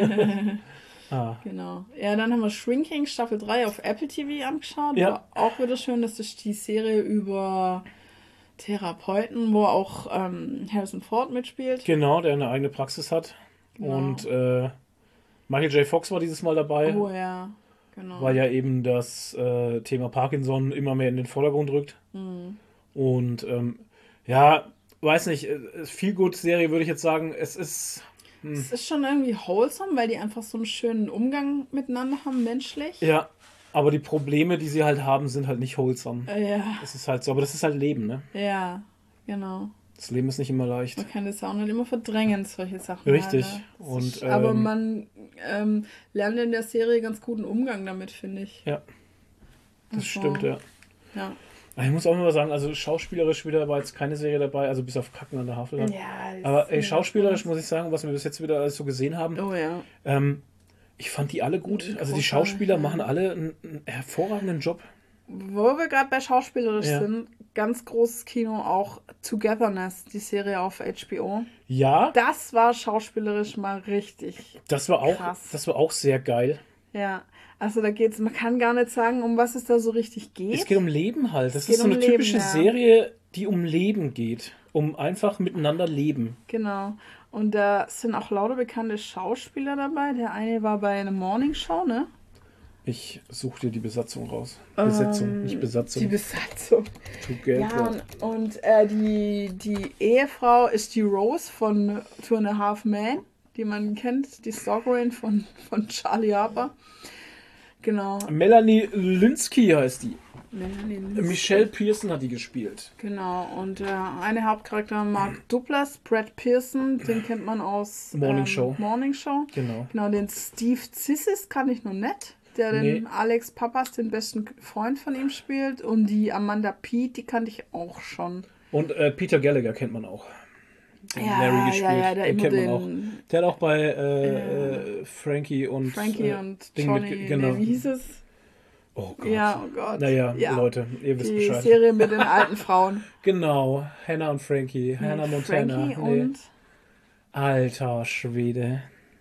ah. Genau. Ja, dann haben wir Shrinking Staffel drei auf Apple T V angeschaut. Ja. War auch wieder schön, das ist die Serie über Therapeuten, wo auch ähm, Harrison Ford mitspielt. Genau, der eine eigene Praxis hat. Genau. Und äh, Michael J. Fox war dieses Mal dabei, Oh ja, genau. weil ja eben das äh, Thema Parkinson immer mehr in den Vordergrund rückt. Mhm. Und ähm, ja, weiß nicht, äh, viel gut Serie würde ich jetzt sagen, es ist Es ist schon irgendwie wholesome, weil die einfach so einen schönen Umgang miteinander haben, menschlich. Ja, aber die Probleme, die sie halt haben, sind halt nicht wholesome. Äh, ja. Das ist halt so, aber das ist halt Leben, ne? Ja, genau. Das Leben ist nicht immer leicht. Man kann das auch nicht immer verdrängen, solche Sachen. Richtig. Halt, ne? Und, ist, aber ähm, man ähm, lernt in der Serie ganz guten Umgang damit, finde ich. Ja, das Also, stimmt, ja. Ja. Ich muss auch mal sagen, also schauspielerisch wieder war jetzt keine Serie dabei, also bis auf Kacken an der Havel. Ja, Aber ey, ist schauspielerisch muss ich sagen, was wir bis jetzt wieder alles so gesehen haben, Oh ja. ähm, ich fand die alle gut. Also die Großartig, Schauspieler ja. machen alle einen, einen hervorragenden Job. Wo wir gerade bei schauspielerisch Ja. sind, ganz großes Kino auch Togetherness, die Serie auf H B O. Ja, Das war schauspielerisch mal richtig. das war auch, Krass. das war auch sehr geil. Ja, also da geht's, man kann gar nicht sagen, um was es da so richtig geht. Es geht um Leben halt. Das Es geht ist so um eine Leben, typische ja. Serie, die um Leben geht. Um einfach miteinander leben. Genau. Und da sind auch lauter bekannte Schauspieler dabei. Der eine war bei einer Morning Show, ne? Ich suche dir die Besatzung raus. Besetzung, Ähm, nicht Besatzung. Die Besatzung. Together. Ja, und, und äh, die, die Ehefrau ist die Rose von Two and a Half Men, die man kennt, die Stalkerin von, von Charlie Harper. Genau. Melanie Lynskey heißt die. Melanie Lynskey. Michelle Pearson hat die gespielt. Genau, und äh, eine Hauptcharakter Mark Duplass, Brad Pearson, den kennt man aus Morning ähm, Show. Morning Show. Genau. Genau, den Steve Zissis kann ich noch nicht, der Nee. den Alex Pappas, den besten Freund von ihm spielt. Und die Amanda Peet, die kannte ich auch schon. Und äh, Peter Gallagher kennt man auch. Den Ja, Larry ja, gespielt. ja, der den immer kennt man den- auch. Der hat auch bei äh, äh, Frankie und Frankie äh, und Ding Johnny, mit, genau. nee, wie hieß es? Oh Gott. Ja, oh Gott. Naja, ja. Leute, ihr wisst Die Bescheid. Serie mit den alten Frauen. Genau, Hannah und Frankie. Hannah Montana. Frankie Nee. und Alter Schwede.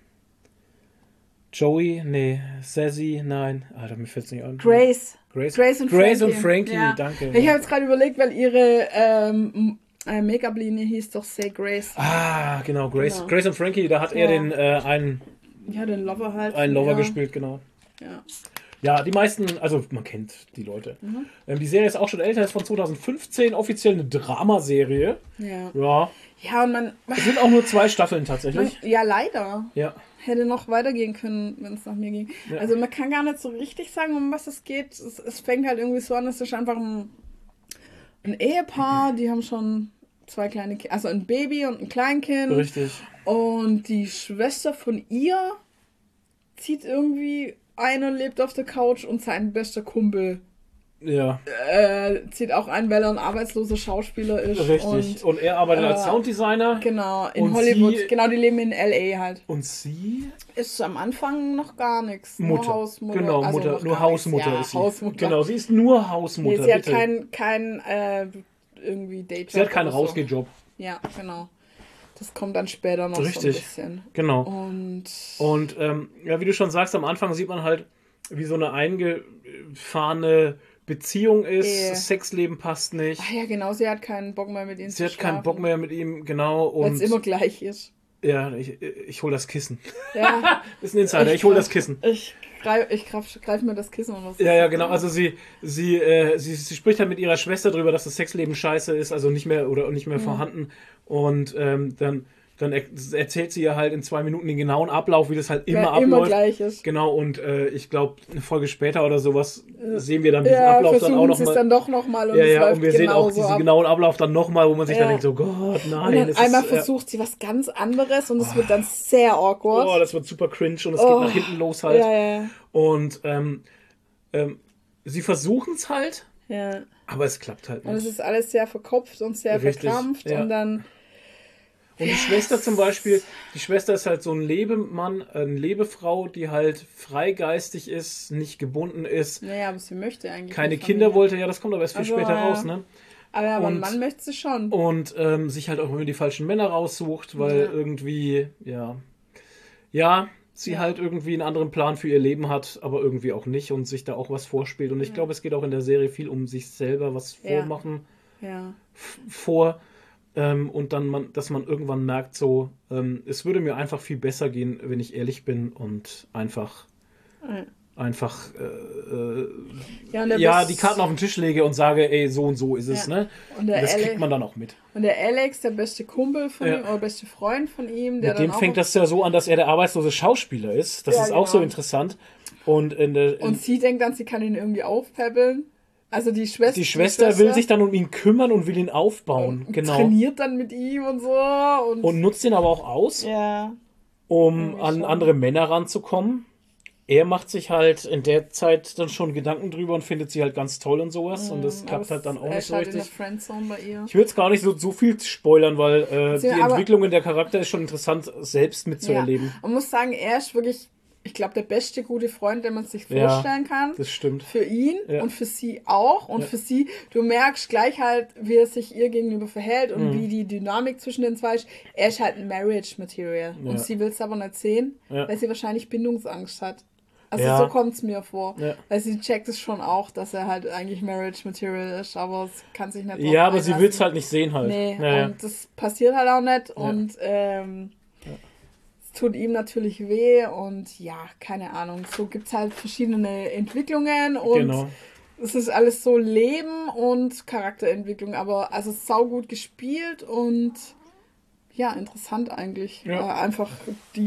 Joey? Nee. Sassy? Nein. Alter, mir fällt's nicht an. Grace. Grace, Grace und Grace Frankie. und Frankie, Ja. danke. Ich habe jetzt gerade überlegt, weil ihre ähm, äh, Make-up-Linie hieß doch Say Grace. Ah, genau, Grace. Genau. Grace und Frankie, da hat er Ja. den äh, einen, Ja, den Lover halt. einen Lover ja. gespielt, genau. Ja. Ja, die meisten, also man kennt die Leute. Mhm. Ähm, die Serie ist auch schon älter, ist von zwanzig fünfzehn, offiziell eine Dramaserie. Ja. Ja, Ja, und man, es sind auch nur zwei Staffeln man. tatsächlich. Ja, leider. Ja, Hätte noch weitergehen können, wenn es nach mir ging. Ja. Also man kann gar nicht so richtig sagen, um was es geht. Es, es fängt halt irgendwie so an, es ist einfach ein, ein Ehepaar, die haben schon zwei kleine Kinder, also ein Baby und ein Kleinkind. richtig. Und die Schwester von ihr zieht irgendwie ein und lebt auf der Couch und sein bester Kumpel Ja, äh, zieht auch ein, weil er ein arbeitsloser Schauspieler ist. richtig. Und, Und er arbeitet als äh, Sounddesigner. genau, in Und Hollywood. sie- Genau, die leben in L A halt. Und sie? Ist am Anfang noch gar nichts. Mutter. Nur Hausmutter. Genau, also Mutter, noch nur gar Hausmutter nichts. Ja, ist sie. Hausmutter. Genau, sie ist nur Nee, Hausmutter. sie hat bitte. keinen kein, äh, irgendwie Dayjob. sie hat keinen oder so. Rausgehjob. Ja, genau. Das kommt dann später noch Richtig. so ein bisschen. Genau. Und Und ähm, ja, wie du schon sagst, am Anfang sieht man halt, wie so eine eingefahrene Beziehung ist. Ehe. Das Sexleben passt nicht. ach ja, genau, sie hat keinen Bock mehr mit ihm Sie zu hat keinen schlafen, Bock mehr mit ihm, genau. weil Und es immer gleich ist. ja, ich, ich hol das Kissen. Ja, Ist ein Insider, ich hol das Kissen. ich greif, ich greif, greif mir das Kissen und was. Ja, ja, genau. Also sie, sie, äh, sie, sie spricht halt mit ihrer Schwester drüber, dass das Sexleben scheiße ist, also nicht mehr oder nicht mehr vorhanden. Und ähm, dann, dann er erzählt sie ihr halt in zwei Minuten den genauen Ablauf, wie das halt immer ja, abläuft. immer gleich ist. Genau, und äh, ich glaube, eine Folge später oder sowas sehen wir dann diesen Ja, Ablauf dann auch versuchen sie es nochmal. dann doch nochmal und Ja, es ja, läuft und wir sehen auch genauso diesen ab. genauen Ablauf dann nochmal, wo man sich Ja. dann denkt, so Gott, nein. Und dann es einmal ist, äh, versucht sie was ganz anderes und es wird dann sehr awkward. Oh, das wird super cringe und es Oh. geht nach hinten los halt. Ja, ja, Und ähm, ähm, sie versuchen es halt, ja. aber es klappt halt Und es nicht. ist alles sehr verkopft und sehr Richtig, verkrampft ja. und dann Und die Schwester zum Beispiel, die Schwester ist halt so ein Lebemann, eine Lebefrau, die halt freigeistig ist, nicht gebunden ist, naja, aber sie möchte eigentlich keine eine Kinder Familie. wollte, ja, das kommt aber erst viel Also, später ja. raus, ne? Aber, aber ein und- Mann möchte sie schon. Und ähm, sich halt auch immer die falschen Männer raussucht, weil Ja. irgendwie, ja, ja, sie Ja. halt irgendwie einen anderen Plan für ihr Leben hat, aber irgendwie auch nicht und sich da auch was vorspielt. Und ich Ja. glaube, es geht auch in der Serie viel um sich selber was Ja. vormachen Ja. f- vor. Ähm, und dann, man, dass man irgendwann merkt, so, ähm, es würde mir einfach viel besser gehen, wenn ich ehrlich bin und einfach einfach äh, Ja, und der ja best- die Karten auf den Tisch lege und sage, ey, so und so ist es, Ja. ne? Und der das kriegt Ale- man dann auch mit. Und der Alex, der beste Kumpel von Ja. ihm, oder beste Freund von ihm, der Mit dem dann auch fängt das ja so an, dass er der arbeitslose Schauspieler ist. Das Ja, ist auch so genau. interessant. Und, in der, in, und sie denkt dann, sie kann ihn irgendwie aufpäppeln. Also die Schwester. die Schwester will sich dann um ihn kümmern und will ihn aufbauen. und Genau. trainiert dann mit ihm und so. Und, Und nutzt ihn aber auch aus, ja. um Irgendwie an schon. andere Männer ranzukommen. Er macht sich halt in der Zeit dann schon Gedanken drüber und findet sie halt ganz toll und sowas. Und das Aber klappt es- halt dann auch er nicht ist so halt in der richtig. Friendzone bei ihr. Ich will jetzt gar nicht so, so viel spoilern, weil äh, die Ja, aber- Entwicklung in der Charakter ist schon interessant, selbst mitzuerleben. Ja. Man muss sagen, er ist wirklich, ich glaube, der beste gute Freund, den man sich Ja, vorstellen kann. Das stimmt. Für ihn Ja. und für sie auch. Und Ja. für sie, du merkst gleich halt, wie er sich ihr gegenüber verhält und Mhm. wie die Dynamik zwischen den zwei ist. Er ist halt ein Marriage Material. Ja. Und sie will es aber nicht sehen, Ja. weil sie wahrscheinlich Bindungsangst hat. Also Ja. so kommt es mir vor. Ja. Weil sie checkt es schon auch, dass er halt eigentlich Marriage Material ist, aber es kann sich nicht drauf Ja, aber sie einlassen. will es halt nicht sehen halt. Nee, Naja. und das passiert halt auch nicht. Und ähm, es tut ihm natürlich weh und ja, keine Ahnung. So gibt es halt verschiedene Entwicklungen und Genau. es ist alles so Leben und Charakterentwicklung, aber also saugut gespielt und ja, interessant eigentlich. Ja. Äh, einfach deep,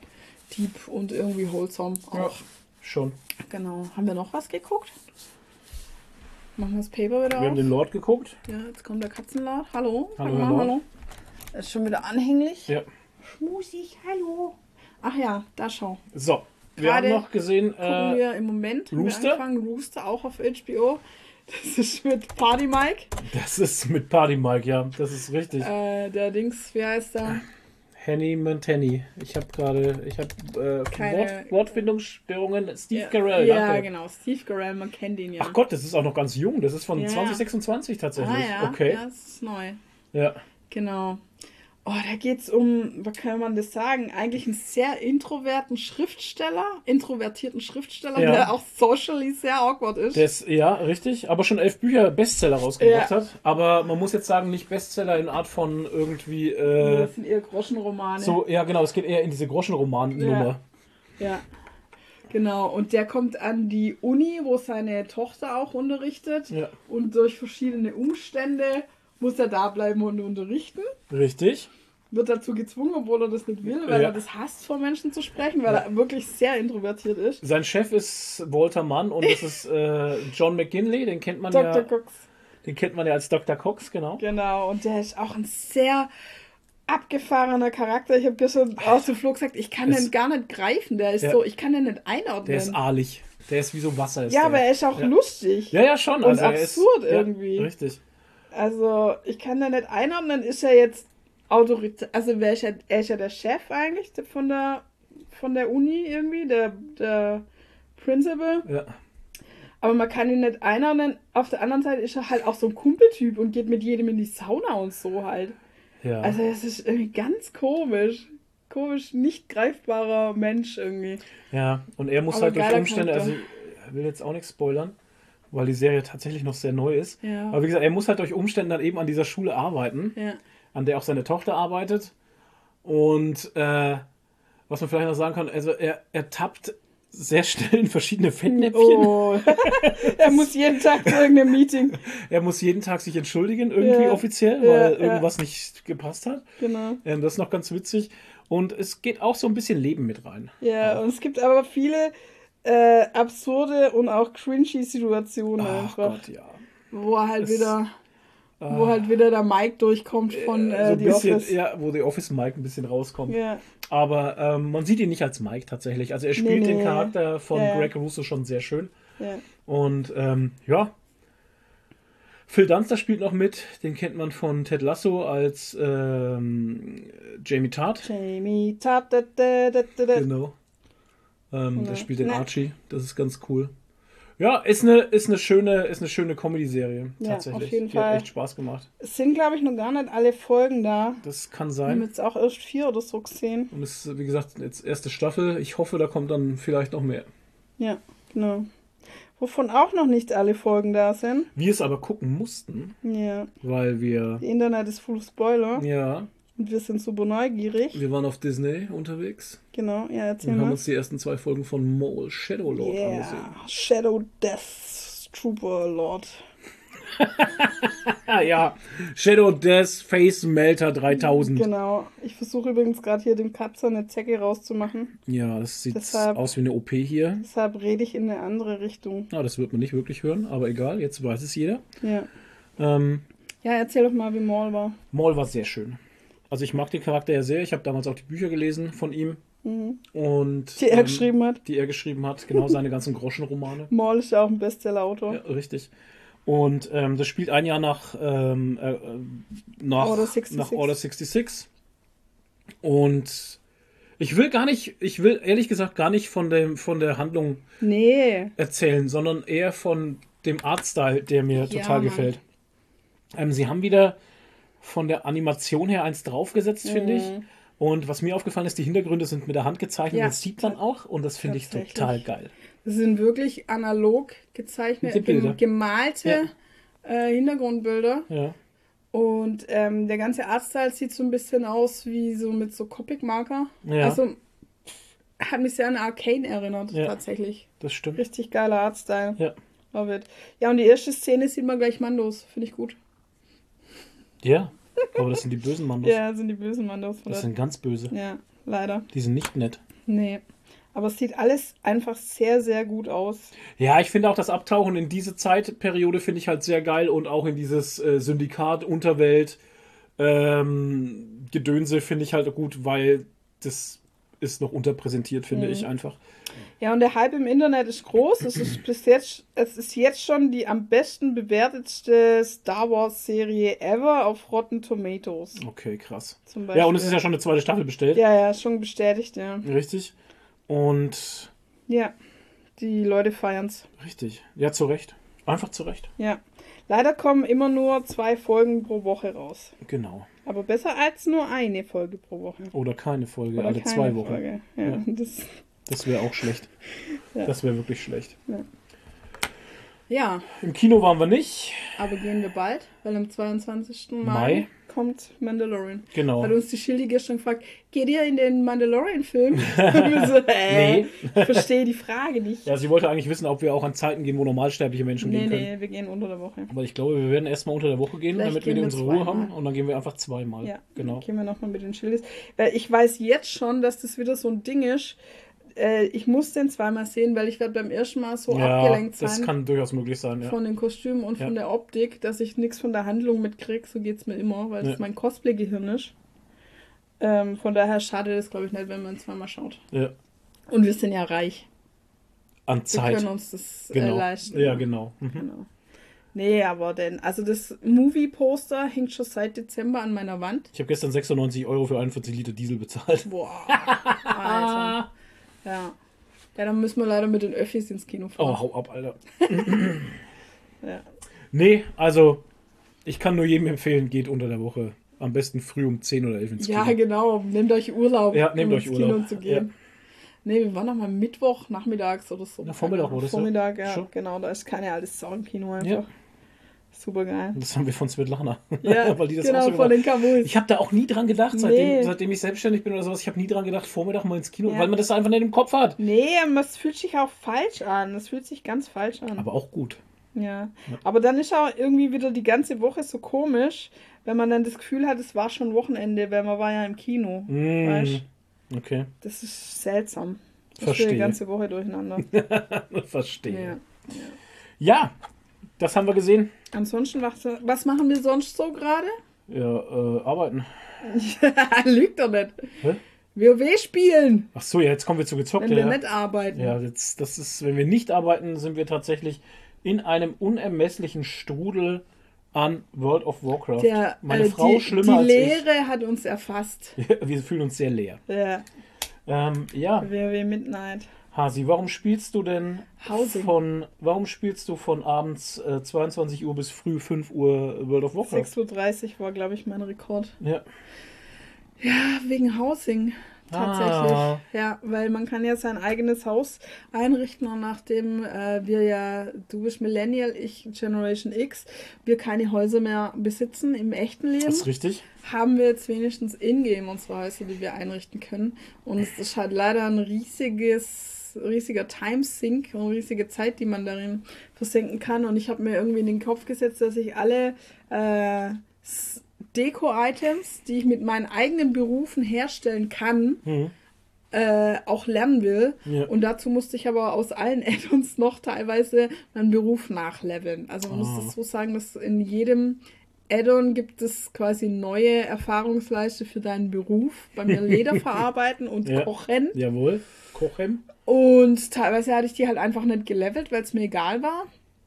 deep und irgendwie wholesome auch. Ja, schon. Genau. Haben wir noch was geguckt? Machen wir das Paper wieder Wir auf? haben den Lord geguckt. Ja, jetzt kommt der Katzenlaut. Hallo. Hallo, Hallo, Herr Lord. hallo. Er ist schon wieder anhänglich. Ja. Schmusig, hallo. Ach ja, da schau. So, wir Gerade haben noch gesehen, Gucken äh, wir im Moment. haben wir Rooster? angefangen. Rooster auch auf H B O. Das ist mit Party Mike. das ist mit Party Mike, ja, das ist richtig. Äh, der Dings, wie heißt der? Henny Montanny. Ich habe gerade, ich habe äh, Keine- Wort, Wortfindungsstörungen. Steve ja, Carell, Ja, danke. genau. Steve Carell, man kennt ihn ja. Ach Gott, das ist auch noch ganz jung. Das ist von Ja. zwanzig sechsundzwanzig tatsächlich. Ah ja, Okay. ja, das ist neu. Ja. Genau. Oh, da geht es um, was kann man das sagen? Eigentlich einen sehr introverten Schriftsteller, introvertierten Schriftsteller, Ja. der auch socially sehr awkward ist. Der ist, ja, richtig, aber schon elf Bücher Bestseller rausgebracht Ja. hat. Aber man muss jetzt sagen, nicht Bestseller in Art von irgendwie, äh, das sind eher Groschenromane. so, ja genau, es geht eher in diese Groschenroman-Nummer. Ja, genau. Und der kommt an die Uni, wo seine Tochter auch unterrichtet. Ja. Und durch verschiedene Umstände muss er da bleiben und unterrichten. Richtig. Wird dazu gezwungen, obwohl er das nicht will, weil Ja. er das hasst, vor Menschen zu sprechen, weil er wirklich sehr introvertiert ist. Sein Chef ist Walter Mann und das ist äh, John McGinley, den kennt man Doktor ja, Cox. den kennt man ja als Doktor Cox, genau. Genau, und der ist auch ein sehr abgefahrener Charakter. Ich habe gestern aus dem Flug gesagt, ich kann Es- den gar nicht greifen. Der ist Ja. so, ich kann den nicht einordnen. Der ist ahlig. Der ist wie so Wasser. Ist ja, der. aber er ist auch ja. lustig. Ja, ja, schon. Und Also er absurd ist, irgendwie. Ja, richtig. Also, ich kann den nicht einordnen. Ist er jetzt Autorität? Also, wer ist ja, er ist ja der Chef eigentlich von der, von der Uni irgendwie, der, der Principal. Ja. Aber man kann ihn nicht einordnen. Auf der anderen Seite ist er halt auch so ein Kumpeltyp und geht mit jedem in die Sauna und so halt. Ja. Also es ist irgendwie ganz komisch. Komisch, nicht greifbarer Mensch irgendwie. ja, und er muss Aber halt durch geiler Umstände, also Charakter. ich will jetzt auch nichts spoilern, weil die Serie tatsächlich noch sehr neu ist. Ja. Aber wie gesagt, er muss halt durch Umstände dann eben an dieser Schule arbeiten, Ja. an der auch seine Tochter arbeitet. Und äh, was man vielleicht noch sagen kann, also er, er tappt sehr schnell in verschiedene Fettnäpfchen. Oh. Er muss jeden Tag zu irgendeinem Meeting. Er muss jeden Tag sich entschuldigen, irgendwie Ja. offiziell, Ja, weil ja. irgendwas nicht gepasst hat. Genau. Ähm, das ist noch ganz witzig. Und es geht auch so ein bisschen Leben mit rein. Ja, und es gibt aber viele äh, absurde und auch cringy Situationen Ach einfach. Gott, ja. Wo er halt Es- wieder, Ah. wo halt wieder der Mike durchkommt von so äh, ein The bisschen, Office. ja, wo The Office Mike ein bisschen rauskommt. Ja. Aber ähm, man sieht ihn nicht als Mike tatsächlich. Also er spielt Nee, den nee. Charakter von Ja, ja. Greg Russo schon sehr schön. Ja. Und ähm, ja. Phil Dunster spielt noch mit. Den kennt man von Ted Lasso als ähm, Jamie Tart. Jamie Tart. Da, da, da, da, da. Genau. Ähm, Ja. Der spielt den Na. Archie. Das ist ganz cool. Ja, ist eine, ist eine schöne, ist eine schöne Comedy-Serie. Ja, Tatsächlich. auf jeden Die Fall. hat echt Spaß gemacht. Es sind, glaube ich, noch gar nicht alle Folgen da. Das kann Wir haben sein. jetzt auch erst vier oder so gesehen. Und es ist, wie gesagt, jetzt erste Staffel. Ich hoffe, da kommt dann vielleicht noch mehr. Ja, genau. Wovon auch noch nicht alle Folgen da sind. Wir es aber gucken mussten, Ja. weil wir, Die Internet ist full of Spoiler. ja, Und wir sind super neugierig. Wir waren auf Disney unterwegs Genau, ja, erzähl und haben mal. uns die ersten zwei Folgen von Mole Shadow Lord angesehen. Yeah, Shadow Death Trooper Lord. Ah ja, Shadow Death Face Melter dreitausend. Genau. Ich versuche übrigens gerade hier dem Katzer eine Zecke rauszumachen. Ja, das sieht Deshalb- aus wie eine O P hier. Deshalb rede ich in eine andere Richtung. Ah, das wird man nicht wirklich hören, aber egal, jetzt weiß es jeder. Ja. Ähm, Ja, erzähl doch mal, wie Maul war. Maul war sehr schön. Also ich mag den Charakter ja sehr. Ich habe damals auch die Bücher gelesen von ihm. Mhm. Und, Die er ähm, geschrieben hat. Die er geschrieben hat. Genau, seine ganzen Groschenromane. Maul ist ja auch ein Bestseller-Autor. Ja, richtig. Und ähm, das spielt ein Jahr nach, ähm, äh, äh, nach, Order sechsundsechzig. nach Order sechsundsechzig. Und ich will gar nicht, ich will ehrlich gesagt gar nicht von, dem, von der Handlung Nee. erzählen, sondern eher von dem Artstyle, der mir Ja, total Mann. gefällt. Ähm, sie haben wieder von der Animation her eins draufgesetzt, finde ich. Mhm. Und was mir aufgefallen ist, die Hintergründe sind mit der Hand gezeichnet. Ja. Das sieht man auch und das finde ich Tatsächlich. total geil. Das sind wirklich analog gezeichnete, Die Bilder. gem- gemalte äh, Hintergrundbilder. Ja, Und ähm, der ganze Artstyle sieht so ein bisschen aus wie so mit so Copic-Marker. Ja. Also hat mich sehr an Arcane erinnert, Ja. tatsächlich. das stimmt. Richtig geiler Artstyle. Ja. Love it. Ja, und die erste Szene sieht man gleich Mandos. Finde ich gut. Ja, aber das sind die bösen Mandos. Ja, sind die bösen Mandos. Von Das der- sind ganz böse. ja, leider. Die sind nicht nett. Nee. Aber es sieht alles einfach sehr, sehr gut aus. Ja, ich finde auch das Abtauchen in diese Zeitperiode finde ich halt sehr geil und auch in dieses äh, Syndikat, Unterwelt, ähm, Gedönse finde ich halt gut, weil das ist noch unterpräsentiert, finde Mhm. ich einfach. Ja, und der Hype im Internet ist groß. Es ist bis jetzt, es ist jetzt schon die am besten bewertetste Star Wars Serie ever auf Rotten Tomatoes. Okay, krass. Zum Beispiel. Ja, und es ist ja schon eine zweite Staffel bestellt. Ja, ja, ist schon bestätigt, ja. Richtig. Und Ja, die Leute feiern's. richtig. Ja, zu Recht. Einfach zu Recht. Ja. Leider kommen immer nur zwei Folgen pro Woche raus. Genau. Aber besser als nur eine Folge pro Woche. Oder keine Folge, Oder alle keine zwei Wochen. Folge. Ja, Ja. Das, Das wäre auch schlecht. Ja. Das wäre wirklich schlecht. ja, Im Kino waren wir nicht. aber gehen wir bald, weil am zweiundzwanzigsten Mai, Mai. kommt Mandalorian. Genau. Hat uns die Schildi gestern gefragt, geht ihr in den Mandalorian-Film? Und wir so, äh, Nee. ich verstehe die Frage nicht. Ja, sie wollte eigentlich wissen, ob wir auch an Zeiten gehen, wo normalsterbliche Menschen nee, gehen können. nee, wir gehen unter der Woche. Aber ich glaube, wir werden erstmal unter der Woche gehen, Vielleicht damit wir gehen wir unsere Ruhe zweimal. haben. Und dann gehen wir einfach zweimal. Ja, Genau. gehen wir nochmal mit den Schildis. Weil ich weiß jetzt schon, dass das wieder so ein Ding ist. Äh, ich muss den zweimal sehen, weil ich werde beim ersten Mal so Ja, abgelenkt das sein kann durchaus möglich sein. Ja. von den Kostümen und Ja. von der Optik, dass ich nichts von der Handlung mitkriege. So geht es mir immer, weil Ja. das mein Cosplay-Gehirn ist. Ähm, von daher schade das, glaube ich, nicht, wenn man zweimal schaut. Ja. Und wir sind ja reich. An Wir Zeit. können uns das äh, Genau. leisten. Ja, genau. Mhm. Genau. Nee, aber denn, also das Movie-Poster hängt schon seit Dezember an meiner Wand. Ich habe gestern sechsundneunzig Euro für einundvierzig Liter Diesel bezahlt. Boah, Alter. Ja. Ja, dann müssen wir leider mit den Öffis ins Kino fahren. Oh, hau ab, Alter. Ja. Nee, also ich kann nur jedem empfehlen, geht unter der Woche. Am besten früh um zehn oder elf ins Kino. Ja, genau. Nehmt euch Urlaub, Ja, nehmt um euch ins Kino Urlaub. zu gehen. Nee, wir waren noch mal Mittwoch, nachmittags oder so. Na, Vormittag war das, ja. Vormittag, ja, Schon. genau. Da ist keine alte Sau im Kino einfach. Ja. Super geil. Das haben wir von Svetlana. Ja, Weil die das genau, auch so von gemacht- den Kamus. Ich habe da auch nie dran gedacht, seitdem, Nee. seitdem ich selbstständig bin oder sowas. Ich habe nie dran gedacht, Vormittag mal ins Kino, Ja. weil man das einfach nicht im Kopf hat. Nee, es fühlt sich auch falsch an. Es fühlt sich ganz falsch an. Aber auch gut. Ja. Ja. Aber dann ist auch irgendwie wieder die ganze Woche so komisch, wenn man dann das Gefühl hat, es war schon Wochenende, weil man war ja im Kino. Mm. Weißt? Okay, Das ist seltsam. Ich Verstehe. spiele die ganze Woche durcheinander. verstehe. Ja. Ja, das haben wir gesehen. Ansonsten, was, was machen wir sonst so gerade? Ja, äh, arbeiten. Lügt doch nicht. Hä? WoW spielen, Ach so, ja, jetzt kommen wir zu gezockt. wenn wir Ja, nicht arbeiten. ja jetzt, das ist, wenn wir nicht arbeiten, sind wir tatsächlich in einem unermesslichen Strudel an World of Warcraft. Der, Meine äh, Frau die, schlimmer die als Leere hat uns erfasst. ich. Wir fühlen uns sehr leer. Ja, Ähm, ja, WoW Midnight. Hasi, warum spielst du denn Housing. von, warum spielst du von abends äh, zweiundzwanzig Uhr bis früh fünf Uhr World of Warcraft? sechs Uhr dreißig war, glaube ich, mein Rekord. Ja, Ja, wegen Housing. tatsächlich. Ah. Ja, weil man kann ja sein eigenes Haus einrichten und nachdem äh, wir ja, du bist Millennial, ich Generation X, wir keine Häuser mehr besitzen im echten Leben, Das ist richtig. haben wir jetzt wenigstens in-game unsere Häuser, die wir einrichten können. Und es ist halt leider ein riesiges, riesiger Timesink und riesige Zeit, die man darin versenken kann. Und ich habe mir irgendwie in den Kopf gesetzt, dass ich alle äh, Deko-Items, die ich mit meinen eigenen Berufen herstellen kann, Mhm. äh, auch lernen will. Ja. Und dazu musste ich aber aus allen Add-ons noch teilweise meinen Beruf nachleveln. Also man Ah. muss das so sagen, dass in jedem Add-on gibt es quasi neue Erfahrungsleiste für deinen Beruf. Bei mir Leder verarbeiten und Ja. kochen. Jawohl. Kochem. Und teilweise hatte ich die halt einfach nicht gelevelt, weil es mir egal war.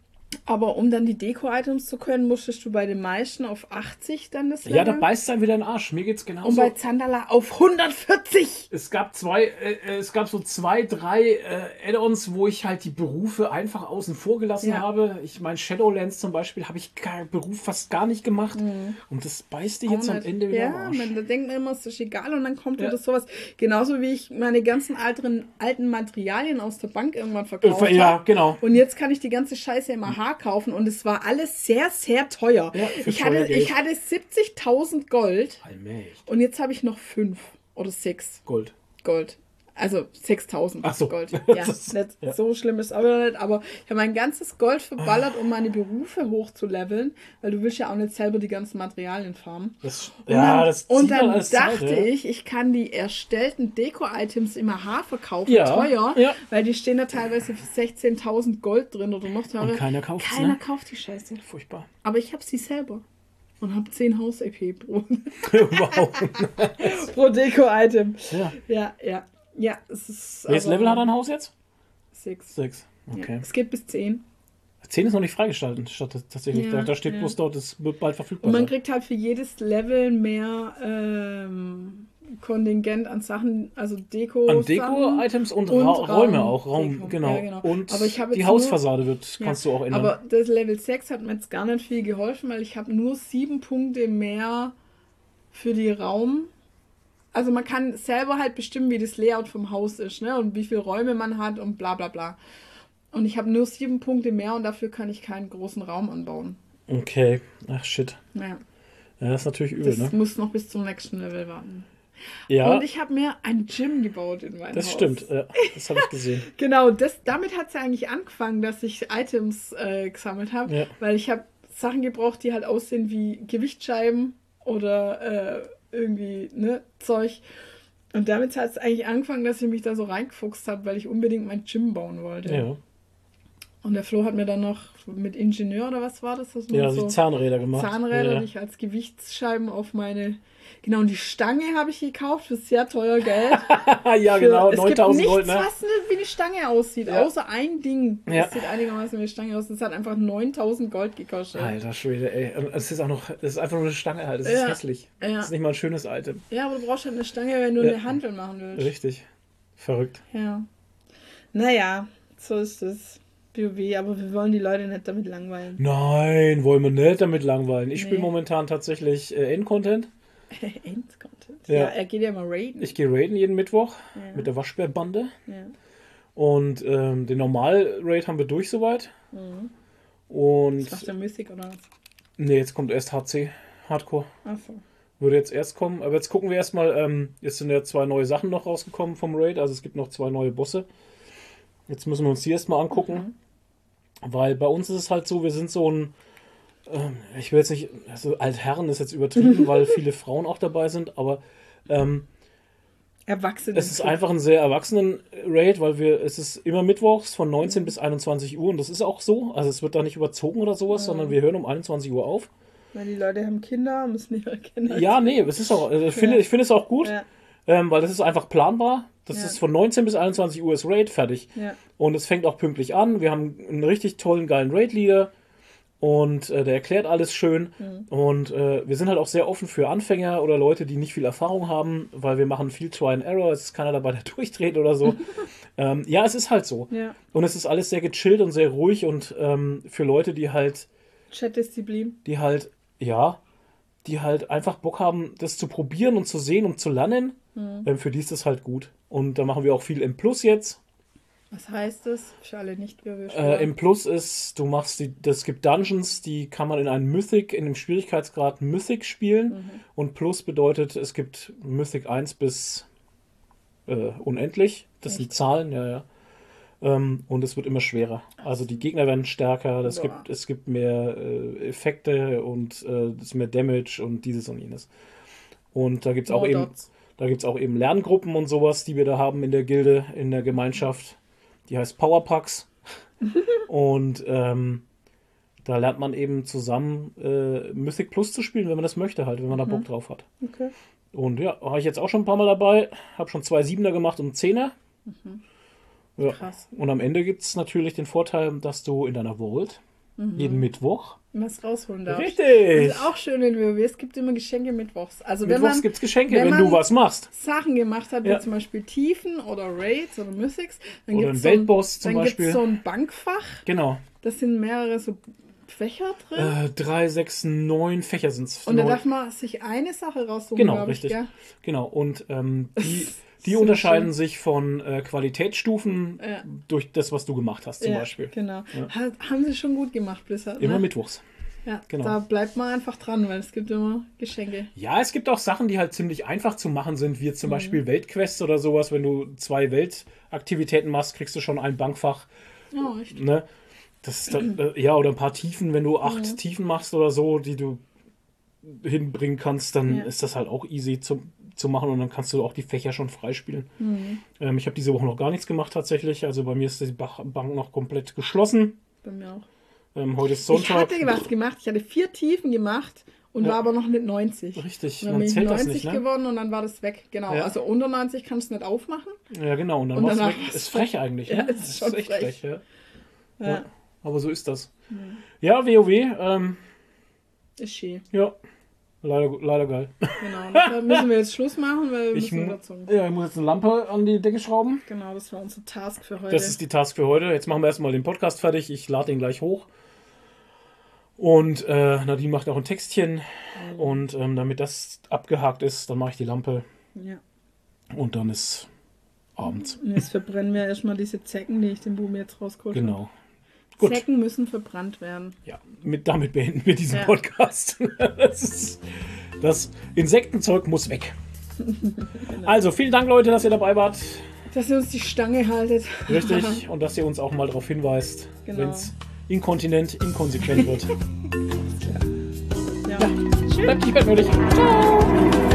Aber um dann die Deko-Items zu können, musstest du bei den meisten auf achtzig dann das Ja, da leveln. beißt dann wieder ein Arsch. Mir geht's Und genauso. bei Zandala auf hundertvierzig. Es gab zwei, äh, äh, es gab so zwei, drei äh, Add-ons, wo ich halt die Berufe einfach außen vor gelassen Ja. habe. Ich meine, Shadowlands zum Beispiel habe ich keinen Beruf fast gar nicht gemacht. Und das beißt dich jetzt Auch am nicht. Ende wieder am Ja, Arsch. man, da denkt man immer, es ist egal und dann kommt Ja. wieder sowas. Genauso wie ich meine ganzen alten, alten Materialien aus der Bank irgendwann verkauft Äh, ja, habe. genau. Und jetzt kann ich die ganze Scheiße im A H kaufen und es war alles sehr, sehr teuer. Ja, für ich, hatte, Steuergeld. ich hatte siebzigtausend Gold Allmächtig. und jetzt habe ich noch fünf oder sechs Gold. Gold. Also sechstausend Ach so. Gold. Ja, Das- nicht ja. so schlimm ist aber nicht. Aber ich habe mein ganzes Gold verballert, um meine Berufe hochzuleveln, weil du willst ja auch nicht selber die ganzen Materialien farmen. Das, Und ja, dann, das und zieht dann alles dachte Zeit, ja. ich, ich kann die erstellten Deko-Items im A H verkaufen, Ja, teuer, ja. weil die stehen da teilweise für sechzehntausend Gold drin oder noch teurer. Und keiner kauft's, Keiner ne? kauft die Scheiße. Furchtbar. Aber ich habe sie selber und habe zehn Haus-E P pro, Wow. pro Deko-Item. Ja. Ja, ja. Ja, es ist. Welches aber Level hat dein Haus jetzt? Sechs. Sechs. Okay. Ja, es geht bis zehn. Zehn ist noch nicht freigeschaltet, statt tatsächlich. Ja, da, da steht ja. bloß dort, es wird bald verfügbar Und man sein. kriegt halt für jedes Level mehr ähm, Kontingent an Sachen, also Deko. An Deko-Items und, Ra Räume auch. Raum, Deko. genau. Ja, genau. Und Aber ich habe die jetzt Hausfassade wird, Ja, kannst du auch ändern. Aber das Level sechs hat mir jetzt gar nicht viel geholfen, weil ich habe nur sieben Punkte mehr für die Raum. Also man kann selber halt bestimmen, wie das Layout vom Haus ist, ne? Und wie viele Räume man hat und bla bla bla. Und ich habe nur sieben Punkte mehr und dafür kann ich keinen großen Raum anbauen. Okay. Ach, shit. Naja, Ja, das ist natürlich übel, das ne? muss noch bis zum nächsten Level warten. Ja, Und ich habe mir ein Gym gebaut in meinem das Haus. stimmt. Ja, das habe ich gesehen. Genau, das, damit hat es ja eigentlich angefangen, dass ich Items äh, gesammelt habe, Ja. weil ich habe Sachen gebraucht, die halt aussehen wie Gewichtsscheiben oder äh, irgendwie ne, Zeug. Und damit hat es eigentlich angefangen, dass ich mich da so reingefuchst habe, weil ich unbedingt mein Gym bauen wollte. Ja, Und der Flo hat mir dann noch mit Ingenieur oder was war das? das ja so die Zahnräder gemacht. Zahnräder, ja. die ich als Gewichtsscheiben auf meine... Genau, und die Stange habe ich gekauft für sehr teuer Geld. ja, Für- genau. es neuntausend gibt Gold, nichts, ne? was nicht wie eine Stange aussieht, Ja. außer ein Ding. Ja. Das sieht einigermaßen wie eine Stange aus. Das hat einfach neuntausend Gold gekostet. Alter Schwede, ey. Und es ist auch noch, es ist einfach nur eine Stange halt. Es ist Ja. hässlich. Ja. Das ist nicht mal ein schönes Item. Ja, aber du brauchst halt eine Stange, wenn du Ja. eine Handel machen willst. Richtig. Verrückt. Ja. Naja, so ist es. WoW, aber wir wollen die Leute nicht damit langweilen. Nein, wollen wir nicht damit langweilen. Ich spiele Nee. momentan tatsächlich äh, Endcontent. End-Content. Ja. Ja. er geht ja mal raiden. Ich gehe raiden jeden Mittwoch Ja. mit der Waschbärbande. Ja. Und ähm, den Normal-Raid haben wir durch soweit. Mhm. Und Macht der Mystic oder was? nee, jetzt kommt erst H C, Hardcore. Achso. Würde jetzt erst kommen. Aber jetzt gucken wir erstmal, ähm, jetzt sind ja zwei neue Sachen noch rausgekommen vom Raid. Also es gibt noch zwei neue Bosse. Jetzt müssen wir uns die erstmal angucken. Weil bei uns ist es halt so, wir sind so ein, ähm, ich will jetzt nicht, also Altherren ist jetzt übertrieben, weil viele Frauen auch dabei sind, aber ähm, Erwachsene. es ist einfach ein sehr erwachsenen Raid, weil wir, es ist immer mittwochs von neunzehn bis einundzwanzig Uhr und das ist auch so. Also es wird da nicht überzogen oder sowas, sondern wir hören um einundzwanzig Uhr auf. Weil die Leute haben Kinder, müssen ihre Kinder. Ja, nee, es ist auch, also ich finde, Ja. ich finde es auch gut, Ja. ähm, weil das ist einfach planbar. Das Ja. ist von neunzehn bis einundzwanzig Uhr ist Raid fertig. Ja. Und es fängt auch pünktlich an. Wir haben einen richtig tollen, geilen Raid-Leader. Und äh, der erklärt alles schön. Mhm. Und äh, wir sind halt auch sehr offen für Anfänger oder Leute, die nicht viel Erfahrung haben, weil wir machen viel Try and Error. Es ist keiner dabei, der durchdreht oder so. ähm, ja, es ist halt so. Ja. Und es ist alles sehr gechillt und sehr ruhig. Und ähm, für Leute, die halt, Chatdisziplin. die halt, ja, die halt einfach Bock haben, das zu probieren und zu sehen und zu lernen, Mhm. Ähm, für die ist das halt gut. Und da machen wir auch viel im Plus jetzt. Was heißt das? Für alle nicht äh, Im Plus ist, du machst die, das gibt Dungeons, die kann man in einem Mythic, in dem Schwierigkeitsgrad Mythic spielen. Mhm. Und Plus bedeutet, es gibt Mythic eins bis äh, unendlich. Das Echt? Sind Zahlen, ja, ja. Ähm, und es wird immer schwerer. Also die Gegner werden stärker, es gibt, es gibt mehr äh, Effekte und äh, es ist mehr Damage und dieses und jenes. Und da gibt es auch, eben, da gibt's auch eben Lerngruppen und sowas, die wir da haben in der Gilde, in der Gemeinschaft. Die heißt Powerpacks. Und ähm, da lernt man eben zusammen äh, Mythic Plus zu spielen, wenn man das möchte halt, wenn man mhm. da Bock drauf hat. Okay. Und ja, war ich jetzt auch schon ein paar Mal dabei. Habe schon zwei Siebener gemacht und Zehner. Mhm. Ja. Krass. Und am Ende gibt es natürlich den Vorteil, dass du in deiner Vault mhm. jeden Mittwoch was rausholen darfst. Richtig. Das ist auch schön in WoW. Es gibt immer Geschenke mittwochs. Also mittwochs gibt es Geschenke, wenn, wenn du was machst. Sachen gemacht hat, ja. wie zum Beispiel Tiefen oder Raids oder Mythics. Dann oder ein Weltboss so ein, zum dann Beispiel. Dann gibt es so ein Bankfach. Genau. Das sind mehrere so Fächer drin. Äh, drei, sechs, neun Fächer sind es. Und da darf man sich eine Sache raussuchen, genau, richtig. Ich, gell? Genau, und ähm, die... Die unterscheiden schön. sich von äh, Qualitätsstufen ja. durch das, was du gemacht hast, zum ja, Beispiel. Genau. Ja. Haben sie schon gut gemacht, Blizzard. Immer ne? mittwochs. Ja, genau. Da bleibt man einfach dran, weil es gibt immer Geschenke. Ja, es gibt auch Sachen, die halt ziemlich einfach zu machen sind, wie zum mhm. Beispiel Weltquests oder sowas. Wenn du zwei Weltaktivitäten machst, kriegst du schon ein Bankfach. Oh, echt? Ne? Das ist dann, äh, ja, oder ein paar Tiefen. Wenn du acht mhm. Tiefen machst oder so, die du hinbringen kannst, dann ja. ist das halt auch easy zu, zu machen und dann kannst du auch die Fächer schon freispielen. Mhm. Ähm, ich habe diese Woche noch gar nichts gemacht tatsächlich. Also bei mir ist die Bank noch komplett geschlossen. Bei mir auch. Ähm, heute ist Sonntag. Ich hatte was gemacht. Ich hatte vier Tiefen gemacht und ja. war aber noch nicht neunzig. Richtig, und dann bin ich neunzig nicht, ne? gewonnen und dann war das weg. Genau. Ja. Also unter neunzig kannst du nicht aufmachen. Ja, genau. Und dann und war es weg. Ist frech eigentlich. Ja, ne? ist, ist schon ist echt frech. frech ja. Ja. Ja. Aber so ist das. Mhm. Ja, WoW. Ähm, ist schön. Ja. Leider, leider geil. Genau, deshalb müssen wir jetzt Schluss machen, weil wir ich müssen mu- Ja, ich muss jetzt eine Lampe an die Decke schrauben. Genau, das war unser Task für heute. Das ist die Task für heute. Jetzt machen wir erstmal den Podcast fertig. Ich lade ihn gleich hoch. Und äh, Nadine macht auch ein Textchen. Mhm. Und ähm, damit das abgehakt ist, dann mache ich die Lampe. Ja. Und dann ist Abend. Und jetzt verbrennen wir erstmal diese Zecken, die ich dem Buben jetzt rausgeholt habe. Genau. Gut. Zecken müssen verbrannt werden. Ja, mit, damit beenden wir diesen ja. Podcast. Das, ist, das Insektenzeug muss weg. Genau. Also, vielen Dank, Leute, dass ihr dabei wart. Dass ihr uns die Stange haltet. Richtig, und dass ihr uns auch mal darauf hinweist, genau. wenn es inkontinent, inkonsequent wird. ja. Ja. Ja. Bleibt nicht bettnötig. Ciao.